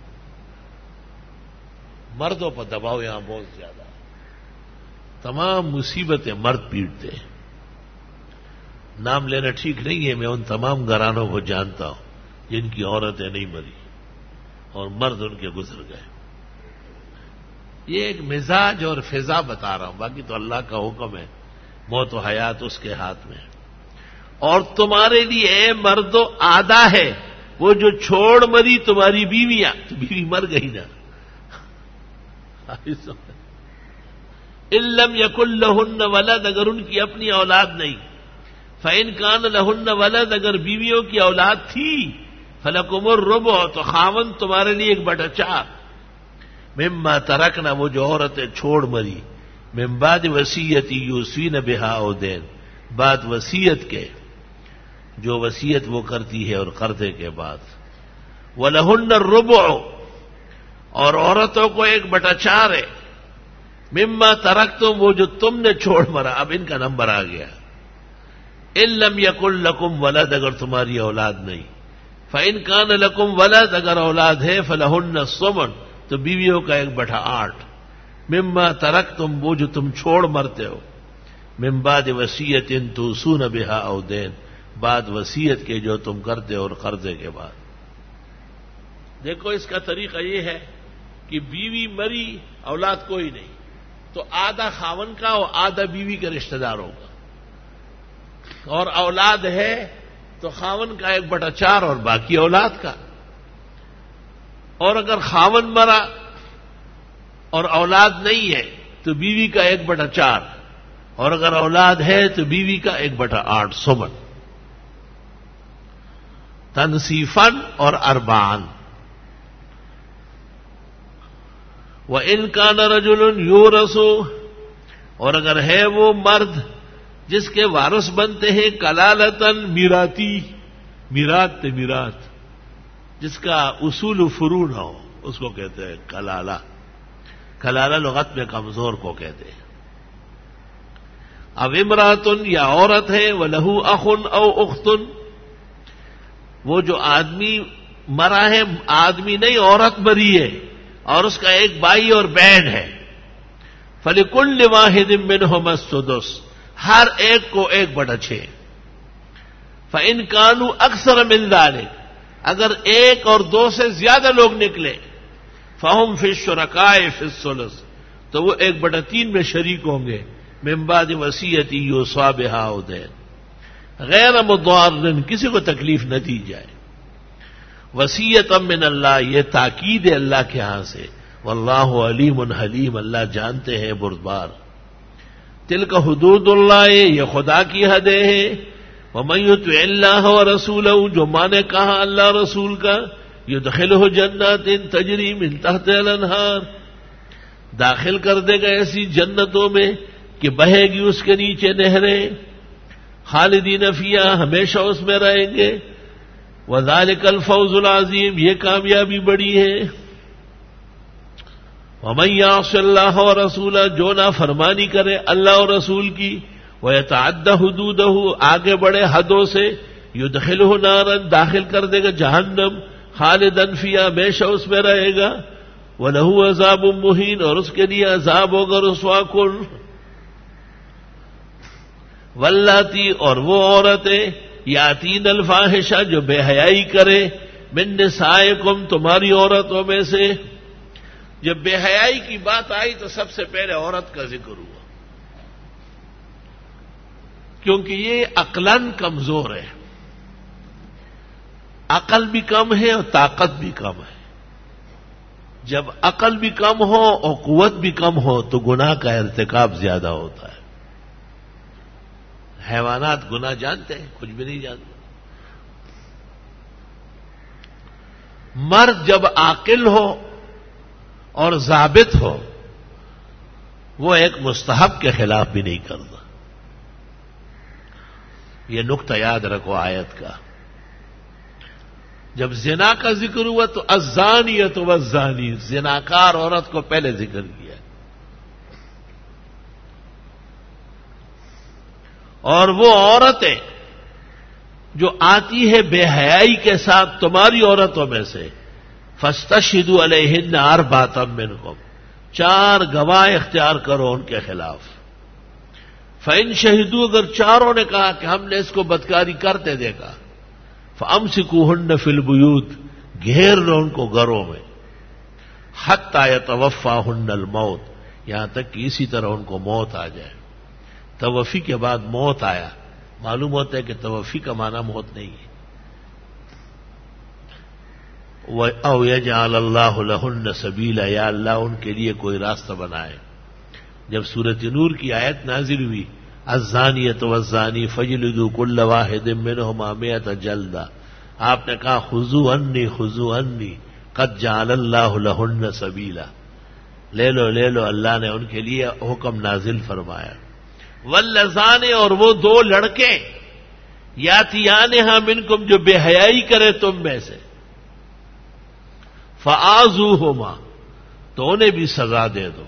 مردوں پر دباؤ یہاں بہت زیادہ، تمام مصیبتیں مرد پیٹتے ہیں. نام لینا ٹھیک نہیں ہے، میں ان تمام گھرانوں کو جانتا ہوں جن کی عورتیں نہیں مری اور مرد ان کے گزر گئے. یہ ایک مزاج اور فضا بتا رہا ہوں، باقی تو اللہ کا حکم ہے، موت و حیات اس کے ہاتھ میں. اور تمہارے لیے اے مردو آدھا ہے وہ جو چھوڑ مری تمہاری بیویاں، تو بیوی مر گئی نا. ان لم یکن لہن ولد، اگر ان کی اپنی اولاد نہیں. فإن کان لہن ولد، اگر بیویوں کی اولاد تھی، فلکم الربع، تو خاوند تمہارے لیے ایک بٹا چار. مما ترکنا، وہ جو عورتیں چھوڑ مری، من بعد وصیت یوصین بہا او دین، بعد وصیت کے جو وصیت وہ کرتی ہے اور قرضے کے بعد. وَلَهُنَّ الرُّبُعُ، اور عورتوں کو ایک بٹا چار ہے. مما ترکتم، وہ جو تم نے چھوڑ مرا، اب ان کا نمبر آ گیا. ان لم یکن لکم ولد، اگر تمہاری اولاد نہیں. فإن کان لکم ولد، اگر اولاد ہے، فلہن الثمن، تو بیویوں کا ایک بٹا آٹھ. مما ترکتم، وہ جو تم چھوڑ مرتے ہو. من بعد وصیت توصون بہا او دین، بعد وصیت کے جو تم کرتے ہو اور قرضے کے بعد. دیکھو اس کا طریقہ یہ ہے کہ بیوی مری، اولاد کوئی نہیں، تو آدھا خاون کا اور آدھا بیوی کے رشتہ داروں کا. اور اولاد ہے تو خاون کا ایک بٹا چار اور باقی اولاد کا. اور اگر خاون مرا اور اولاد نہیں ہے تو بیوی کا ایک بٹا چار اور اگر اولاد ہے تو بیوی کا ایک بٹا آٹھ سمن تنصیفاً اور اربعاً. وَإِنْ كَانَ رَجُلٌ يُورَثُ اور اگر ہے وہ مرد جس کے وارث بنتے ہیں کلالتاً میراتی میرات تے میرات جس کا اصول و فروع نہ ہو اس کو کہتے ہیں کلالہ. کلالہ لغت میں کمزور کو کہتے ہیں. اب امراتن یا عورت ہے وَلَهُ أَخٌ أَوْ أُخْتٌ وہ جو آدمی مرا ہے آدمی نہیں عورت مری ہے اور اس کا ایک بھائی اور بہن ہے. فَلِكُلِّ وَاحِدٍ مِّنْهُمَا السُّدُسُ ہر ایک کو ایک بٹا چھ. فَإِنْ كَانُوا أَكْثَرَ مِنْ ذَلِكَ اگر ایک اور دو سے زیادہ لوگ نکلے فَهُمْ فِي الشُّرَكَاءِ فِي الثُّلُثِ تو وہ ایک بٹا تین میں شریک ہوں گے. من بعد وصیت یوصی بہا او دین غیر مضار کسی کو تکلیف نہ دی جائے. وصیت من اللہ یہ تاکید ہے اللہ کے ہاں سے. واللہ علیم حلیم اللہ جانتے ہیں بردبار. تلک حدود اللہ یہ خدا کی حدیں ہیں. ومن یطع اللہ ورسولہ جو مانے کہا اللہ رسول کا یدخلہ جنات تجری من تحتہا الانہار داخل کر دے گا ایسی جنتوں میں کہ بہے گی اس کے نیچے نہریں. خالدین فیہا ہمیشہ اس میں رہیں گے. وذالک الفوز العظیم یہ کامیابی بڑی ہے. ومن یعص اللہ ورسولہ جو نافرمانی کرے اللہ اور رسول کی ویتعد حدودہ آگے بڑھے حدوں سے یدخلہ نارا داخل کر دے گا جہنم خالدن فیہا ہمیشہ اس میں رہے گا. وَلَهُ عذاب مہین اور اس کے لیے عذاب ہوگا رسوا کن. واللاتی اور وہ عورتیں یاتین الفاحشہ جو بے حیائی کرے من نسائکم تمہاری عورتوں میں سے. جب بے حیائی کی بات آئی تو سب سے پہلے عورت کا ذکر ہوا کیونکہ یہ عقلاً کمزور ہے. عقل بھی کم ہے اور طاقت بھی کم ہے. جب عقل بھی کم ہو اور قوت بھی کم ہو تو گناہ کا ارتکاب زیادہ ہوتا ہے. حیوانات گناہ جانتے ہیں کچھ بھی نہیں جانتے. مرد جب عاقل ہو اور ضابط ہو وہ ایک مستحب کے خلاف بھی نہیں کرتا. یہ نقطہ یاد رکھو آیت کا. جب زنا کا ذکر ہوا تو الزانیۃ والزانی زناکار عورت کو پہلے ذکر کیا اور وہ عورتیں جو آتی ہے بے حیائی کے ساتھ تمہاری عورتوں میں سے فاستشہدوا علیہن اربعۃ منکم چار گواہ اختیار کرو ان کے خلاف. فإن شہدوا اگر چاروں نے کہا کہ ہم نے اس کو بدکاری کرتے دیکھا فامسکوہن فی البیوت گھیر لو ان کو گھروں میں حتی یتوفاہن الموت یہاں تک کہ اسی طرح ان کو موت آ جائے. توفی کے بعد موت آیا معلوم ہوتا ہے کہ توفی کا معنی موت نہیں ہے. او یجعل اللہ لہن سبیلا یا اللہ ان کے لیے کوئی راستہ بنائے. جب سورۃ نور کی آیت نازل ہوئی الزانیۃ والزانی فجلدوا کل واحد منہما مئۃ جلدہ آپ نے کہا خذوا عنی خذوا عنی قد جعل اللہ لہن سبیلا لے لو لے لو اللہ نے ان کے لیے حکم نازل فرمایا. واللذان اور وہ دو لڑکے یاتیانہا منکم جو بے حیائی کرے تم میں سے فآذوہما تو انہیں بھی سزا دے دو.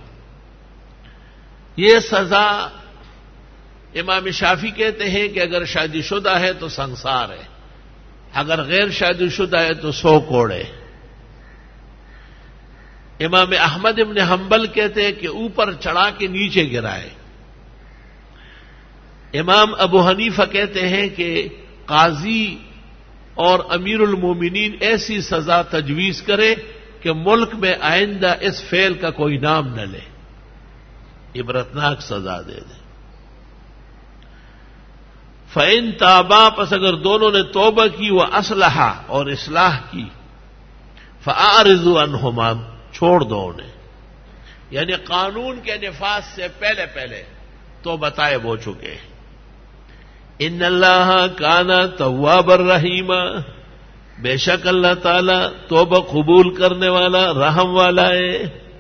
یہ سزا امام شافعی کہتے ہیں کہ اگر شادی شدہ ہے تو سنسار ہے اگر غیر شادی شدہ ہے تو سو کوڑے. امام احمد ابن حنبل کہتے ہیں کہ اوپر چڑھا کے نیچے گرائے. امام ابو حنیفہ کہتے ہیں کہ قاضی اور امیر المومنین ایسی سزا تجویز کرے کہ ملک میں آئندہ اس فعل کا کوئی نام نہ لے عبرتناک سزا دے دے. فَإِن تَابَا پس اگر دونوں نے توبہ کی وہ اصلحہ اور اصلاح کی فَأَعْرِضُوا عَنْهُمَا چھوڑ دو انہیں یعنی قانون کے نفاذ سے پہلے پہلے توبہ طائب ہو چکے ہیں. ان اللہ کان تواب الرحیم، بے شک اللہ تعالی توبہ قبول کرنے والا رحم والا ہے.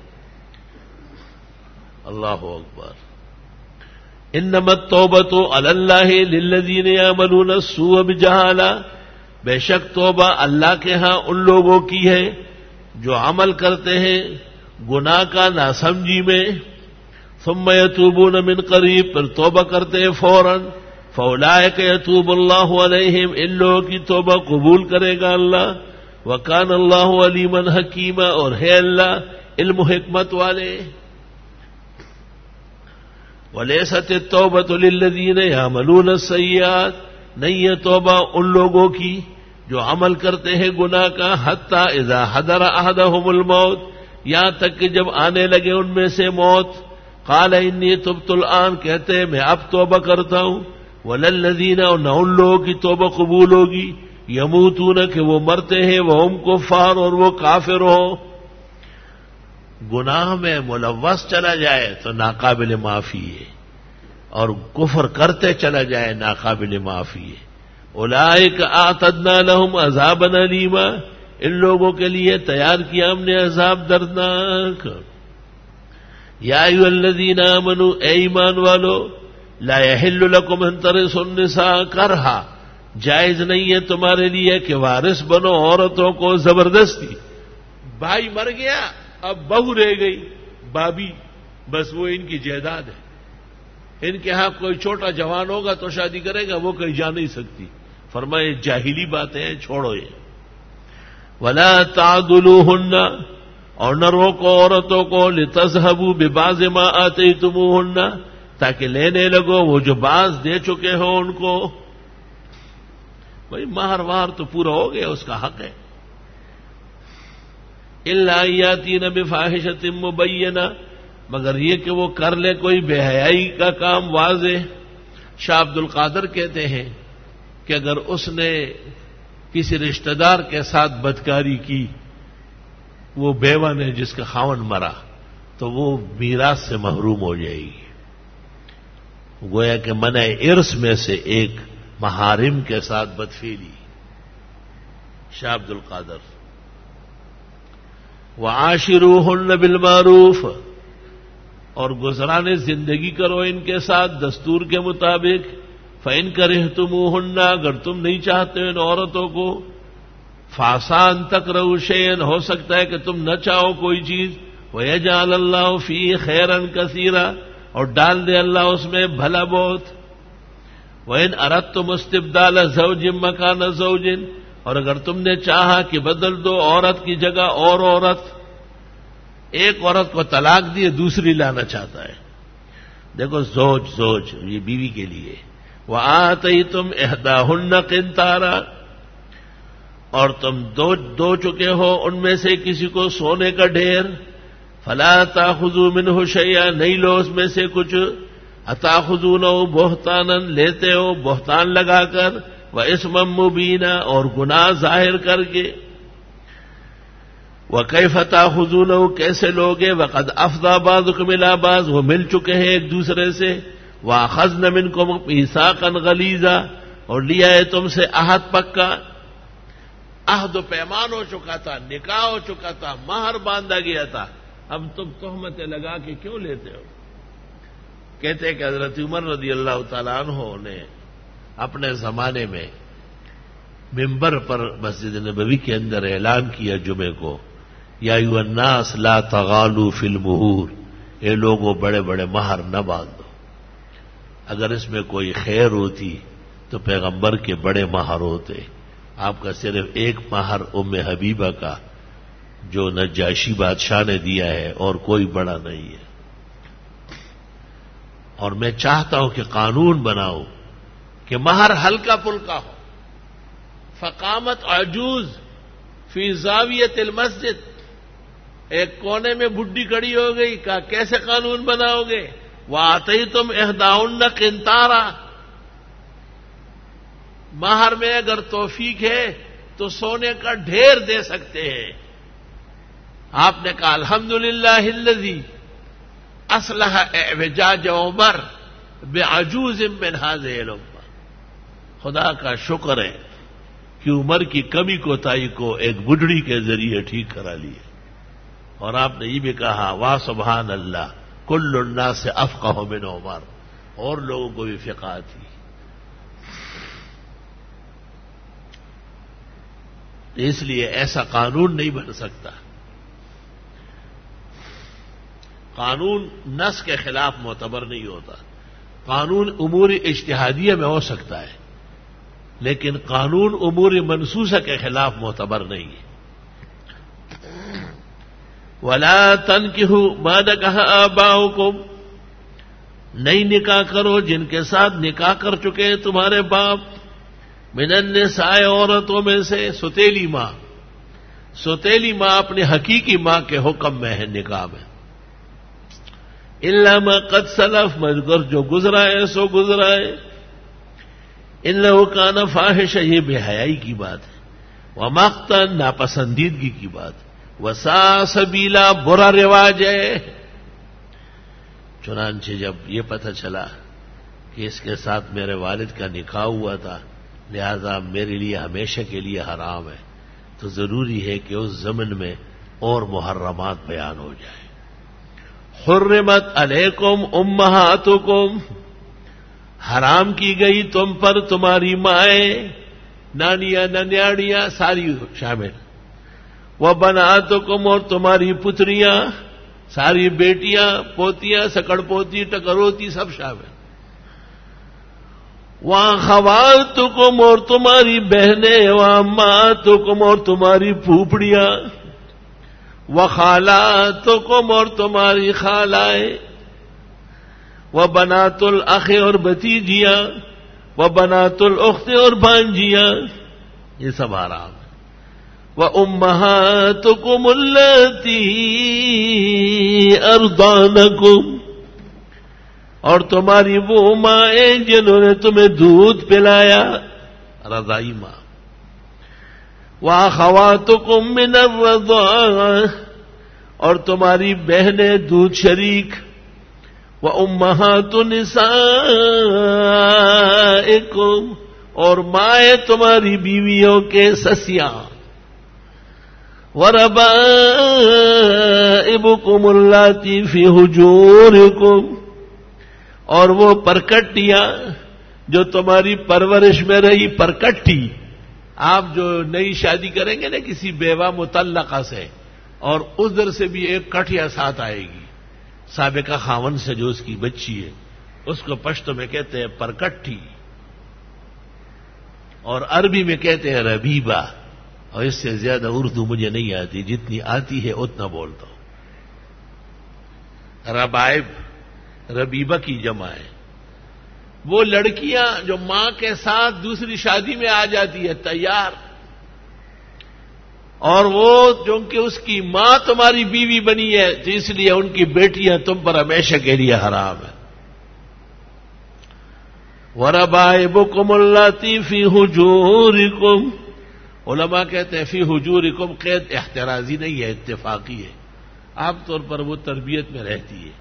اللہ اکبر. انما التوبۃ علی اللہ للذین یعملون السوء بجہالہ، بے شک توبہ اللہ کے ہاں ان لوگوں کی ہے جو عمل کرتے ہیں گناہ کا ناسمجھی میں. ثم یتوبون من قریب، پھر توبہ کرتے ہیں فوراً. فاولئک یتوب اللہ علیہم، ان لوگوں کی توبہ قبول کرے گا اللہ. وکان اللہ علیما حکیما، اور ہے اللہ علم و حکمت والے. ولیست التوبۃ للذین یعملون السیئات، نہیں ہے توبہ ان لوگوں کی جو عمل کرتے ہیں گناہ کا. حتی اذا حضر احدہم الموت، یہاں تک کہ جب آنے لگے ان میں سے موت. قال انی تبت الآن، کہتے ہیں میں اب توبہ کرتا ہوں. وللذین، اور نہ ان لوگوں کی توبہ قبول ہوگی یموتون، کہ وہ مرتے ہیں وہم کفار، اور وہ کافر ہوں. گناہ میں ملوث چلا جائے تو ناقابل معافی ہے، اور کفر کرتے چلا جائے ناقابل معافی ہے. اولئک اعتدنا لهم عذابا الیما، ان لوگوں کے لیے تیار کیا ہم نے عذاب دردناک. یا ایھا الذین آمنوا، اے ایمان والو، لا یحل لکم ان ترثوا النساء کرہا، جائز نہیں ہے تمہارے لیے کہ وارث بنو عورتوں کو زبردستی. بھائی مر گیا، اب بہو رہ گئی بابی، بس وہ ان کی جائیداد ہے. ان کے ہاں کوئی چھوٹا جوان ہوگا تو شادی کرے گا، وہ کہیں جا نہیں سکتی. فرمائے جاہلی باتیں ہیں، چھوڑو یہ. ولا تعضلوہن، اور نہ روکو عورتوں کو لتذہبوا ببعض ما آتیتموہن، تاکہ لینے لگو وہ جو بعض دے چکے ہو ان کو. بھائی مہر وار تو پورا ہو گیا، اس کا حق ہے. الا یاتین بفاحشۃ مبینہ، مگر یہ کہ وہ کر لے کوئی بے حیائی کا کام واضح. شاہ عبد القادر کہتے ہیں کہ اگر اس نے کسی رشتہ دار کے ساتھ بدکاری کی، وہ بیوہ نے جس کا خاوند مرا، تو وہ میراث سے محروم ہو جائے گی. گویا کہ منع ارث میں سے ایک محارم کے ساتھ بدفعلی. شاہ عبد القادر. وعاشروہن بالمعروف، اور گزرانے زندگی کرو ان کے ساتھ دستور کے مطابق. فإن کرہتموہن، اگر تم نہیں چاہتے ان عورتوں کو. فعسیٰ ان تکرہوا شیئا، ہو سکتا ہے کہ تم نہ چاہو کوئی چیز. ویجعل اللہ فیہ خیرا کثیرا، اور ڈال دے اللہ اس میں بھلا بہت. وإن اردتم استبدال زوج مکان زوج، اور اگر تم نے چاہا کہ بدل دو عورت کی جگہ اور عورت، ایک عورت کو طلاق دیے دوسری لانا چاہتا ہے. دیکھو زوج زوج یہ بیوی کے لیے. وآتیتم احداہن قنطارا، اور تم دو دو چکے ہو ان میں سے کسی کو سونے کا ڈھیر. فلا تاخذوا منہ شیئا، نہیں لو اس میں سے کچھ. اتاخذونہ بہتانا، لیتے ہو بہتان لگا کر. واسما مبینا، اور گناہ ظاہر کر کے. وکیف تاخذونہ، کیسے لوگے. وقد افضى بعضکم الی بعض، وہ مل چکے ہیں ایک دوسرے سے. واخذن منکم میثاقا غلیظا، اور لیا ہے تم سے عہد پکا. عہد و پیمان ہو چکا تھا، نکاح ہو چکا تھا، مہر باندھا گیا تھا. اب تم تہمتیں لگا کے کیوں لیتے ہو؟ کہتے ہیں کہ حضرت عمر رضی اللہ تعالیٰ عنہ نے اپنے زمانے میں ممبر پر مسجد نبوی کے اندر اعلان کیا جمعے کو، یا ایھا الناس لا تغالوا فی المہور، اے لوگوں بڑے بڑے مہر نہ باندھو. اگر اس میں کوئی خیر ہوتی تو پیغمبر کے بڑے مہر ہوتے. آپ کا صرف ایک مہر ام حبیبہ کا جو نجاشی بادشاہ نے دیا ہے، اور کوئی بڑا نہیں ہے. اور میں چاہتا ہوں کہ قانون بناؤں کہ مہر ہلکا پھلکا ہو. فقامت عجوز فی زاویت المسجد، ایک کونے میں بڈھی کھڑی ہو گئی. کہا کیسے قانون بناؤ گے؟ وآتیتم احداہن قنطارا، مہر میں اگر توفیق ہے تو سونے کا ڈھیر دے سکتے ہیں. آپ نے کہا الحمدللہ الذی اصلح اعوجاج عمر، بعجوز من هذه الامه، خدا کا شکر ہے کہ عمر کی کمی کوتاہی کو ایک بڈھڑی کے ذریعے ٹھیک کرا لیے۔ اور آپ نے یہ بھی کہا واہ سبحان اللہ کل الناس افقہ من عمر، اور لوگوں کو بھی فقہ تھی۔ اس لیے ایسا قانون نہیں بن سکتا۔ قانون نص کے خلاف معتبر نہیں ہوتا۔ قانون امور اجتہادیہ میں ہو سکتا ہے، لیکن قانون امور منصوصہ کے خلاف معتبر نہیں ہے۔ وَلَا تَنْكِحُوا مَا نَكَحَ آبَاؤُكُمْ، نئی نکاح کرو جن کے ساتھ نکاح کر چکے ہیں تمہارے باپ، من النساء عورتوں میں سے، ستیلی ماں، ستیلی ماں اپنی حقیقی ماں کے حکم میں ہے نکاح میں، الا ما قد سلف، مگر جو گزرا ہے سو گزرا ہے، انه کان فاحشہ، یہ بے حیائی کی بات ہے، ومقتا، ناپسندیدگی کی بات ہے، وساء سبیلا، برا رواج ہے۔ چنانچہ جب یہ پتہ چلا کہ اس کے ساتھ میرے والد کا نکاح ہوا تھا، لہذا میرے لیے ہمیشہ کے لیے حرام ہے، تو ضروری ہے کہ اس ضمن میں اور محرمات بیان ہو جائے۔ حرمت علیکم امہاتکم، حرام کی گئی تم پر تمہاری مائیں، نانیاں ننیاڑیاں ساری شامل، وبناتکم، اور تمہاری پتریاں، ساری بیٹیاں، پوتیاں، سکڑ پوتی، ٹکروتی، سب شامل، وَأَخَوَاتُكُمْ، اور تمہاری بہنیں، وَأَمَّاتُكُمْ، اور تمہاری پھوپھڑیاں، وَخَالَاتُكُمْ، اور تمہاری خالائیں، وَبَنَاتُ الْأَخِ، اور بھتیجیاں، وَبَنَاتُ الْأُخْتِ، اور بھانجیاں، یہ سب حرام ہے، وَأُمَّهَاتُكُمُ اللَّاتِي أَرْضَعْنَكُمْ، اور تمہاری وہ مائیں جنہوں نے تمہیں دودھ پلایا، رضائی ماں، وَأَخَوَاتُكُم مِّنَ الرَّضَاعَةِ، اور تمہاری بہنیں دودھ شریک، وَأُمَّهَاتُ نِسَائِكُمْ، اور مائیں تمہاری بیویوں کے سسیاں، وَرَبَائِبُكُمُ اللَّاتِي فِي حُجُورِكُمْ، اور وہ پرکٹیاں جو تمہاری پرورش میں رہی، پرکٹی، آپ جو نئی شادی کریں گے نا کسی بیوہ مطلقہ سے، اور ادھر سے بھی ایک کٹیا ساتھ آئے گی سابقہ خاون سے جو اس کی بچی ہے، اس کو پشتو میں کہتے ہیں پرکٹی، اور عربی میں کہتے ہیں ربیبہ، اور اس سے زیادہ اردو مجھے نہیں آتی، جتنی آتی ہے اتنا بولتا ہوں۔ ربائب ربیبہ کی جمع ہے، وہ لڑکیاں جو ماں کے ساتھ دوسری شادی میں آ جاتی ہے تیار، اور وہ جو کہ اس کی ماں تمہاری بیوی بنی ہے، تو اس لیے ان کی بیٹیاں تم پر ہمیشہ کے لیے حرام ہے۔ وَرَبَائِبُكُمُ اللَّاتِي فِي حُجُورِكُمْ، علماء کہتے ہیں فی حجورکم قید احترازی نہیں ہے، اتفاقی ہے، عام طور پر وہ تربیت میں رہتی ہے۔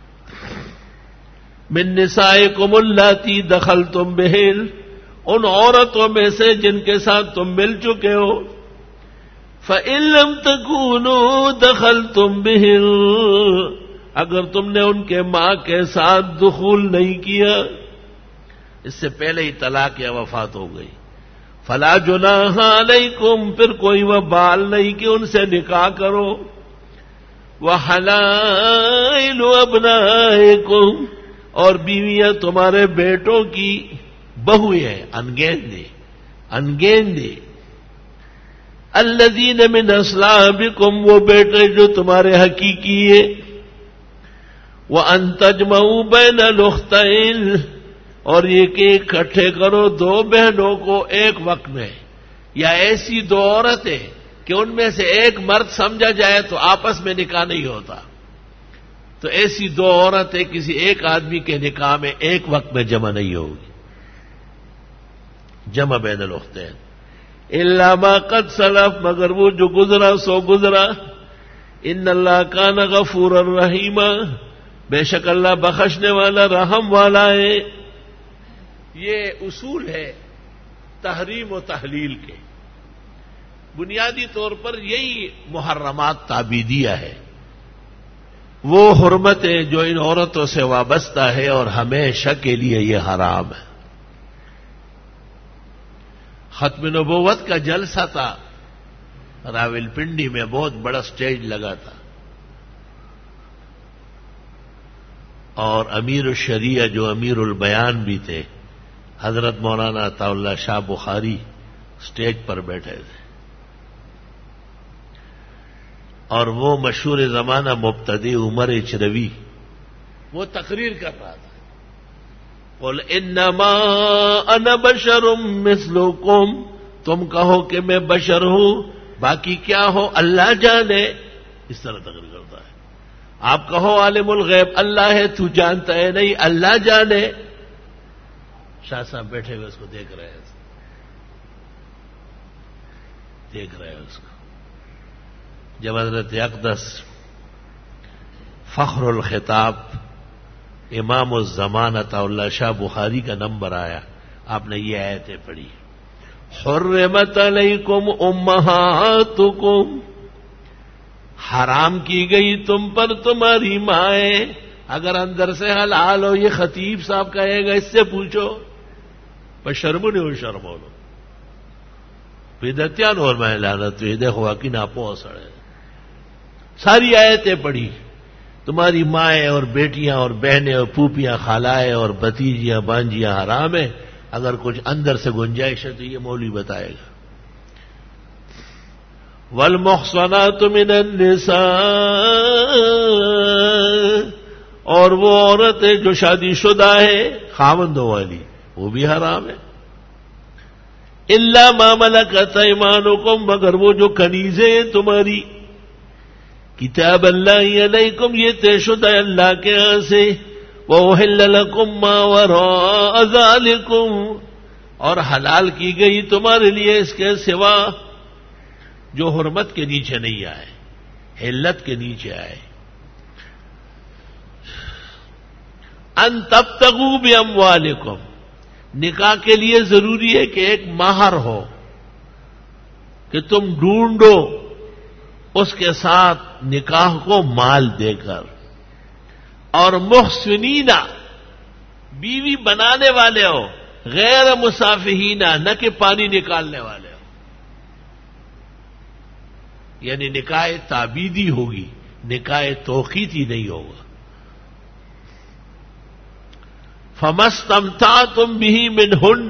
من نسائکم اللاتی دخلتم بہن، ان عورتوں میں سے جن کے ساتھ تم مل چکے ہو، فَإِن لَّمْ تَكُونُوا دَخَلْتُمْ بِهِنَّ، اگر تم نے ان کے ماں کے ساتھ دخول نہیں کیا، اس سے پہلے ہی طلاق یا وفات ہو گئی، فَلَا جُنَاحَ عَلَيْكُمْ، پھر کوئی وبال نہیں کہ ان سے نکاح کرو، وَحَلَائِلُ أَبْنَائِكُمْ، اور بیویاں تمہارے بیٹوں کی بہویں ہیں، انگیندے انگیندے، الذین من اصلابکم، وہ بیٹے جو تمہارے حقیقی ہیں، وَأَن تَجْمَعُوا بَيْنَ الْأُخْتَيْنِ، اور یہ کہ اکٹھے کرو دو بہنوں کو ایک وقت میں، یا ایسی دو عورتیں کہ ان میں سے ایک مرد سمجھا جائے تو آپس میں نکاح نہیں ہوتا، تو ایسی دو عورتیں کسی ایک آدمی کے نکاح میں ایک وقت میں جمع نہیں ہوگی، جمع بین الاختین، الا ما قد سلف، مگر وہ جو گزرا سو گزرا، ان اللہ کان غفورا رحیما، بے شک اللہ بخشنے والا رحم والا ہے. یہ اصول ہے تحریم و تحلیل کے. بنیادی طور پر یہی محرمات تعبیدیہ ہے، وہ حرمتیں جو ان عورتوں سے وابستہ ہے اور ہمیشہ کے لیے یہ حرام ہے. ختم نبوت کا جلسہ تھا راول پنڈی میں، بہت بڑا سٹیج لگا تھا، اور امیر الشریعہ جو امیر البیان بھی تھے حضرت مولانا عطا اللہ شاہ بخاری سٹیج پر بیٹھے تھے، اور وہ مشہور زمانہ مبتدی عمر اچروی وہ تقریر کر رہا تھا. قل انما انا بشر مثلکم، تم کہو کہ میں بشر ہوں، باقی کیا ہو اللہ جانے. اس طرح تقریر کرتا ہے. آپ کہو عالم الغیب اللہ ہے، تو جانتا ہے نہیں، اللہ جانے. شاہ صاحب بیٹھے ہوئے اس کو دیکھ رہے ہیں دیکھ رہے ہیں اس کو. جب حضرت اقدس فخر الخطاب امام الزمان عطا اللہ شاہ بخاری کا نمبر آیا، آپ نے یہ آیتیں پڑھی. حرمت علیکم امہاتکم، حرام کی گئی تم پر تمہاری مائیں. اگر اندر سے حلال ہو، یہ خطیب صاحب کہے گا، اس سے پوچھو. پر شرم نہیں ہو، شرم ہو بدعتیان اور میں لعنت دے ہوا کہ نہ پوسڑے. ساری آیتیں پڑھی. تمہاری مائیں اور بیٹیاں اور بہنیں اور پھوپھیاں خالائیں اور بھتیجیاں بانجیاں حرام ہیں. اگر کچھ اندر سے گنجائش ہے تو یہ مولوی بتائے گا. والمحصنات من النساء، اور وہ عورتیں جو شادی شدہ ہے خاوندوں والی، وہ بھی حرام ہے. الا ما ملکت ایمانکم، مگر وہ جو کنیزیں ہیں تمہاری. کتاب اللہ علیکم، یہ طے شدہ ہے اللہ کے ہاں سے. وَأُحِلَّ لَكُم مَّا وَرَاءَ ذَلِكُمْ، اور حلال کی گئی تمہارے لیے اس کے سوا جو حرمت کے نیچے نہیں آئے، حلت کے نیچے آئے. ان تبتغوا باموالکم، نکاح کے لیے ضروری ہے کہ ایک مہر ہو، کہ تم ڈھونڈو اس کے ساتھ نکاح کو مال دے کر. اور محسنینا، بیوی بنانے والے ہو، غیر مسافہینا، نہ کہ پانی نکالنے والے ہو. یعنی نکاح تعبیدی ہوگی، نکاح توقیتی نہیں ہوگا. فمستمتعتم بہ منہن،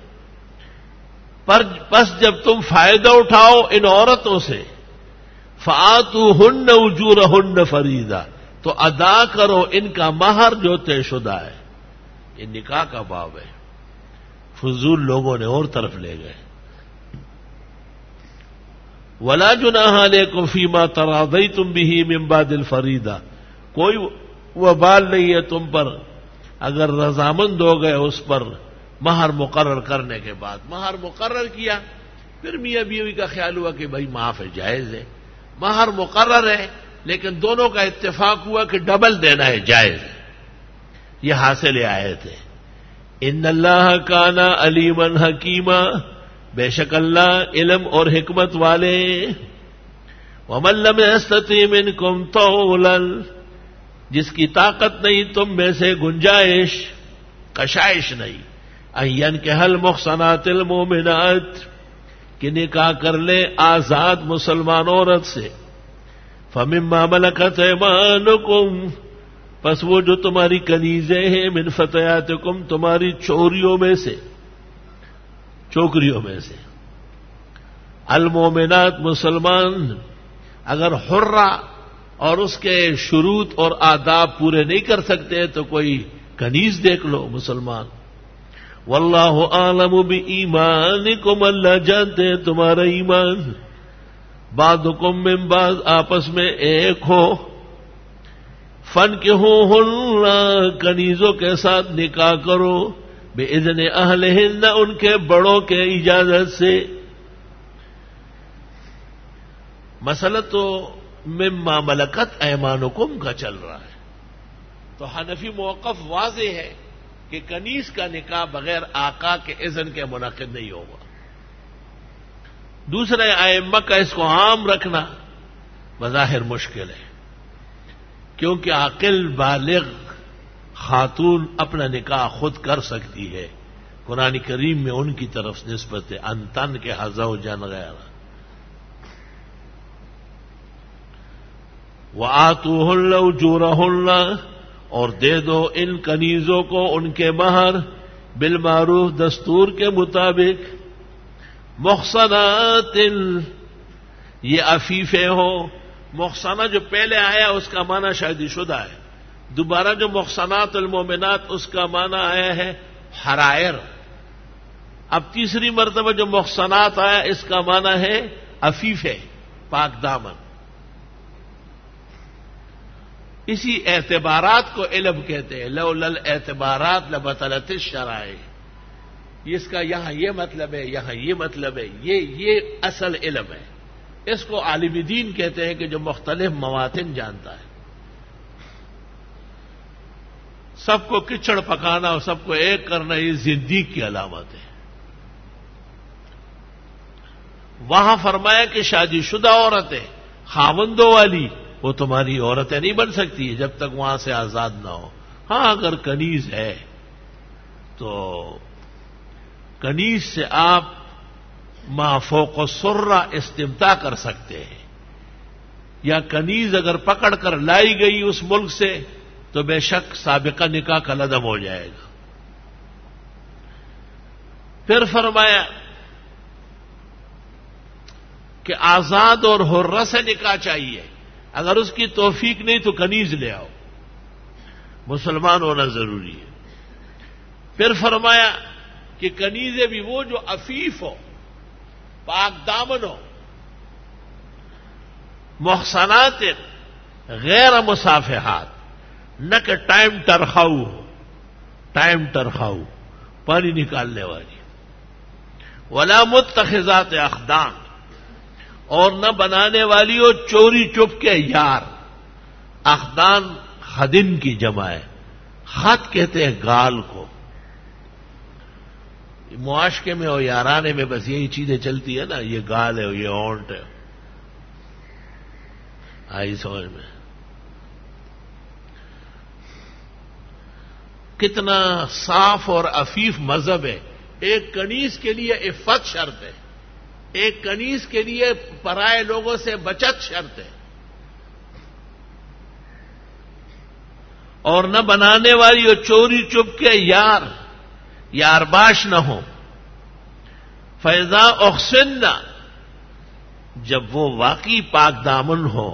پر پس جب تم فائدہ اٹھاؤ ان عورتوں سے، فآتوہن اجورہن فریضہ، تو ادا کرو ان کا مہر جو طے شدہ ہے. یہ نکاح کا باب ہے، فضول لوگوں نے اور طرف لے گئے. ولا جناح علیکم فیما تراضیتم بہ من بعد الفریضہ، کوئی وبال نہیں ہے تم پر اگر رضامند ہو گئے اس پر مہر مقرر کرنے کے بعد. مہر مقرر کیا، پھر میاں بیوی کا خیال ہوا کہ بھائی معاف ہے، جائز ہے. مہر مقرر ہے لیکن دونوں کا اتفاق ہوا کہ ڈبل دینا ہے، جائز ہے. یہ حاصل آئے تھے. ان اللہ کان علیما حکیما، بے شک اللہ علم اور حکمت والے. ومن لم یستطع منکم طولا، جس کی طاقت نہیں تم میں سے گنجائش، کشائش نہیں، ان ينكح المحصنات المؤمنات، کہ نکاح کر لے آزاد مسلمان عورت سے. فمما ملکت ایمانکم، پس وہ جو تمہاری کنیزیں ہیں، من فتیاتکم، تمہاری چوریوں میں سے، چوکریوں میں سے. المؤمنات، مسلمان. اگر حرہ اور اس کے شروط اور آداب پورے نہیں کر سکتے تو کوئی کنیز دیکھ لو مسلمان. واللہ اعلم بایمانکم، اللہ جانتے ہیں تمہارا ایمان. بعضکم من بعض، آپس میں ایک ہو. فانکحوہن، کنیزوں کے ساتھ نکاح کرو. باذن اہلہن، ان کے بڑوں کے اجازت سے. مسئلہ تو مما ملکت ایمانکم کا چل رہا ہے. تو حنفی موقف واضح ہے کہ کنیز کا نکاح بغیر آقا کے اذن کے منعقد نہیں ہوگا. دوسرے ائمہ کا اس کو عام رکھنا بظاہر مشکل ہے، کیونکہ عاقل بالغ خاتون اپنا نکاح خود کر سکتی ہے. قرآن کریم میں ان کی طرف نسبت ہے ان تن کے حزو جن غیر. وآتوہن اجورہن، اور دے دو ان کنیزوں کو ان کے مہر بالمعروف دستور کے مطابق. محصنات، یہ عفیفیں ہوں. محصنہ جو پہلے آیا اس کا معنی شادی شدہ ہے. دوبارہ جو محصنات المومنات اس کا معنی آیا ہے حرائر. اب تیسری مرتبہ جو محصنات آیا اس کا معنی ہے عفیفے، پاک دامن. اسی اعتبارات کو علم کہتے ہیں. لولا الاعتبارات لبطلت الشرائع. اس کا یہاں یہ مطلب ہے، یہاں یہ مطلب ہے، یہ یہ اصل علم ہے. اس کو عالم دین کہتے ہیں کہ جو مختلف مواطن جانتا ہے. سب کو کچڑ پکانا اور سب کو ایک کرنا یہ زندیق کی علامت ہے. وہاں فرمایا کہ شادی شدہ عورتیں خاوندوں والی وہ تمہاری عورتیں نہیں بن سکتی جب تک وہاں سے آزاد نہ ہو. ہاں اگر کنیز ہے تو کنیز سے آپ ما فوق السرہ استمتاع کر سکتے ہیں، یا کنیز اگر پکڑ کر لائی گئی اس ملک سے تو بے شک سابقہ نکاح کا لدم ہو جائے گا. پھر فرمایا کہ آزاد اور حرہ سے نکاح چاہیے. اگر اس کی توفیق نہیں تو کنیز لے آؤ. مسلمان ہونا ضروری ہے. پھر فرمایا کہ کنیزیں بھی وہ جو عفیف ہو، پاک دامن ہو. محصنات غیر مصافحات، نہ کہ ٹائم ٹرخاؤ ہو، ٹائم ٹرخاؤ پانی نکالنے والی. ولا متخذات اخدان، اور نہ بنانے والی ہو چوری چپ کے یار. اخدان خدن کی جمع ہے. خط کہتے ہیں گال کو. معاشقے میں اور یارانے میں بس یہی چیزیں چلتی ہے نا، یہ گال ہے یہ اونٹ ہے. آئی سمجھ میں؟ کتنا صاف اور عفیف مذہب ہے. ایک کنیز کے لیے عفت شرط ہے، ایک کنیز کے لیے پرائے لوگوں سے بچت شرط ہے. اور نہ بنانے والی اور چوری چپ کے یار، یارباش نہ ہو. فیضا احسن، جب وہ واقعی پاک دامن ہو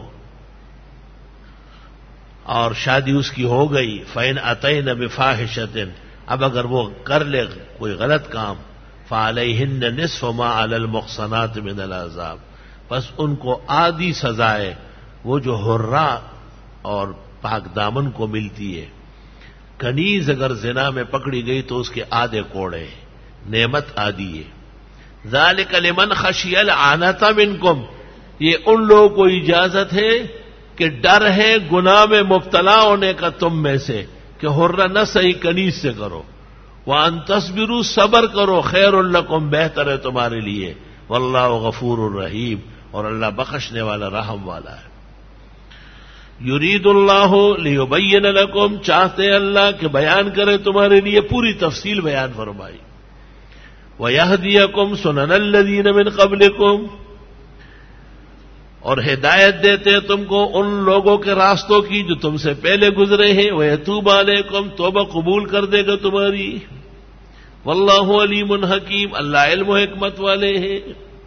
اور شادی اس کی ہو گئی. فین اتین بفاحشۃ، اب اگر وہ کر لے کوئی غلط کام، فعلیہن نصف ما علی المحصنات من العذاب، بس ان کو آدھی سزائے وہ جو حرہ اور پاک دامن کو ملتی ہے. کنیز اگر زنا میں پکڑی گئی تو اس کے آدھے کوڑے، نعمت آدھی ہے. ذالک لمن خشی العنۃ منکم، یہ ان لوگوں کو اجازت ہے کہ ڈر ہے گناہ میں مبتلا ہونے کا تم میں سے، کہ حرہ نہ صحیح کنیز سے کرو. وان تصبروا، صبر کرو، خیر لکم، بہتر ہے تمہارے لیے. واللہ غفور الرحیم، اور اللہ بخشنے والا رحم والا ہے. یرید اللہ لیبین لکم، چاہتے اللہ کہ بیان کرے تمہارے لیے، پوری تفصیل بیان فرمائی. ویہدیکم سنن الذین من قبلکم، اور ہدایت دیتے ہیں تم کو ان لوگوں کے راستوں کی جو تم سے پہلے گزرے ہیں. ویتوب علیکم، توبہ قبول کر دے گا تمہاری. واللہ علیم حکیم، اللہ علم و حکمت والے ہیں.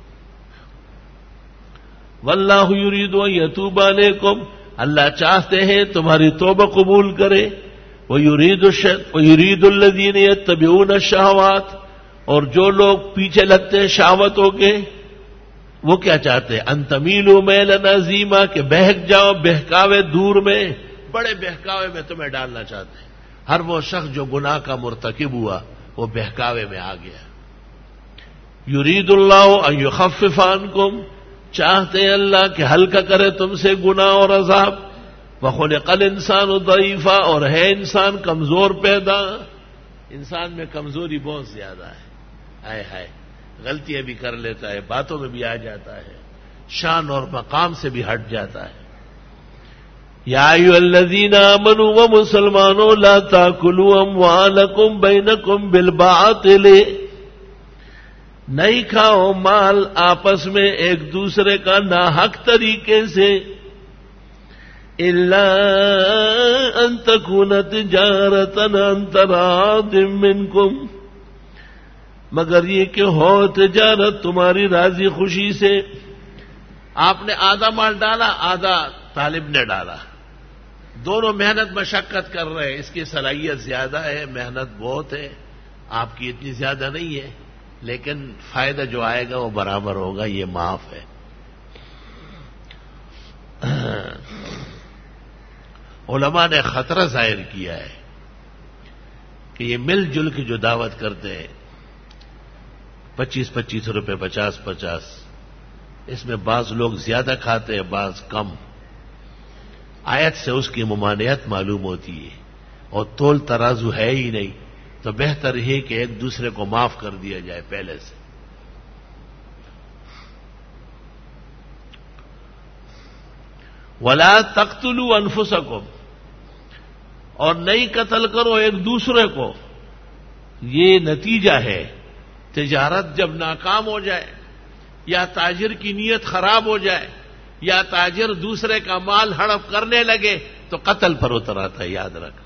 واللہ یرید ان یتوب علیکم، اللہ چاہتے ہیں تمہاری توبہ قبول کرے. ویرید ویرید الذین یتبعون الشہوات، اور جو لوگ پیچھے لگتے ہیں شہوتوں کے، وہ کیا چاہتے ہیں؟ ان تمیلوا میلا عظیما، کہ بہک جاؤ بہکاوے دور میں، بڑے بہکاوے میں تمہیں ڈالنا چاہتے ہیں. ہر وہ شخص جو گناہ کا مرتکب ہوا وہ بہکاوے میں آ گیا. یرید اللہ ان یخفف عنکم، چاہتے ہیں اللہ کہ ہلکا کرے تم سے گناہ اور عذاب. وَخُلِقَ الْإِنسَانُ ضَعِيفًا، اور ہے انسان کمزور پیدا. انسان میں کمزوری بہت زیادہ ہے. ہائے ہائے، غلطیاں بھی کر لیتا ہے، باتوں میں بھی آ جاتا ہے، شان اور مقام سے بھی ہٹ جاتا ہے. یا ایھا الذین آمنوا، و مسلمانوں، لا تاکلوا اموالکم بینکم بالباطل، نہیں کھاؤ مال آپس میں ایک دوسرے کا ناحق طریقے سے، الا ان تکون تجارۃ عن تراض منکم، مگر یہ کہ ہو تجارت تمہاری راضی خوشی سے. آپ نے آدھا مال ڈالا، آدھا طالب نے ڈالا، دونوں محنت مشقت کر رہے ہیں. اس کی صلاحیت زیادہ ہے، محنت بہت ہے، آپ کی اتنی زیادہ نہیں ہے، لیکن فائدہ جو آئے گا وہ برابر ہوگا، یہ معاف ہے. علماء نے خطرہ ظاہر کیا ہے کہ یہ مل جل کے جو دعوت کرتے ہیں، پچیس پچیس روپے، پچاس پچاس، اس میں بعض لوگ زیادہ کھاتے ہیں، بعض کم. آیت سے اس کی ممانعت معلوم ہوتی ہے، اور تول ترازو ہے ہی نہیں، تو بہتر ہے کہ ایک دوسرے کو معاف کر دیا جائے پہلے سے. وَلَا تَقْتُلُوا أَنفُسَكُمْ، اور نہیں قتل کرو ایک دوسرے کو. یہ نتیجہ ہے تجارت جب ناکام ہو جائے، یا تاجر کی نیت خراب ہو جائے، یا تاجر دوسرے کا مال ہڑپ کرنے لگے، تو قتل پر اتر آتا ہے. یاد رکھنا.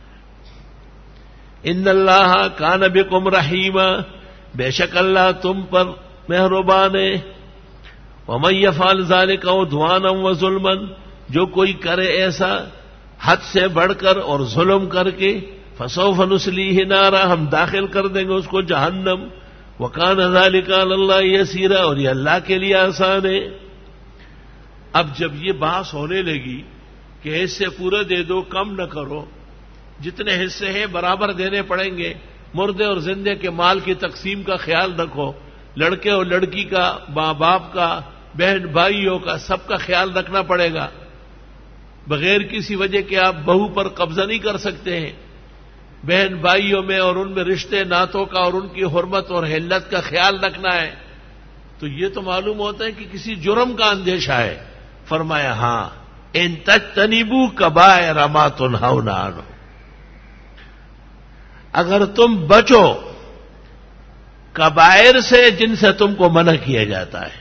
ان اللہ کان بکم رحیما، بے شک اللہ تم پر مہربان ہے. ومن یفعل ذلک عدوانا وظلما، جو کوئی کرے ایسا حد سے بڑھ کر اور ظلم کر کے، فسوف نصلیہ نارا، ہم داخل کر دیں گے اس کو جہنم. وکان ذلک علی اللہ یسیرا، اور یہ اللہ کے لیے آسان ہے. اب جب یہ بحث ہونے لگی کہ حصے پورے دے دو، کم نہ کرو، جتنے حصے ہیں برابر دینے پڑیں گے، مردے اور زندے کے مال کی تقسیم کا خیال رکھو، لڑکے اور لڑکی کا، ماں باپ کا، بہن بھائیوں کا، سب کا خیال رکھنا پڑے گا. بغیر کسی وجہ کے آپ بہو پر قبضہ نہیں کر سکتے ہیں. بہن بھائیوں میں اور ان میں رشتے ناتوں کا اور ان کی حرمت اور حلت کا خیال رکھنا ہے. تو یہ تو معلوم ہوتا ہے کہ کسی جرم کا اندیشہ ہے. فرمایا ہاں، ان تجتنبوا کبائر ما تنہون عنہ، اگر تم بچو کبائر سے جن سے تم کو منع کیا جاتا ہے،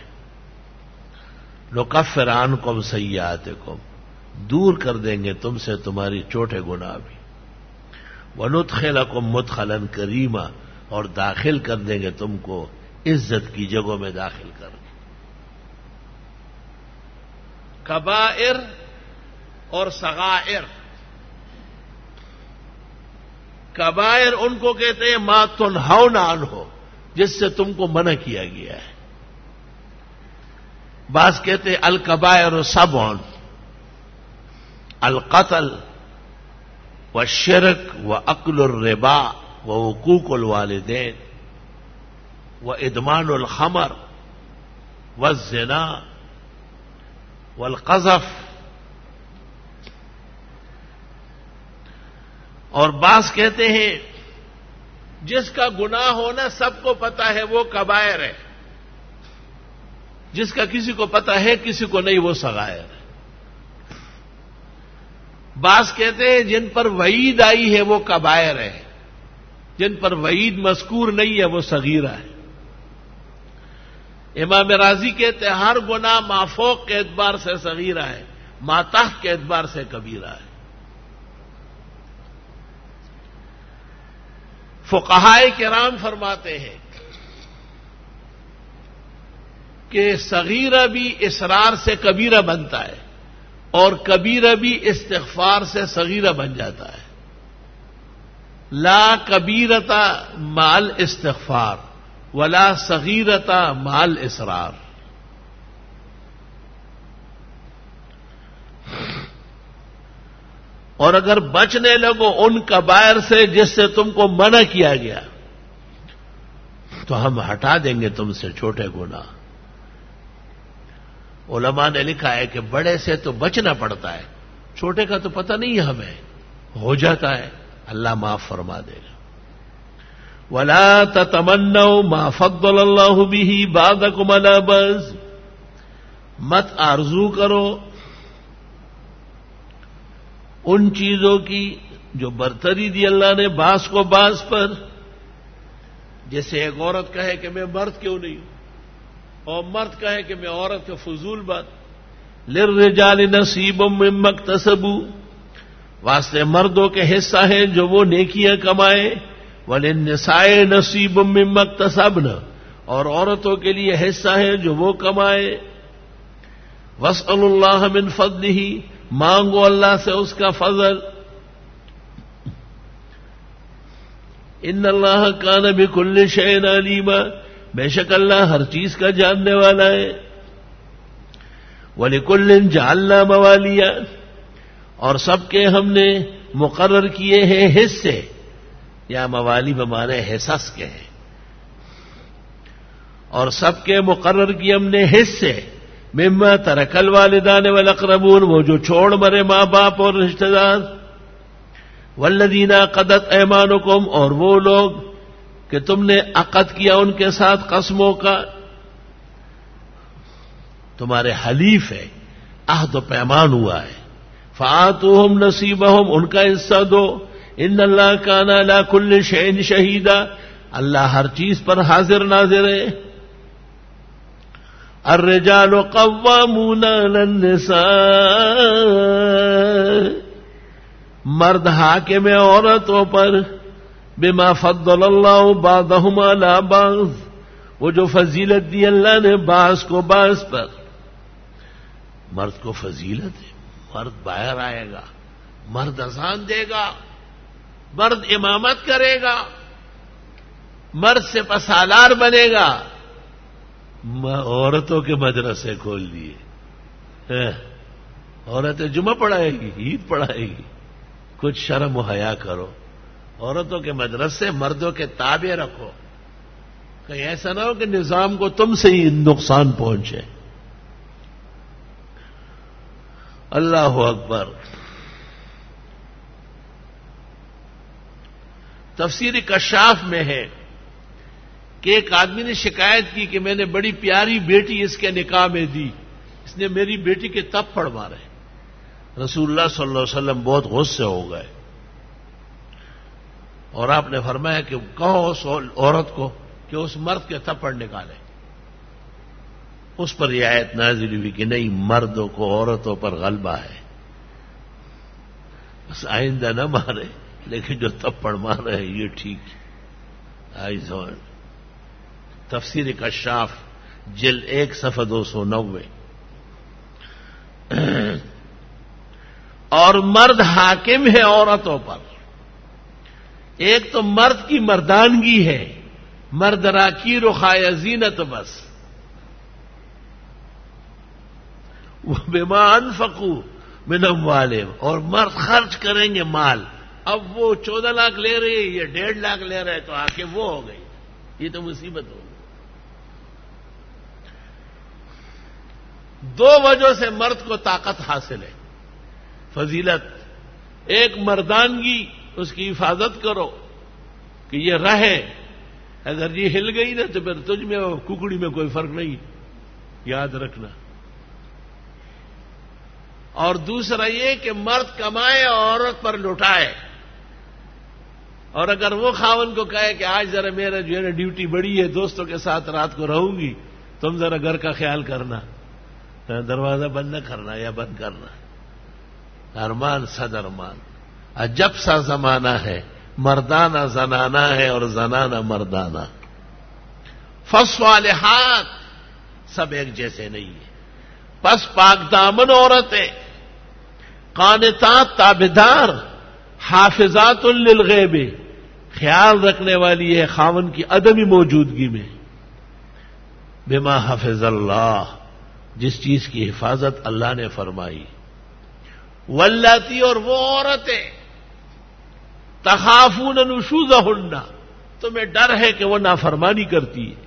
نکفر عنکم سیئاتکم، دور کر دیں گے تم سے تمہاری چھوٹے گناہ بھی. وندخلکم مدخلا کریما، اور داخل کر دیں گے تم کو عزت کی جگہوں میں داخل کر کے. کبائر اور صغائر. کبائر ان کو کہتے ہیں ما تنہون عنہ، جس سے تم کو منع کیا گیا ہے. بعض کہتے ہیں الکبائر سبع، القتل والشرک واکل الربا وحقوق الوالدین وادمان الخمر والزنا والقذف. اور بعض کہتے ہیں جس کا گناہ ہونا سب کو پتا ہے وہ کبائر ہے، جس کا کسی کو پتا ہے کسی کو نہیں وہ صغائر ہے. بعض کہتے ہیں جن پر وعید آئی ہے وہ کبائر ہے، جن پر وعید مذکور نہیں ہے وہ صغیرہ ہے. امام راضی کہتے ہیں ہر گناہ مافوق کے اعتبار سے صغیرہ ہے، ماتحت کے اعتبار سے کبیرہ ہے. فقہائے کرام فرماتے ہیں کہ صغیرہ بھی اصرار سے کبیرہ بنتا ہے، اور کبیرہ بھی استغفار سے صغیرہ بن جاتا ہے. لا کبیرتا مال استغفار ولا صغیرتا مال اصرار. اور اگر بچنے لگو ان کبائر سے جس سے تم کو منع کیا گیا، تو ہم ہٹا دیں گے تم سے چھوٹے گناہ. علماء نے لکھا ہے کہ بڑے سے تو بچنا پڑتا ہے، چھوٹے کا تو پتہ نہیں ہمیں، ہو جاتا ہے، اللہ معاف فرما دے گا۔ وَلَا تَتَمَنَّوْا مَا فَضَّلَ اللَّهُ بِهِ بَعْضَكُمْ عَلَىٰ بَعْضٍ، مت آرزو کرو ان چیزوں کی جو برتری دی اللہ نے بعض کو بعض پر۔ جیسے ایک عورت کہے کہ میں مرد کیوں نہیں ہوں، اور مرد کہے کہ میں عورت کا فضول بات۔ لِلرِّجَالِ نَصِيبٌ مِّمَّا اكْتَسَبُوا، واسطے مردوں کے حصہ ہیں جو وہ نیکیاں کمائے، وَلِلنِّسَاءِ نَصِيبٌ مِّمَّا اكْتَسَبْنَ، اور عورتوں کے لیے حصہ ہیں جو وہ کمائے۔ وَاسْأَلُوا اللَّهَ مِن فَضْلِهِ، مانگو اللہ سے اس کا فضل۔ ان اللہ کان بکل شیء علیما، بے شک اللہ ہر چیز کا جاننے والا ہے۔ وَلِكُلٍّ جَعَلْنَا مَوَالِيَ، اور سب کے ہم نے مقرر کیے ہیں حصے، یا موالی بمانے حصص کے ہیں، اور سب کے مقرر کیے ہم نے حصے، مما ترک الوالدان والاقربون، وہ جو چھوڑ مرے ماں باپ اور رشتہ دار، والذین عقدت ایمانکم، اور وہ لوگ کہ تم نے عقد کیا ان کے ساتھ قسموں کا، تمہارے حلیف ہے، عہد و پیمان ہوا ہے، فآتوہم نصیبہم، ان کا حصہ دو، ان اللہ کان علی کل شیء شہیدا، اللہ ہر چیز پر حاضر ناظر ہے۔ الرجال قوامون علی النساء، مرد حاکم عورتوں پر، بما فضل اللہ بعضهم علی بعض، وہ جو فضیلت دی اللہ نے بعض کو بعض پر۔ مرد کو فضیلت ہے، مرد باہر آئے گا، مرد اذان دے گا، مرد امامت کرے گا، مرد سے پسالار بنے گا۔ عورتوں کے مدرسے کھول دیے، عورتیں جمعہ پڑھائے گی، عید پڑھائے گی، کچھ شرم و حیا کرو۔ عورتوں کے مدرسے مردوں کے تابع رکھو، کہیں ایسا نہ ہو کہ نظام کو تم سے ہی نقصان پہنچے۔ اللہ اکبر۔ تفسیر کشاف میں ہے کہ ایک آدمی نے شکایت کی کہ میں نے بڑی پیاری بیٹی اس کے نکاح میں دی، اس نے میری بیٹی کے تپڑ مارے۔ رسول اللہ صلی اللہ علیہ وسلم بہت غصے ہو گئے، اور آپ نے فرمایا کہ کہو اس عورت کو کہ اس مرد کے تپڑ نکالے۔ اس پر یہ آیت نازل ہوئی کہ نہیں، مردوں کو عورتوں پر غلبہ ہے، بس آئندہ نہ مارے، لیکن جو تپڑ مار رہے ہیں یہ ٹھیک ہے۔ آئی زون تفسیر کشاف جلد ایک صفحہ دو سو نوے۔ اور مرد حاکم ہے عورتوں پر، ایک تو مرد کی مردانگی ہے، مرد راکیر و خایہ زینت بس، بما انفقوا من اموالہم، اور مرد خرچ کریں گے مال۔ اب وہ چودہ لاکھ لے رہی ہے، یہ ڈیڑھ لاکھ لے رہے تو حاکم وہ ہو گئی، یہ تو مصیبت ہو گئی۔ دو وجہ سے مرد کو طاقت حاصل ہے، فضیلت، ایک مردانگی، اس کی حفاظت کرو کہ یہ رہے، اگر یہ ہل گئی نا تو پھر تجھ میں اور ککڑی میں کوئی فرق نہیں، یاد رکھنا۔ اور دوسرا یہ کہ مرد کمائے اور عورت پر لٹائے، اور اگر وہ خاون کو کہے کہ آج ذرا میرا جو ہے نا ڈیوٹی بڑی ہے، دوستوں کے ساتھ رات کو رہوں گی، تم ذرا گھر کا خیال کرنا، دروازہ بند نہ کرنا یا بند کرنا۔ ارمان صد ارمان، عجب سا زمانہ ہے، مردانہ زنانہ ہے اور زنانہ مردانہ۔ فالصالحات، سب ایک جیسے نہیں ہے۔ پس پاک دامن عورتیں، قانتات تابدار، حافظات للغیب، خیال رکھنے والی ہے خاون کی عدمی موجودگی میں، بما حفظ اللہ، جس چیز کی حفاظت اللہ نے فرمائی۔ واللاتی، اور وہ عورتیں، تخافون نشوزہن، تمہیں ڈر ہے کہ وہ نافرمانی کرتی ہے،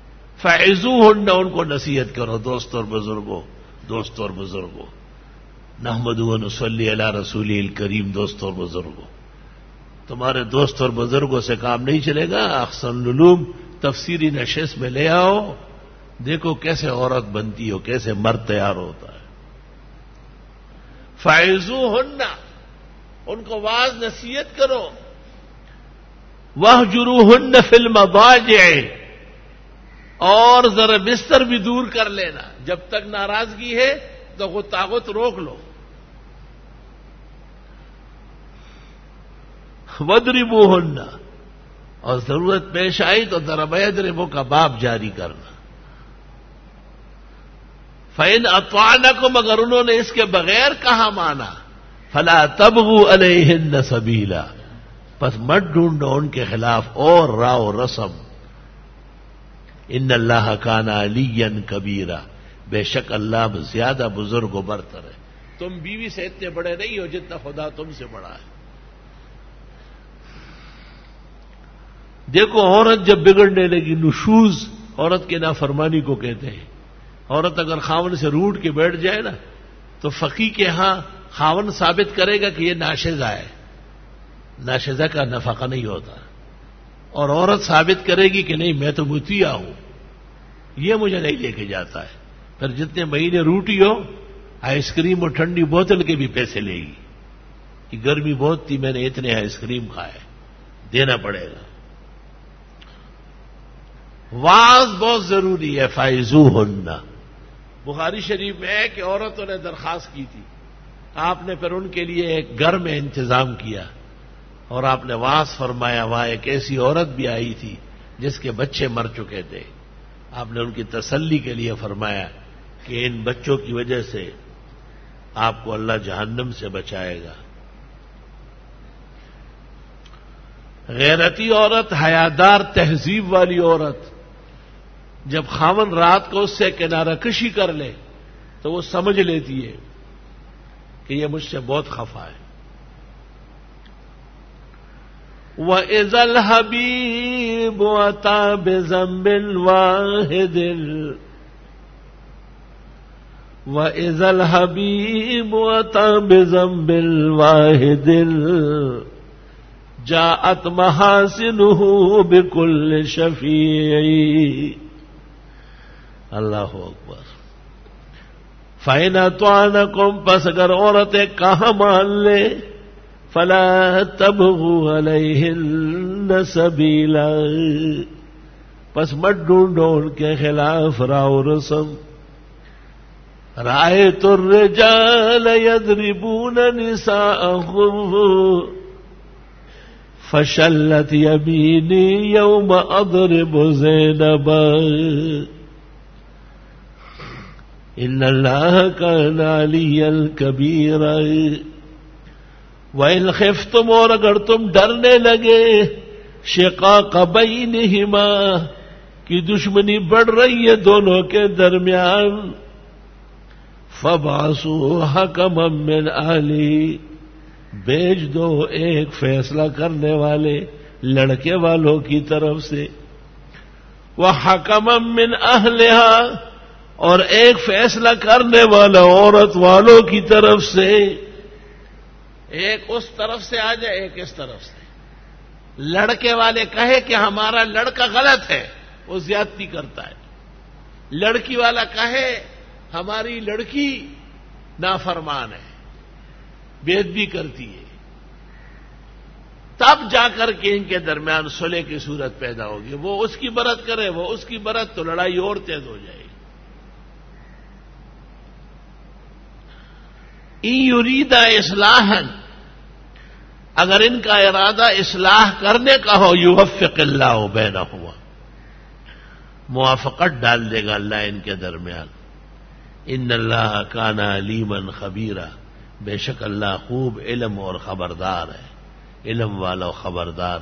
فعظوہن، ان کو نصیحت کرو، دوست اور بزرگوں، دوست اور بزرگوں، نحمدہ و نصلی علی رسولہ الکریم. دوستوں اور بزرگوں، تمہارے دوست اور بزرگوں سے کام نہیں چلے گا. احسن العلوم تفسیری نشست میں لے آؤ، دیکھو کیسے عورت بنتی ہو، کیسے مرد تیار ہوتا ہے. فَعِظُوهُنَّ، ان کو واعظ نصیحت کرو. وَاهْجُرُوهُنَّ فِي الْمَضَاجِعِ، اور ذرا بستر بھی دور کر لینا. جب تک ناراضگی ہے تو غطاغت روک لو. وَاضْرِبُوهُنَّ، اور ضرورت پیش آئی تو ضرب یضرب کا باب جاری کرنا. فَإِنْ أَطَعْنَكُمْ، اگر انہوں نے اس کے بغیر کہا مانا، فَلَا تَبْغُوا عَلَيْهِنَّ سَبِيلًا، پس مت ڈھونڈو ان کے خلاف اور راہ و رسم. ان اللہ کان علیٰ کبیرا، بے شک اللہ زیادہ بزرگ و برتر ہے. تم بیوی سے اتنے بڑے نہیں ہو جتنا خدا تم سے بڑا ہے. دیکھو عورت جب بگڑنے لگی، نشوز عورت کے نافرمانی کو کہتے ہیں. عورت اگر خاون سے روٹ کے بیٹھ جائے نا تو فقی کے ہاں خاون ثابت کرے گا کہ یہ ناشزہ ہے، ناشزہ کا نفقہ نہیں ہوتا. اور عورت ثابت کرے گی کہ نہیں میں تو مطیع ہوں، یہ مجھے نہیں لے کے جاتا ہے. پھر جتنے مہینے روٹی ہو آئس کریم اور ٹھنڈی بوتل کے بھی پیسے لے گی کہ گرمی بہت تھی میں نے اتنے آئس کریم کھائے، دینا پڑے گا. واعظ بہت ضروری ہے. فَعِظُوهُنَّ، بخاری شریف میں ہے کہ عورتوں نے درخواست کی تھی، آپ نے پھر ان کے لیے ایک گھر میں انتظام کیا اور آپ نے واعظ فرمایا. وہاں ایک ایسی عورت بھی آئی تھی جس کے بچے مر چکے تھے. آپ نے ان کی تسلی کے لیے فرمایا کہ ان بچوں کی وجہ سے آپ کو اللہ جہنم سے بچائے گا. غیرتی عورت، حیادار تہذیب والی عورت، جب خاون رات کو اس سے کنارہ کشی کر لے تو وہ سمجھ لیتی ہے کہ یہ مجھ سے بہت خفا ہے. وَإِذَا الْحَبِيبُ أَتَىٰ بِذَنبٍ وَاحِدٍ وَإِذَا الْحَبِيبُ أَتَىٰ بِذَنبٍ وَاحِدٍ جاءت محاسنه بكل شفیع. اللہ اکبر. فَإِنْ أَطَعْنَكُمْ، پس اگر عورتیں کہاں مان لے، فَلَا تَبْغُوا عَلَيْهِنَّ سَبِيلًا، پس مت ڈھونڈو ان کے خلاف راہ و رسم. رَأَيْتُ الرِّجَالَ يَضْرِبُونَ نِسَاءَهُمْ فشلت یمینی یوم اضرب زینبا ان اللہ کان علیٰ کبیرا. وَإِنْ خِفْتُمْ، اور اگر تم ڈرنے لگے، شقاق بینہما، کی دشمنی بڑھ رہی ہے دونوں کے درمیان، فَابْعَثُوا حَكَمًا مِّنْ أَهْلِهِ، بھیج دو ایک فیصلہ کرنے والے لڑکے والوں کی طرف سے. وَحَكَمًا مِّنْ أَهْلِهَا، اور ایک فیصلہ کرنے والا عورت والوں کی طرف سے. ایک اس طرف سے آ جائے، ایک اس طرف سے. لڑکے والے کہے کہ ہمارا لڑکا غلط ہے، وہ زیادتی کرتا ہے. لڑکی والا کہے ہماری لڑکی نافرمان ہے، بے ادبی کرتی ہے. تب جا کر کے ان کے درمیان صلح کی صورت پیدا ہوگی. وہ اس کی برت کرے، وہ اس کی برت، تو لڑائی اور تیز ہو جائے گی. ان یریدا اصلاحا، اگر ان کا ارادہ اصلاح کرنے کا ہو، یوفق اللہ بینہما، موافقت ڈال دے گا اللہ ان کے درمیان. ان اللہ کان علیما خبیرا، بے شک اللہ خوب علم اور خبردار ہے، علم والا و خبردار.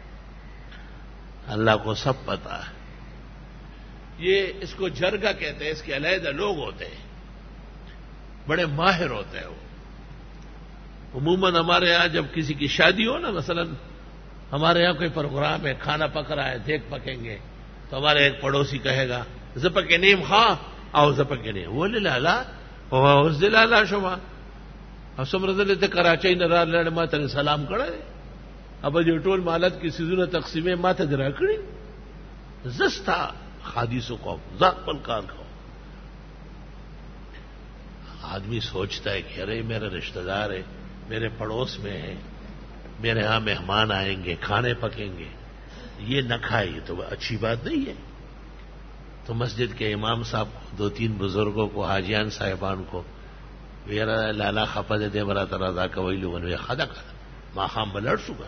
اللہ کو سب پتا ہے. یہ اس کو جرگہ کہتے ہیں، اس کے علیحدہ لوگ ہوتے ہیں، بڑے ماہر ہوتے ہیں. وہ عموماً ہمارے ہاں جب کسی کی شادی ہو نا، مثلا ہمارے یہاں کوئی پروگرام ہے، کھانا پک رہا ہے، دیکھ پکیں گے، تو ہمارے ایک پڑوسی کہے گا زپک نیم خواہ آؤ زپک نیم وہ لالا اس دلالا شما اسمرزل ته کراچۍ نه راغله ما ته سلام کړی اب جو ټول مالت کی سيزونه تقسیمې ما ته درا کړی زستا حادثوں کو ذات پل کار کو آدمی سوچتا ہے کہ ارے میرے رشتہ دار ہے میرے پڑوس میں ہے میرے ہاں مہمان آئیں گے کھانے پکیں گے یہ نہ کھائے تو اچھی بات نہیں ہے. تو مسجد کے امام صاحب کو دو تین بزرگوں کو حاجیان صاحبان کو میرا لالا خپا دے مرا ترازا کا وہی لوگوں نے خدا کھا ماں خام بلڑ چکا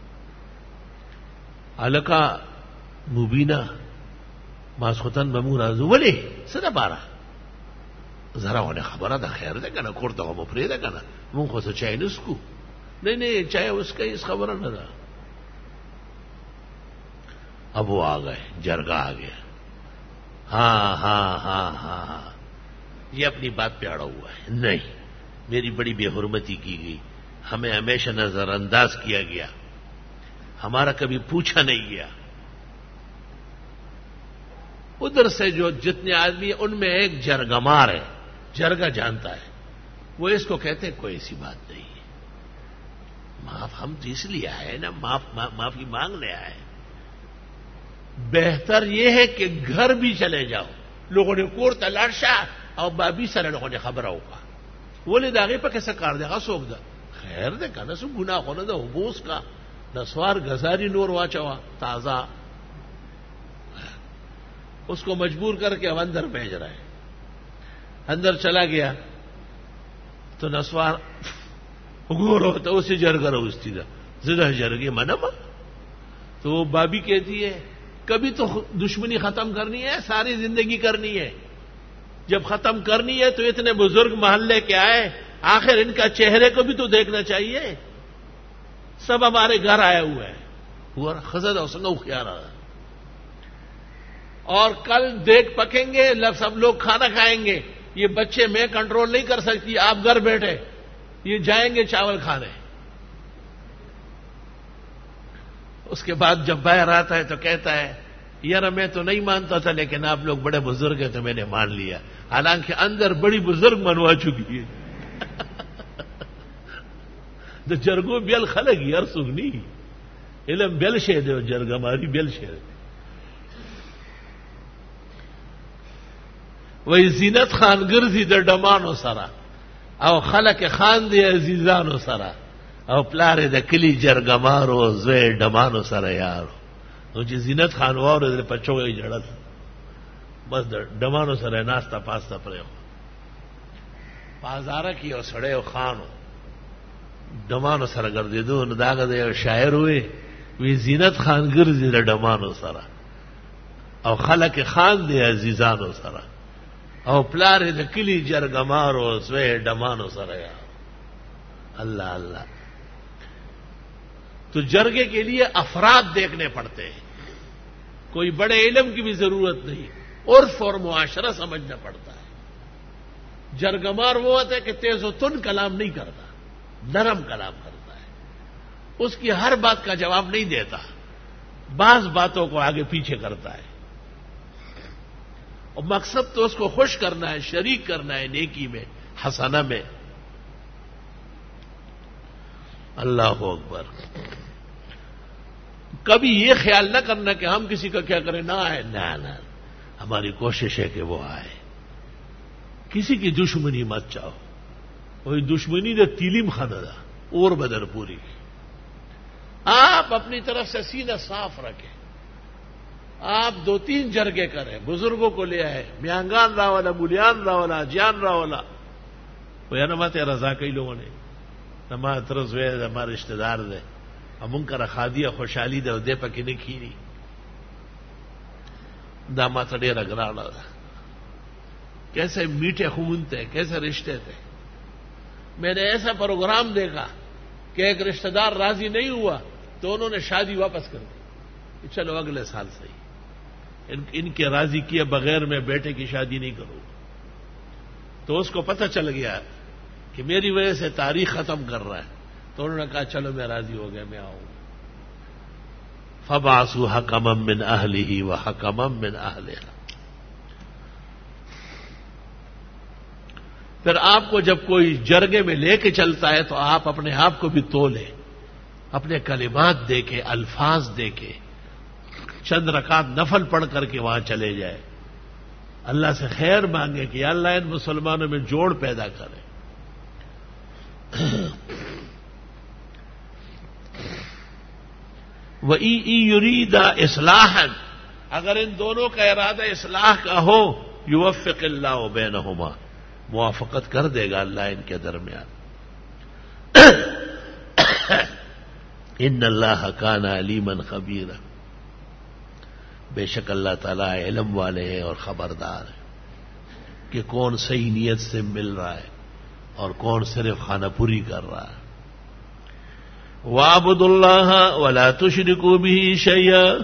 الکا مبینہ ماسخوتن بمو رازو ولی سدا بارہ ذرا انہیں خبر تھا خیر دے کنا کورتا ہو مفری دے کنا منہ کو سے چاہے اس کو نہیں نہیں چاہے اس کا اس خبر نہ تھا. اب وہ آ گئے جرگہ آ گیا ہاں ہاں ہاں ہاں ہاں یہ اپنی بات پہ اڑا ہوا ہے نہیں میری بڑی بے حرمتی کی گئی ہمیں ہمیشہ نظر انداز کیا گیا ہمارا کبھی پوچھا نہیں گیا. ادھر سے جو جتنے آدمی ان میں ایک جرگمار ہے جرگا جانتا ہے وہ اس کو کہتے ہیں کوئی ایسی بات نہیں ہے معاف ہم تو اس لیے آئے نا معاف معافی مانگنے آئے. بہتر یہ ہے کہ گھر بھی چلے جاؤ لوگوں نے کور تلاشا اور بابی سر لوگوں نے خبر ہوگا وہ لے داغے پہ کیسا کار دے گا سوکھ دا خیر دے کا نا سو گناہ ہونا دا حبوس کا نسوار گزاری نور واچوا تازہ اس کو مجبور کر کے اب اندر بھیج رہا ہے. اندر چلا گیا تو نسوار گور ہوتا اسے جرگا روستی دا زدہ جرگی منما تو وہ بابی کہتی ہے کبھی تو دشمنی ختم کرنی ہے ساری زندگی کرنی ہے جب ختم کرنی ہے تو اتنے بزرگ محلے کے آئے آخر ان کا چہرے کو بھی تو دیکھنا چاہیے سب ہمارے گھر آئے ہوئے ہیں ہوا خزد اور سنگو خیال رہا اور کل دیکھ پکیں گے سب لوگ کھانا کھائیں گے یہ بچے میں کنٹرول نہیں کر سکتی آپ گھر بیٹھے یہ جائیں گے چاول کھانے. اس کے بعد جب باہر آتا ہے تو کہتا ہے یار میں تو نہیں مانتا تھا لیکن آپ لوگ بڑے بزرگ ہیں تو میں نے مان لیا حالانکہ اندر بڑی بزرگ منوا چکی ہے. تو جرگو بیل خلق یار سگنی علم بیل شے دے جرگ ہماری بیل شے دے وہی زینت خان گرزی در ڈمانو سرا او خلق خان دی عزیزانو سرا او پلار د کلی جرگمارو زوی ڈمانو سرا یارو نو چې زینت خان واره د پچوي جړل بس د ډمانو سره ناستا پاستا پرې بازار کې او سړی او خانو ډمانو سره ګرځېدو نو داګه د یو شاعر وې وی زینت خان ګرځي د ډمانو سره او خلک خان دی عزیزانو سره او پلار د کلی جرګمارو زوی ډمانو سره یا اللہ اللہ. تو جرگے کے لیے افراد دیکھنے پڑتے ہیں کوئی بڑے علم کی بھی ضرورت نہیں عرف اور معاشرہ سمجھنا پڑتا ہے. جرگمار وہ ہوتا ہے کہ تیز و تن کلام نہیں کرتا نرم کلام کرتا ہے اس کی ہر بات کا جواب نہیں دیتا بعض باتوں کو آگے پیچھے کرتا ہے اور مقصد تو اس کو خوش کرنا ہے شریک کرنا ہے نیکی میں حسنہ میں. اللہ اکبر. کبھی یہ خیال نہ کرنا کہ ہم کسی کا کیا کریں نہ آئے نہ نہ ہماری کوشش ہے کہ وہ آئے. کسی کی دشمنی مت چاہو وہی دشمنی دے تیلیم خانہ دا اور بدر پوری. آپ اپنی طرف سے سینہ صاف رکھیں آپ دو تین جرگے کریں بزرگوں کو لے آئے میانگان راولا بولیان راولا جان راولا وہ یا نما تیرا رضا کئی لوگوں نے نما طرز وے ہمارے رشتہ دار دے ہم ان کا رکھا دیا خوشحالی دے دے پکی نے کھیری داما تھڑے رگراڑا کیسے میٹھے خون تھے کیسے رشتے تھے. میں نے ایسا پروگرام دیکھا کہ ایک رشتہ دار راضی نہیں ہوا تو انہوں نے شادی واپس کر دی چلو اگلے سال سے ان, ان کے راضی کیے بغیر میں بیٹے کی شادی نہیں کروں. تو اس کو پتہ چل گیا کہ میری وجہ سے تاریخ ختم کر رہا ہے تو انہوں نے کہا چلو میں راضی ہو گیا میں آؤں. فبعثوا حکما من اہلہ وحکما من اہلہا. پھر آپ کو جب کوئی جرگے میں لے کے چلتا ہے تو آپ اپنے آپ کو بھی تولیں، اپنے کلمات دے کے، الفاظ دے کے، چند رکعت نفل پڑھ کر کے وہاں چلے جائے، اللہ سے خیر مانگے کہ یا اللہ ان مسلمانوں میں جوڑ پیدا کرے۔ وَإِن يُرِيدَا إِصْلَاحًا، اگر ان دونوں کا ارادہ اصلاح کا ہو، يُوَفِّقِ اللَّهُ بَيْنَهُمَا، موافقت کر دے گا اللہ ان کے درمیان۔ ان اللہ کان علیما خبیرا، بے شک اللہ تعالیٰ علم والے ہیں اور خبردار ہیں کہ کون صحیح نیت سے مل رہا ہے اور کون صرف خانہ پوری کر رہا ہے۔ وَاعْبُدُوا اللَّهَ وَلَا تُشْرِكُوا بِهِ شَيْئًا،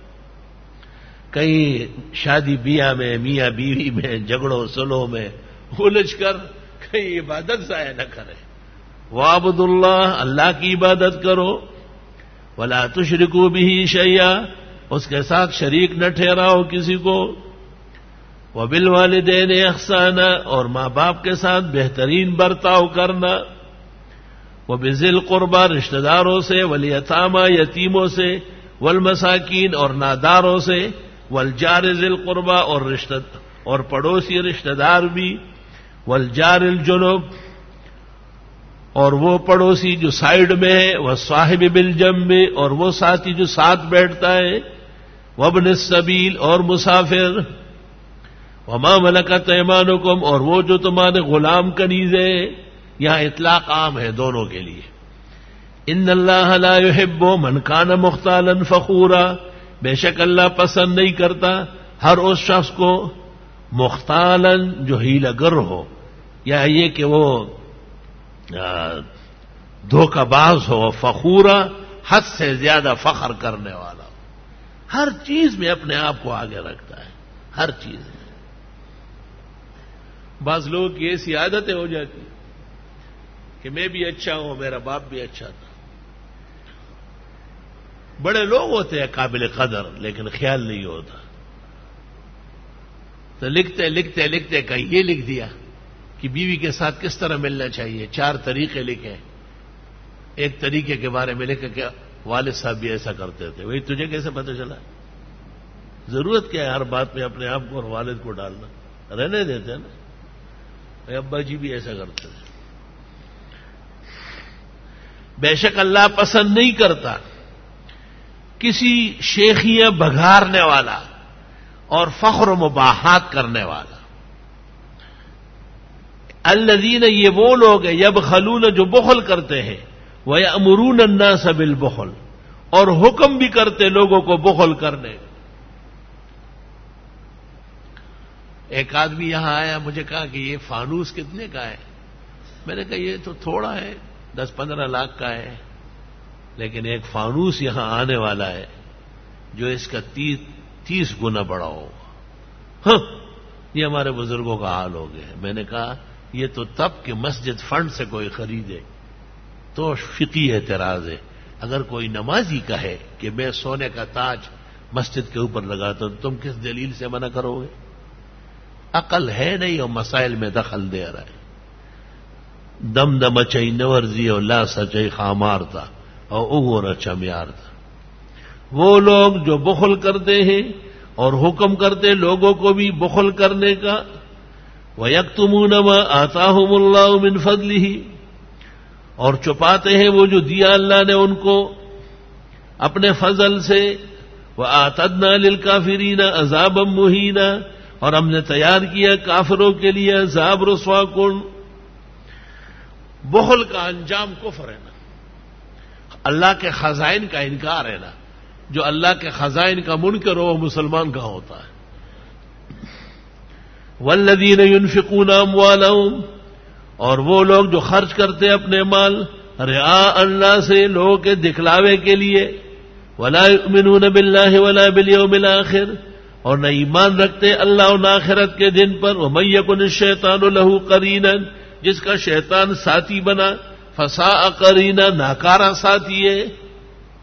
کہیں شادی بیاہ میں، میاں بیوی میں، جھگڑوں سلوں میں الجھ کر کہیں عبادت ضائع نہ کرے۔ وَاعْبُدُوا اللَّهَ، اللہ کی عبادت کرو، وَلَا تُشْرِكُوا بِهِ شَيْئًا، اس کے ساتھ شریک نہ ٹھہراؤ کسی کو۔ وَبِالْوَالِدَيْنِ إِحْسَانًا، اور ماں باپ کے ساتھ بہترین برتاؤ کرنا۔ وَبِذِي الْقُرْبَى، رشتہ داروں سے، وَالْيَتَامَى، یتیموں سے، وَالْمَسَاکِین، اور ناداروں سے، وَالْجَارِ ذِي الْقُرْبَى، اور رشتہ اور پڑوسی رشتہ دار بھی، وَالْجَارِ الْجُنُبِ، اور وہ پڑوسی جو سائیڈ میں ہے، وَالصَّاحِبِ بِالْجَنبِ، اور وہ ساتھی جو ساتھ بیٹھتا ہے، وَابْنِ السَّبِيلِ، اور مسافر، وَمَا مَلَكَتْ أَيْمَانُكُمْ، اور وہ جو تمہارے غلام کنیزیں ہیں، یہاں اطلاق عام ہے دونوں کے لیے۔ ان اللہ لا يحب من کان مختالا فخورا، بے شک اللہ پسند نہیں کرتا ہر اس شخص کو مختالا جو ہیلہ گر ہو، یا یہ کہ وہ دھوکہ باز ہو، فخورا حد سے زیادہ فخر کرنے والا ہو، ہر چیز میں اپنے آپ کو آگے رکھتا ہے، ہر چیز میں۔ بعض لوگوں کی ایسی عادتیں ہو جاتی کہ میں بھی اچھا ہوں، میرا باپ بھی اچھا تھا۔ بڑے لوگ ہوتے ہیں قابل قدر، لیکن خیال نہیں ہوتا، تو لکھتے لکھتے لکھتے کہیں یہ لکھ دیا کہ بیوی کے ساتھ کس طرح ملنا چاہیے، چار طریقے لکھے۔ ایک طریقے کے بارے میں لکھا کہ والد صاحب بھی ایسا کرتے تھے، وہی تجھے کیسے پتہ چلا؟ ضرورت کیا ہے ہر بات میں اپنے آپ کو اور والد کو ڈالنا؟ رہنے دیتے ہیں نا، ابا جی بھی ایسا کرتے تھے۔ بے شک اللہ پسند نہیں کرتا کسی شیخیاں بگارنے والا اور فخر و مباحات کرنے والا۔ الذین، یہ وہ لوگ ہیں، یبخلون، جو بخل کرتے ہیں، ویأمرون الناس بالبخل، اور حکم بھی کرتے لوگوں کو بخل کرنے۔ ایک آدمی یہاں آیا، مجھے کہا کہ یہ فانوس کتنے کا ہے؟ میں نے کہا یہ تو تھوڑا ہے، دس پندرہ لاکھ کا ہے، لیکن ایک فانوس یہاں آنے والا ہے جو اس کا تیس تیس گنا بڑا ہوگا۔ ہاں، یہ ہمارے بزرگوں کا حال ہو گیا ہے۔ میں نے کہا یہ تو تب کہ مسجد فنڈ سے کوئی خریدے تو فقہی اعتراض ہے، اگر کوئی نمازی کہے کہ میں سونے کا تاج مسجد کے اوپر لگاتا ہوں، تم کس دلیل سے منع کرو گے؟ عقل ہے نہیں اور مسائل میں دخل دے رہا ہے۔ دم دم چئی نورزی اور لا سچئی خامار تھا اور اگور چمیار تھا۔ وہ لوگ جو بخل کرتے ہیں اور حکم کرتے لوگوں کو بھی بخل کرنے کا، وَيَكْتُمُونَ مَا آتَاهُمُ اللَّهُ مِنْ فَضْلِهِ، اور چھپاتے ہیں وہ جو دیا اللہ نے ان کو اپنے فضل سے، وَآتَدْنَا لِلْكَافِرِينَ عَذَابًا مُهِينًا، اور ہم نے تیار کیا کافروں کے لیے عذاب رسوا کن۔ بخل کا انجام کفر ہے نا، اللہ کے خزائن کا انکار ہے نا۔ جو اللہ کے خزائن کا منکر ہو وہ مسلمان کا ہوتا ہے۔ والذین ينفقون اموالهم، اور وہ لوگ جو خرچ کرتے اپنے مال رعاء اللہ سے، لوگوں کے دکھلاوے کے لیے، ولا یؤمنون باللہ ولا بالیوم الاخر، اور نہ ایمان رکھتے اللہ اور آخرت کے دن پر۔ ومن یکن الشیطان له قرینا، جس کا شیطان ساتھی بنا، فساء قرینا، ناکارا ساتھی ہے۔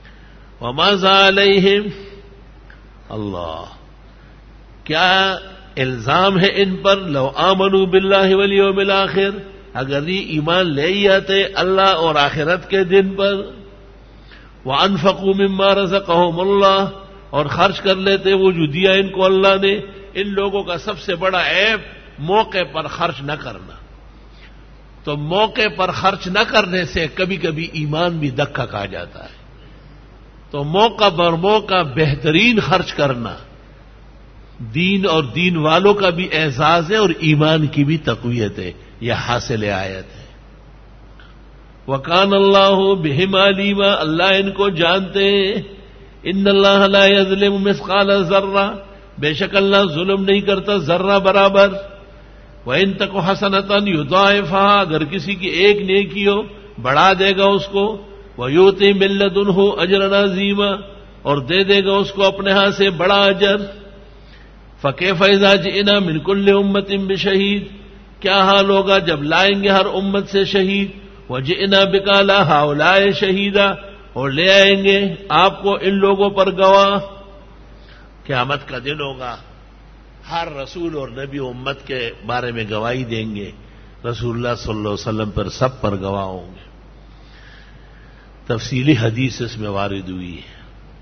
وما ذا علیہم، اللہ، کیا الزام ہے ان پر لو آمنوا باللہ والیوم الآخر، اگر یہ ایمان لے ہی آتے اللہ اور آخرت کے دن پر، وانفقوا مما رزقهم اللہ، اور خرچ کر لیتے وہ جو دیا ان کو اللہ نے۔ ان لوگوں کا سب سے بڑا عیب موقع پر خرچ نہ کرنا، تو موقع پر خرچ نہ کرنے سے کبھی کبھی ایمان بھی دھکا کھا جاتا ہے۔ تو موقع پر موقع بہترین خرچ کرنا دین اور دین والوں کا بھی اعزاز ہے اور ایمان کی بھی تقویت ہے، یہ حاصل آیت ہے۔ وَكَانَ اللَّهُ بِهِمْ عَلِيمًا، اللہ ان کو جانتے ہیں۔ ان اللہ لا یظلم مثقال ذرہ، بے شک اللہ ظلم نہیں کرتا ذرہ برابر۔ وَإِن تَكُ حَسَنَةً يُضَاعِفْهَا، اگر کسی کی ایک نیکی ہو بڑھا دے گا اس کو۔ وَيُؤْتِ مِن لَّدُنْهُ أَجْرًا عَظِيمًا، اور دے دے گا اس کو اپنے ہاں سے بڑا اجر۔ فَكَيْفَ إِذَا جِئْنَا مِن كُلِّ أُمَّةٍ بِشَهِيدٍ، کیا حال ہوگا جب لائیں گے ہر امت سے شہید۔ وَجِئْنَا بِكَ عَلَىٰ هَٰؤُلَاءِ شَهِيدًا، اور لے آئیں گے آپ کو ان لوگوں پر گواہ۔ قیامت کا دن ہوگا، ہر رسول اور نبی امت کے بارے میں گواہی دیں گے، رسول اللہ صلی اللہ علیہ وسلم پر سب پر گواہ ہوں گے۔ تفصیلی حدیث اس میں وارد ہوئی ہے۔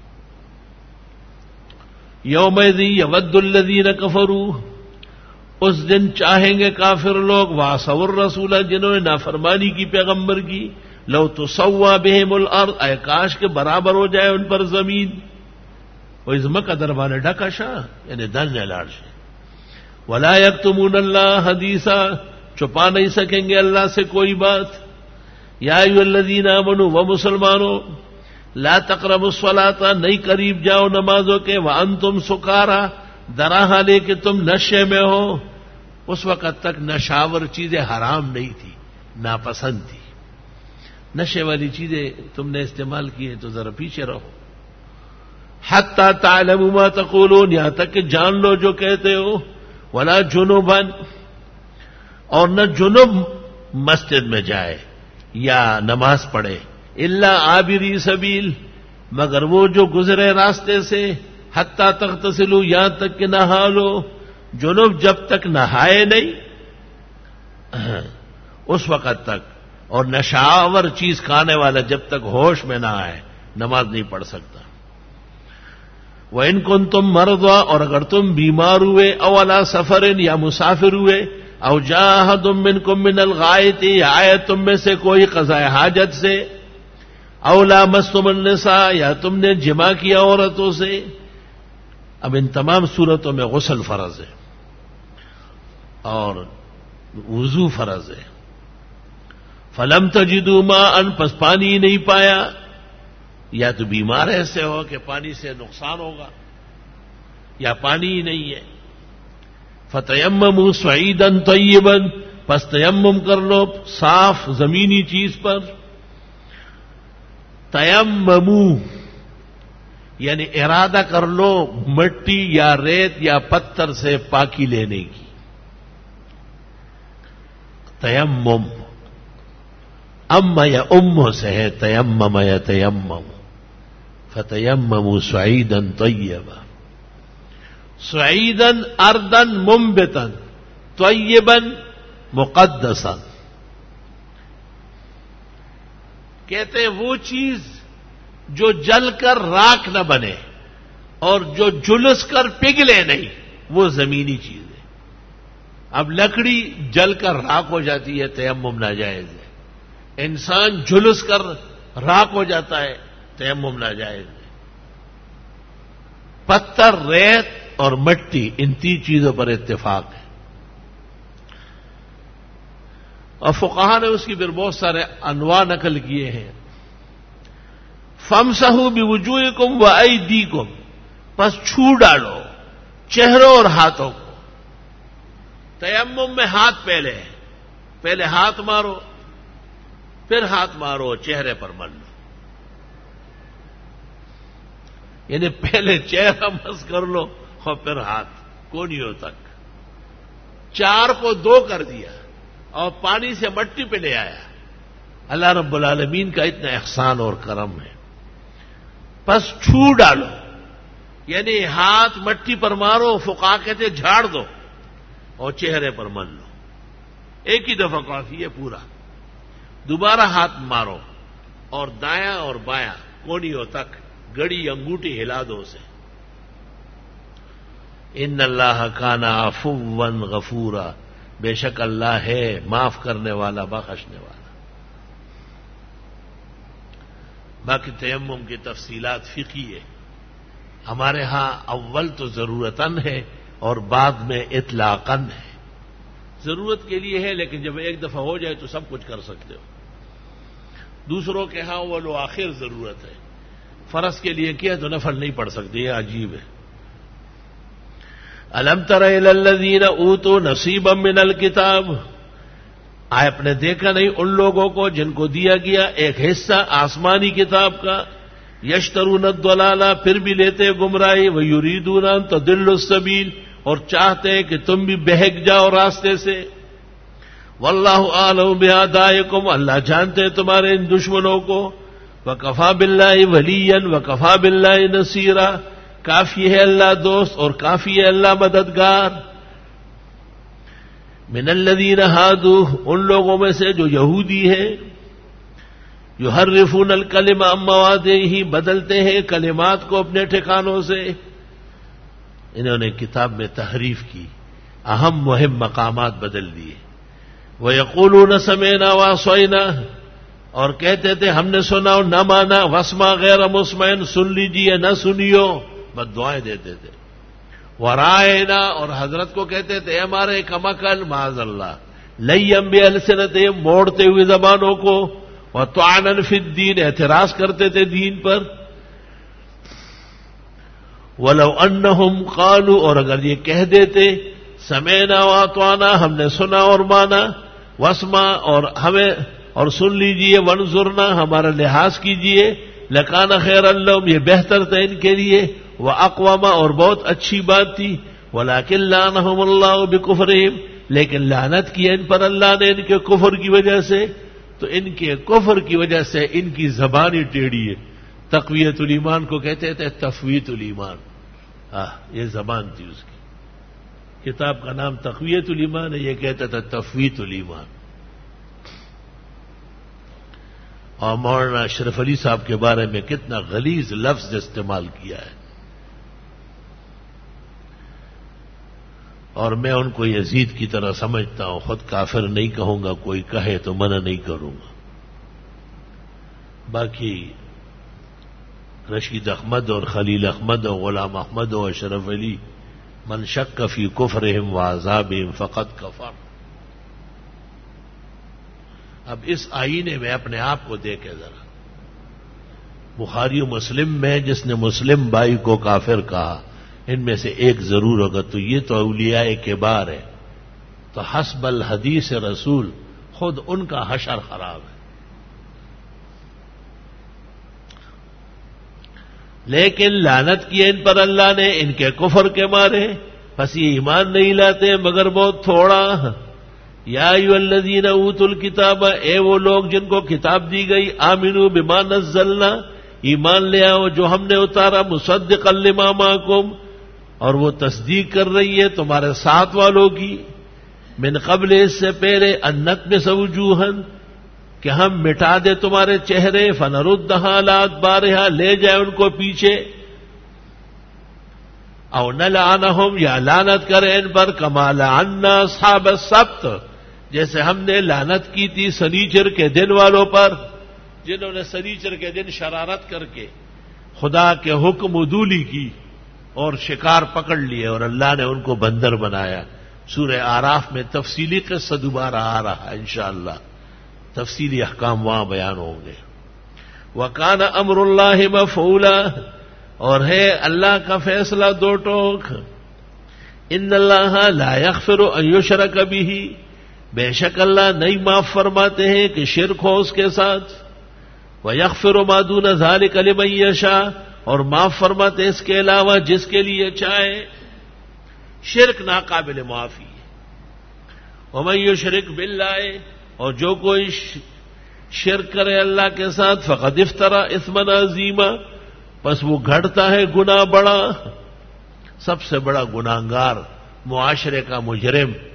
یومئذ یود الذین کفروا، اس دن چاہیں گے کافر لوگ، وعصوا الرسول، جنہوں نے نافرمانی کی پیغمبر کی، لو تسوا بہم الارض، اے کاش کے برابر ہو جائے ان پر زمین۔ وہ ازمک دربان ڈکشا یعنی دن لاڑ سے، ولا یکتمون اللہ حدیثا، چھپا نہیں سکیں گے اللہ سے کوئی بات۔ یا ایھا الذین آمنوا، وہ مسلمانوں، لا تقربوا الصلاۃ، نہیں قریب جاؤ نمازوں کے، وانتم سکارا، درا حالے کہ تم نشے میں ہو۔ اس وقت تک نشاور چیزیں حرام نہیں تھی، ناپسند تھی۔ نشے والی چیزیں تم نے استعمال کی ہیں تو ذرا پیچھے رہو۔ حتی تعلموا ما تقولون، یہاں تک کہ جان لو جو کہتے ہو۔ ولا جنبا، اور نہ جنب مسجد میں جائے یا نماز پڑھے، الا عابری سبیل، مگر وہ جو گزرے راستے سے، حتی تغتسلوا، یہاں تک کہ نہا لو۔ جنب جب تک نہائے نہیں اس وقت تک، اور نشاور چیز کھانے والا جب تک ہوش میں نہ آئے نماز نہیں پڑھ سکتا۔ وَإِن كُنتُم مَّرْضَىٰ، اور اگر تم بیمار ہوئے، او عَلَىٰ سَفَرٍ، یا مسافر ہوئے، او جاء أَحَدٌ مِّنكُم مِّنَ الْغَائِطِ، یا آئے تم میں سے کوئی قضاء حاجت سے، او لامستم النساء، یا تم نے جماع کیا عورتوں سے۔ اب ان تمام صورتوں میں غسل فرض ہے اور وضو فرض ہے۔ فلم تجدوا ماء، پس پانی نہیں پایا، یا تو بیمار ایسے ہو کہ پانی سے نقصان ہوگا، یا پانی ہی نہیں ہے۔ فتیمموا صعیدا طیبا، پس تیمم کر لو صاف زمینی چیز پر۔ تیمموا یعنی ارادہ کر لو مٹی یا ریت یا پتھر سے پاکی لینے کی۔ تیمم اما یا ام سے ہے، تیمم یا تیمم، فتیمموا صعیدا طیبا، صعیدا ارضا منبتا، طیبا مقدسا، کہتے ہیں وہ چیز جو جل کر راکھ نہ بنے اور جو جلس کر پگھلے نہیں، وہ زمینی چیز ہے۔ اب لکڑی جل کر راکھ ہو جاتی ہے، تیمم ناجائز ہے۔ انسان جلس کر راکھ ہو جاتا ہے، تیمم ناجائز ہے۔ پتھر، ریت اور مٹی، ان تین چیزوں پر اتفاق ہے، اور فقہا نے اس کی پھر بہت سارے انواع نقل کیے ہیں۔ فامسحوا بوجوہکم وایدیکم، پس چھو ڈالو چہروں اور ہاتھوں کو۔ تیمم میں ہاتھ پہلے ہے، پہلے ہاتھ مارو، پھر ہاتھ مارو چہرے پر مل لو، یعنی پہلے چہرہ مس کر لو اور پھر ہاتھ کونیوں تک۔ چار کو دو کر دیا اور پانی سے مٹی پہ لے آیا۔ اللہ رب العالمین کا اتنا احسان اور کرم ہے۔ پس چھو ڈالو، یعنی ہاتھ مٹی پر مارو، فقہا کہتے جھاڑ دو، اور چہرے پر من لو، ایک ہی دفعہ کافی ہے پورا. دوبارہ ہاتھ مارو اور دایاں اور بایاں کونیوں تک گڑی انگوٹھی ہلا دو اسے. ان اللہ کان عفوا غفورا، بے شک اللہ ہے معاف کرنے والا بخشنے والا. باقی تیمم کی تفصیلات فقہی ہے. ہمارے ہاں اول تو ضرورتاً ہے اور بعد میں اطلاقاً ہے. ضرورت کے لیے ہے لیکن جب ایک دفعہ ہو جائے تو سب کچھ کر سکتے ہو. دوسروں کے ہاں اول و آخر ضرورت ہے. فرض کے لیے کیا تو نفل نہیں پڑھ سکتے، یہ عجیب ہے. الم تر الی الذین اوتوا نصیبا من الکتاب، آپ نے دیکھا نہیں ان لوگوں کو جن کو دیا گیا ایک حصہ آسمانی کتاب کا، یشترون الضلالہ، پھر بھی لیتے گمراہی، ویریدون ان تضلوا السبیل، اور چاہتے ہیں کہ تم بھی بہک جاؤ راستے سے. واللہ اعلم باعدائکم، اللہ جانتے ہیں تمہارے ان دشمنوں کو. وکفی باللہ ولیا وکفی باللہ نصیرا، کافی ہے اللہ دوست اور کافی ہے اللہ مددگار. من الذین ہادوا، ان لوگوں میں سے جو یہودی ہیں، یحرفون الکلم عن مواضعہ، بدلتے ہیں کلمات کو اپنے ٹھکانوں سے. انہوں نے کتاب میں تحریف کی، اہم مہم مقامات بدل دیے. وَيَقُولُونَ سَمِعْنَا وَعَصَيْنَا، اور کہتے تھے ہم نے سنا اور نہ مانا. وَاسْمَعْ غَيْرَ مُسْمَعٍ، سن لیجیے نہ سنیو، بد دعائیں دیتے تھے. وَرَائِنَا، اور حضرت کو کہتے تھے اے ہمارے کمکل، معاذ اللہ. لَيًّا بِأَلْسِنَتِهِمْ، موڑتے ہوئے زبانوں کو. وَطَعْنًا فِي الدِّينِ، اعتراض کرتے تھے دین پر. وَلَوْ أَنَّهُمْ قَالُوا، اور اگر یہ کہہ دیتے سمعنا وَأَطَعْنَا، ہم نے سنا اور مانا. وَاسْمَعْ، اور ہمیں اور سن لیجئے. وَانظُرْنَا، ہمارا لحاظ کیجئے. لَكَانَ خَيْرًا لَّهُمْ، یہ بہتر تھا ان کے لیے. وَأَقْوَمَ، اور بہت اچھی بات تھی. وَلَكِنْ لَعَنَهُمُ اللَّهُ بِكُفْرِهِمْ، لیکن لعنت کی ان پر اللہ نے ان کے کفر کی وجہ سے. تو ان کے کفر کی وجہ سے ان کی زبان ہی ٹیڑھی ہے. تقویت الایمان کو کہتے تھے تفویت الایمان. آہ، یہ زبان تھی اس کی. کتاب کا نام تقویت الایمان ہے، یہ کہتا تھا تفویت الایمان. اور مولانا اشرف علی صاحب کے بارے میں کتنا غلیظ لفظ استعمال کیا ہے. اور میں ان کو یزید کی طرح سمجھتا ہوں. خود کافر نہیں کہوں گا، کوئی کہے تو منع نہیں کروں گا. باقی رشید احمد اور خلیل احمد اور غلام احمد اور اشرف علی، من شک فی کفرہم وعذابہم فقد کفر. اب اس آئینے میں اپنے آپ کو دیکھے ذرا. بخاری و مسلم میں جس نے مسلم بھائی کو کافر کہا، ان میں سے ایک ضرور ہوگا. تو یہ تو اولیاء کبار ہے. تو حسب الحدیث رسول، خود ان کا حشر خراب ہے. لیکن لعنت کی ان پر اللہ نے ان کے کفر کے مارے، بس یہ ایمان نہیں لاتے مگر بہت تھوڑا. یا ایھا الذین اوتوا الکتاب، اے وہ لوگ جن کو کتاب دی گئی، آمنوا بما نزلنا، ایمان لے آؤ جو ہم نے اتارا. مصدقا لما معکم، اور وہ تصدیق کر رہی ہے تمہارے ساتھ والوں کی. من قبل، اس سے پہلے، ان نطمس وجوہا، کہ ہم مٹا دے تمہارے چہرے. فنردھا علی ادبارہا، لے جائے ان کو پیچھے. او نلعنہم، یا لعنت کرے ان پر. کما لعنا اصحاب السبت، جیسے ہم نے لعنت کی تھی سنیچر کے دن والوں پر، جنہوں نے سنیچر کے دن شرارت کر کے خدا کے حکم عدولی کی اور شکار پکڑ لیے اور اللہ نے ان کو بندر بنایا. سورہ اعراف میں تفصیلی قصہ دوبارہ آ رہا ہے انشاءاللہ، تفصیلی احکام وہاں بیان ہوں گے. وَكَانَ أَمْرُ اللَّهِ مَفْعُولًا، اور ہے اللہ کا فیصلہ دو ٹوک. ان اللہ لا یغفر ان یشرک بہ، بے شک اللہ نہیں معاف فرماتے ہیں کہ شرک ہو اس کے ساتھ. وَيَغْفِرُ مَا دُونَ ذَلِكَ لِمَن یشاء، اور معاف فرماتے ہیں اس کے علاوہ جس کے لیے چاہے. شرک ناقابل معافی ہے. وَمَن یشرک بِاللَّهِ، اور جو کوئی شرک کرے اللہ کے ساتھ، فقد افترى اثما عظیما، پس وہ گھڑتا ہے گناہ بڑا. سب سے بڑا گناہگار، معاشرے کا مجرم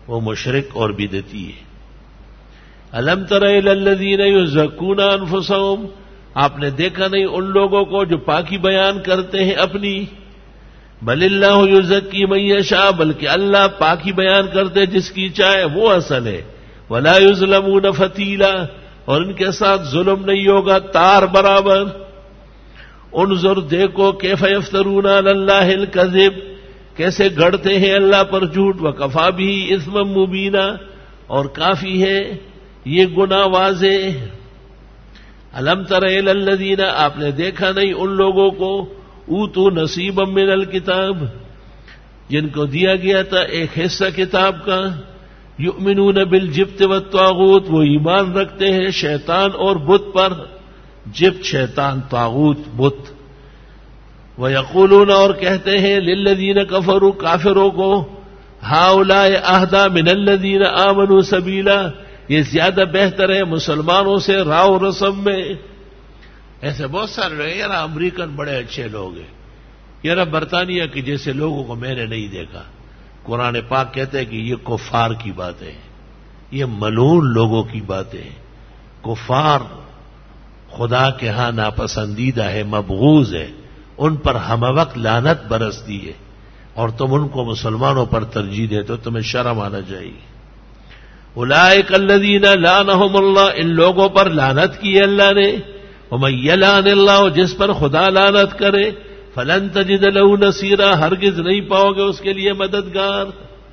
وہ مشرک اور بدعتی ہے۔ الم تر الی الذین یزکون انفسہم، آپ نے دیکھا نہیں ان لوگوں کو جو پاکی بیان کرتے ہیں اپنی، بل اللہ یزکی من یشاء، بلکہ اللہ پاکی بیان کرتے جس کی چاہے، وہ اصل ہے، ولا یظلمون فتیلا، اور ان کے ساتھ ظلم نہیں ہوگا تار برابر۔ انظر دیکھو کیف یفترون علی اللہ الکذب، کیسے گڑتے ہیں اللہ پر جھوٹ، وکفی بہ اثما مبینا، اور کافی ہے یہ گناہ واضح۔ الم تر الی الذین، آپ نے دیکھا نہیں ان لوگوں کو اوتوا نصیبا من الکتاب، جن کو دیا گیا تھا ایک حصہ کتاب کا، یؤمنون بالجبت والطاغوت، وہ ایمان رکھتے ہیں شیطان اور بت پر، جبت شیطان، طاغوت بت۔ وَيَقُولُونَ، اور کہتے ہیں لِلَّذِينَ كَفَرُوا، کافروں کو، هَؤُلَاءِ أَهْدَىٰ مِنَ الَّذِينَ آمَنُوا سَبِيلًا، یہ زیادہ بہتر ہے مسلمانوں سے راہ و رسم میں۔ ایسے بہت سارے لوگ ہیں، یار امریکن بڑے اچھے لوگ ہیں، یار برطانیہ کے جیسے لوگوں کو میں نے نہیں دیکھا۔ قرآن پاک کہتے ہیں کہ یہ کفار کی باتیں ہیں، یہ ملعون لوگوں کی باتیں ہیں۔ کفار خدا کے ہاں ناپسندیدہ ہے، مبغوض ہے، ان پر ہم وقت لعنت برستی ہے، اور تم ان کو مسلمانوں پر ترجیح دے تو تمہیں شرم آنا چاہیے۔ اولئک الذین لعنہم اللہ، ان لوگوں پر لعنت کی ہے اللہ نے۔ ومن یلعن اللہ، جس پر خدا لعنت کرے، فلن تجد له نصیرا، ہرگز نہیں پاؤ گے اس کے لیے مددگار۔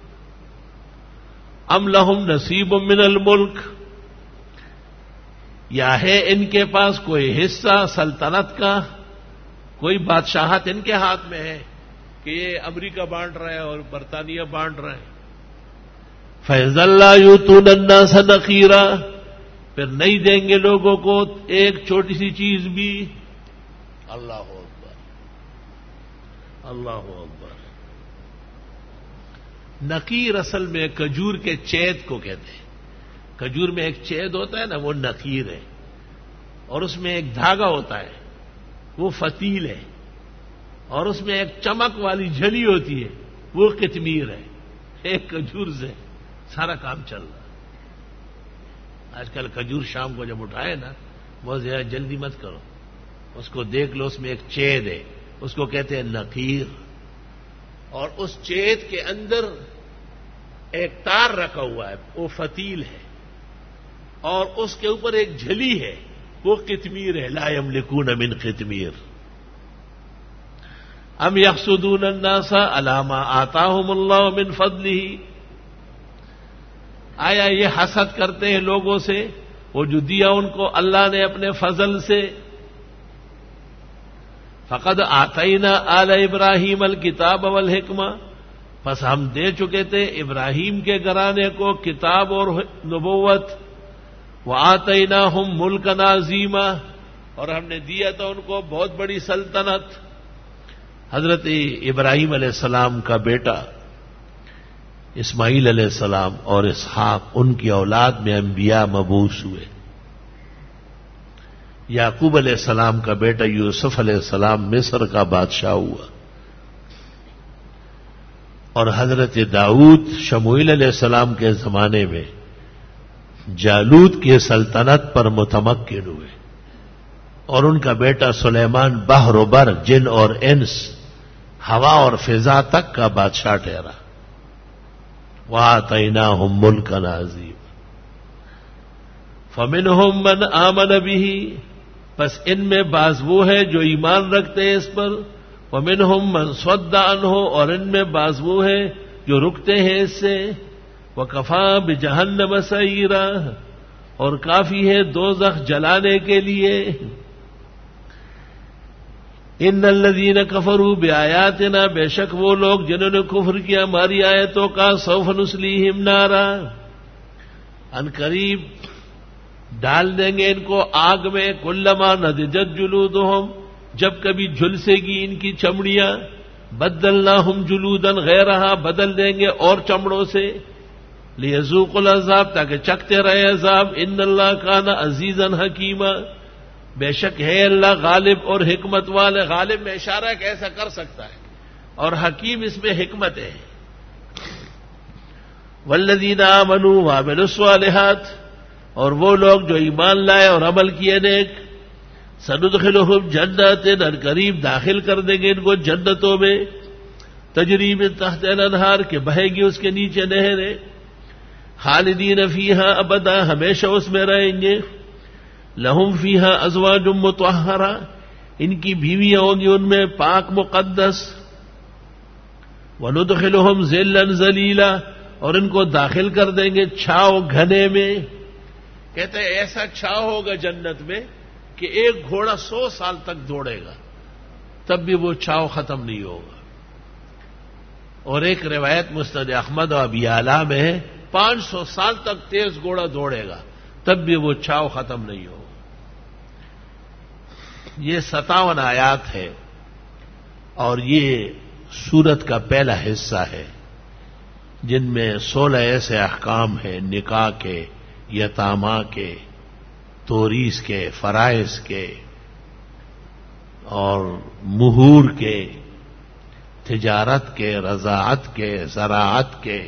ام لہم نصیب من الملک، یا ہے ان کے پاس کوئی حصہ سلطنت کا، کوئی بادشاہت ان کے ہاتھ میں ہے کہ یہ امریکہ بانٹ رہا ہے اور برطانیہ بانٹ رہا ہے۔ فَإِذَا لَا يُؤْتُونَ النَّاسَ نَقِيرًا، پھر نہیں دیں گے لوگوں کو ایک چھوٹی سی چیز بھی۔ اللہ اکبر، اللہ اکبر۔ نقیر اصل میں کھجور کے چید کو کہتے ہیں، کھجور میں ایک چید ہوتا ہے نا، وہ نقیر ہے، اور اس میں ایک دھاگا ہوتا ہے وہ فتیل ہے، اور اس میں ایک چمک والی جھلی ہوتی ہے وہ قطمیر ہے۔ ایک کھجور سے سارا کام چل رہا ہے۔ آج کل کھجور شام کو جب اٹھائے نا، بہت زیادہ جلدی مت کرو، اس کو دیکھ لو، اس میں ایک چید ہے، اس کو کہتے ہیں نقیر، اور اس چید کے اندر ایک تار رکھا ہوا ہے وہ فتیل ہے، اور اس کے اوپر ایک جھلی ہے وہ قطمیر ہے۔ لا یملکون من قطمیر۔ ام یحسدون الناس علی ما آتاہم اللہ من فضلہ، آیا یہ حسد کرتے ہیں لوگوں سے وہ جو دیا ان کو اللہ نے اپنے فضل سے۔ فقد آتینا آل ابراہیم الکتاب والحکمہ، پس ہم دے چکے تھے ابراہیم کے گھرانے کو کتاب اور نبوت۔ وآتیناہم ملکا عظیما، اور ہم نے دیا تھا ان کو بہت بڑی سلطنت۔ حضرت ابراہیم علیہ السلام کا بیٹا اسماعیل علیہ السلام اور اسحاق، ان کی اولاد میں انبیاء مبعوث ہوئے۔ یعقوب علیہ السلام کا بیٹا یوسف علیہ السلام مصر کا بادشاہ ہوا، اور حضرت داؤد شموئیل علیہ السلام کے زمانے میں جالوت کی سلطنت پر متمکن ہوئے، اور ان کا بیٹا سلیمان بحر و بر، جن اور انس، ہوا اور فضا تک کا بادشاہ ٹھہرا۔ وآتیناہم ملکا عظیما فمنہم من آمن بہ، پس ان میں بعض وہ ہے جو ایمان رکھتے ہیں اس پر۔ ومنہم من صد عنہ، اور ان میں بعض وہ ہے جو رکتے ہیں اس سے۔ وکفا بجہنم سعیرا، اور کافی ہے دوزخ جلانے کے لیے۔ ان الذین کفروا بآیاتنا، بے شک وہ لوگ جنہوں نے کفر کیا ہماری آیتوں کا، سوف نصلیہم نارا، ان قریب ڈال دیں گے ان کو آگ میں، کلما نضجت جلودہم، جب کبھی جھلسے گی ان کی چمڑیاں، بدلناہم جلودا غیرہا، بدل دیں گے اور چمڑوں سے، لیذوقوا العذاب، تاکہ چکھتے رہے عذاب۔ ان اللہ کان عزیزا حکیما، بے شک ہے اللہ غالب اور حکمت والے۔ غالب میں اشارہ ہے کہ ایسا کر سکتا ہے، اور حکیم اس میں حکمت ہے۔ والذین آمنوا وعملوا الصالحات، اور وہ لوگ جو ایمان لائے اور عمل کیے نیک، سندخلہم جنات، ان قریب داخل کر دیں گے ان کو جنتوں میں، تجری من تحت الانہار، کہ بہے گی اس کے نیچے نہریں، خالدین فیہا ابدا، ہمیشہ اس میں رہیں گے، لہم فیہا ازواج مطہرہ، ان کی بیویاں ہوں گی ان میں پاک مقدس، وندخلہم ذلا ذلیلا، اور ان کو داخل کر دیں گے چھاؤ گھنے میں۔ کہتے ہیں ایسا چھاؤ ہوگا جنت میں کہ ایک گھوڑا سو سال تک دوڑے گا تب بھی وہ چھاؤ ختم نہیں ہوگا، اور ایک روایت مسند احمد و ابی اعلیٰ میں ہے پانچ سو سال تک تیز گھوڑا دوڑے گا تب بھی وہ چھاؤ ختم نہیں ہوگا۔ یہ ستاون آیات ہے، اور یہ سورت کا پہلا حصہ ہے جن میں سولہ ایسے احکام ہیں، نکاح کے، یتامہ کے، توریث کے، فرائض کے، اور مہور کے، تجارت کے، رضاعت کے، زراعت کے،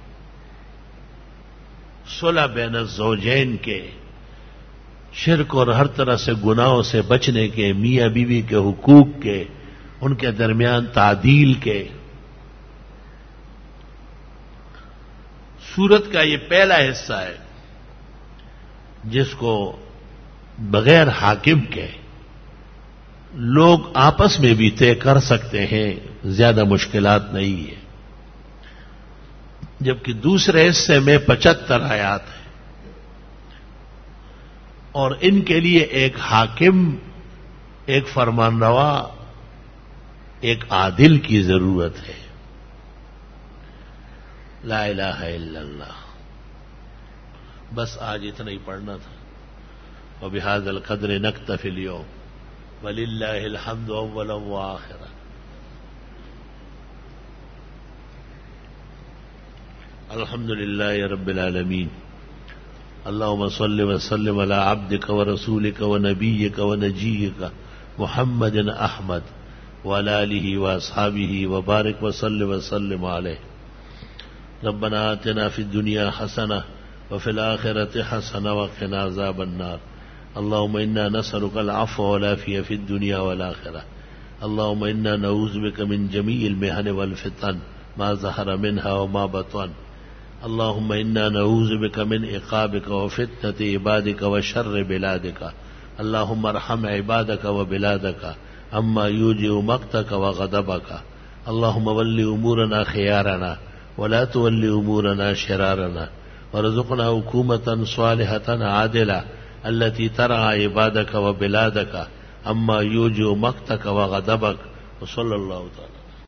صلح بین الزوجین کے، شرک اور ہر طرح سے گناہوں سے بچنے کے، میاں بیوی کے حقوق کے، ان کے درمیان تعدیل کے۔ سورت کا یہ پہلا حصہ ہے جس کو بغیر حاکم کے لوگ آپس میں بھی طے کر سکتے ہیں، زیادہ مشکلات نہیں ہے، جبکہ دوسرے حصے میں پچہتر آیات ہیں، اور ان کے لیے ایک حاکم، ایک فرمانروا، ایک عادل کی ضرورت ہے۔ لا الہ الا اللہ۔ بس آج اتنا ہی پڑھنا تھا۔ وبہذا القدر نکتفی اليوم وللہ الحمد اولا وآخرا۔ الحمد للہ رب العالمین، اللہم صل وسلم علی عبدک ورسولک ونبیک ونجیک محمد احمد وعلی آلہ واصحابہ وبارک وصل وسلم علیہ۔ ربنا آتنا فی الدنیا حسنہ وفی الآخرۃ حسنہ وقنا عذاب النار۔ اللهم إنا نسألك العفو والعافية في الدنيا والآخرة۔ اللهم إنا نعوذ بك من جميع المحن والفتن ما ظهر منها وما بطن۔ اللهم إنا نعوذ بك من عقابك وفتنة عبادك وشر بلادك۔ اللهم ارحم عبادك وبلادك عما يوجب مقتك وغضبك۔ اللهم ول أمورنا خيارنا ولا تول أمورنا شرارنا، وارزقنا حكومة صالحة عادلة التي ترعى عبادك وبلادك عما يوجب مقتك وغضبك، وصلى الله تعالى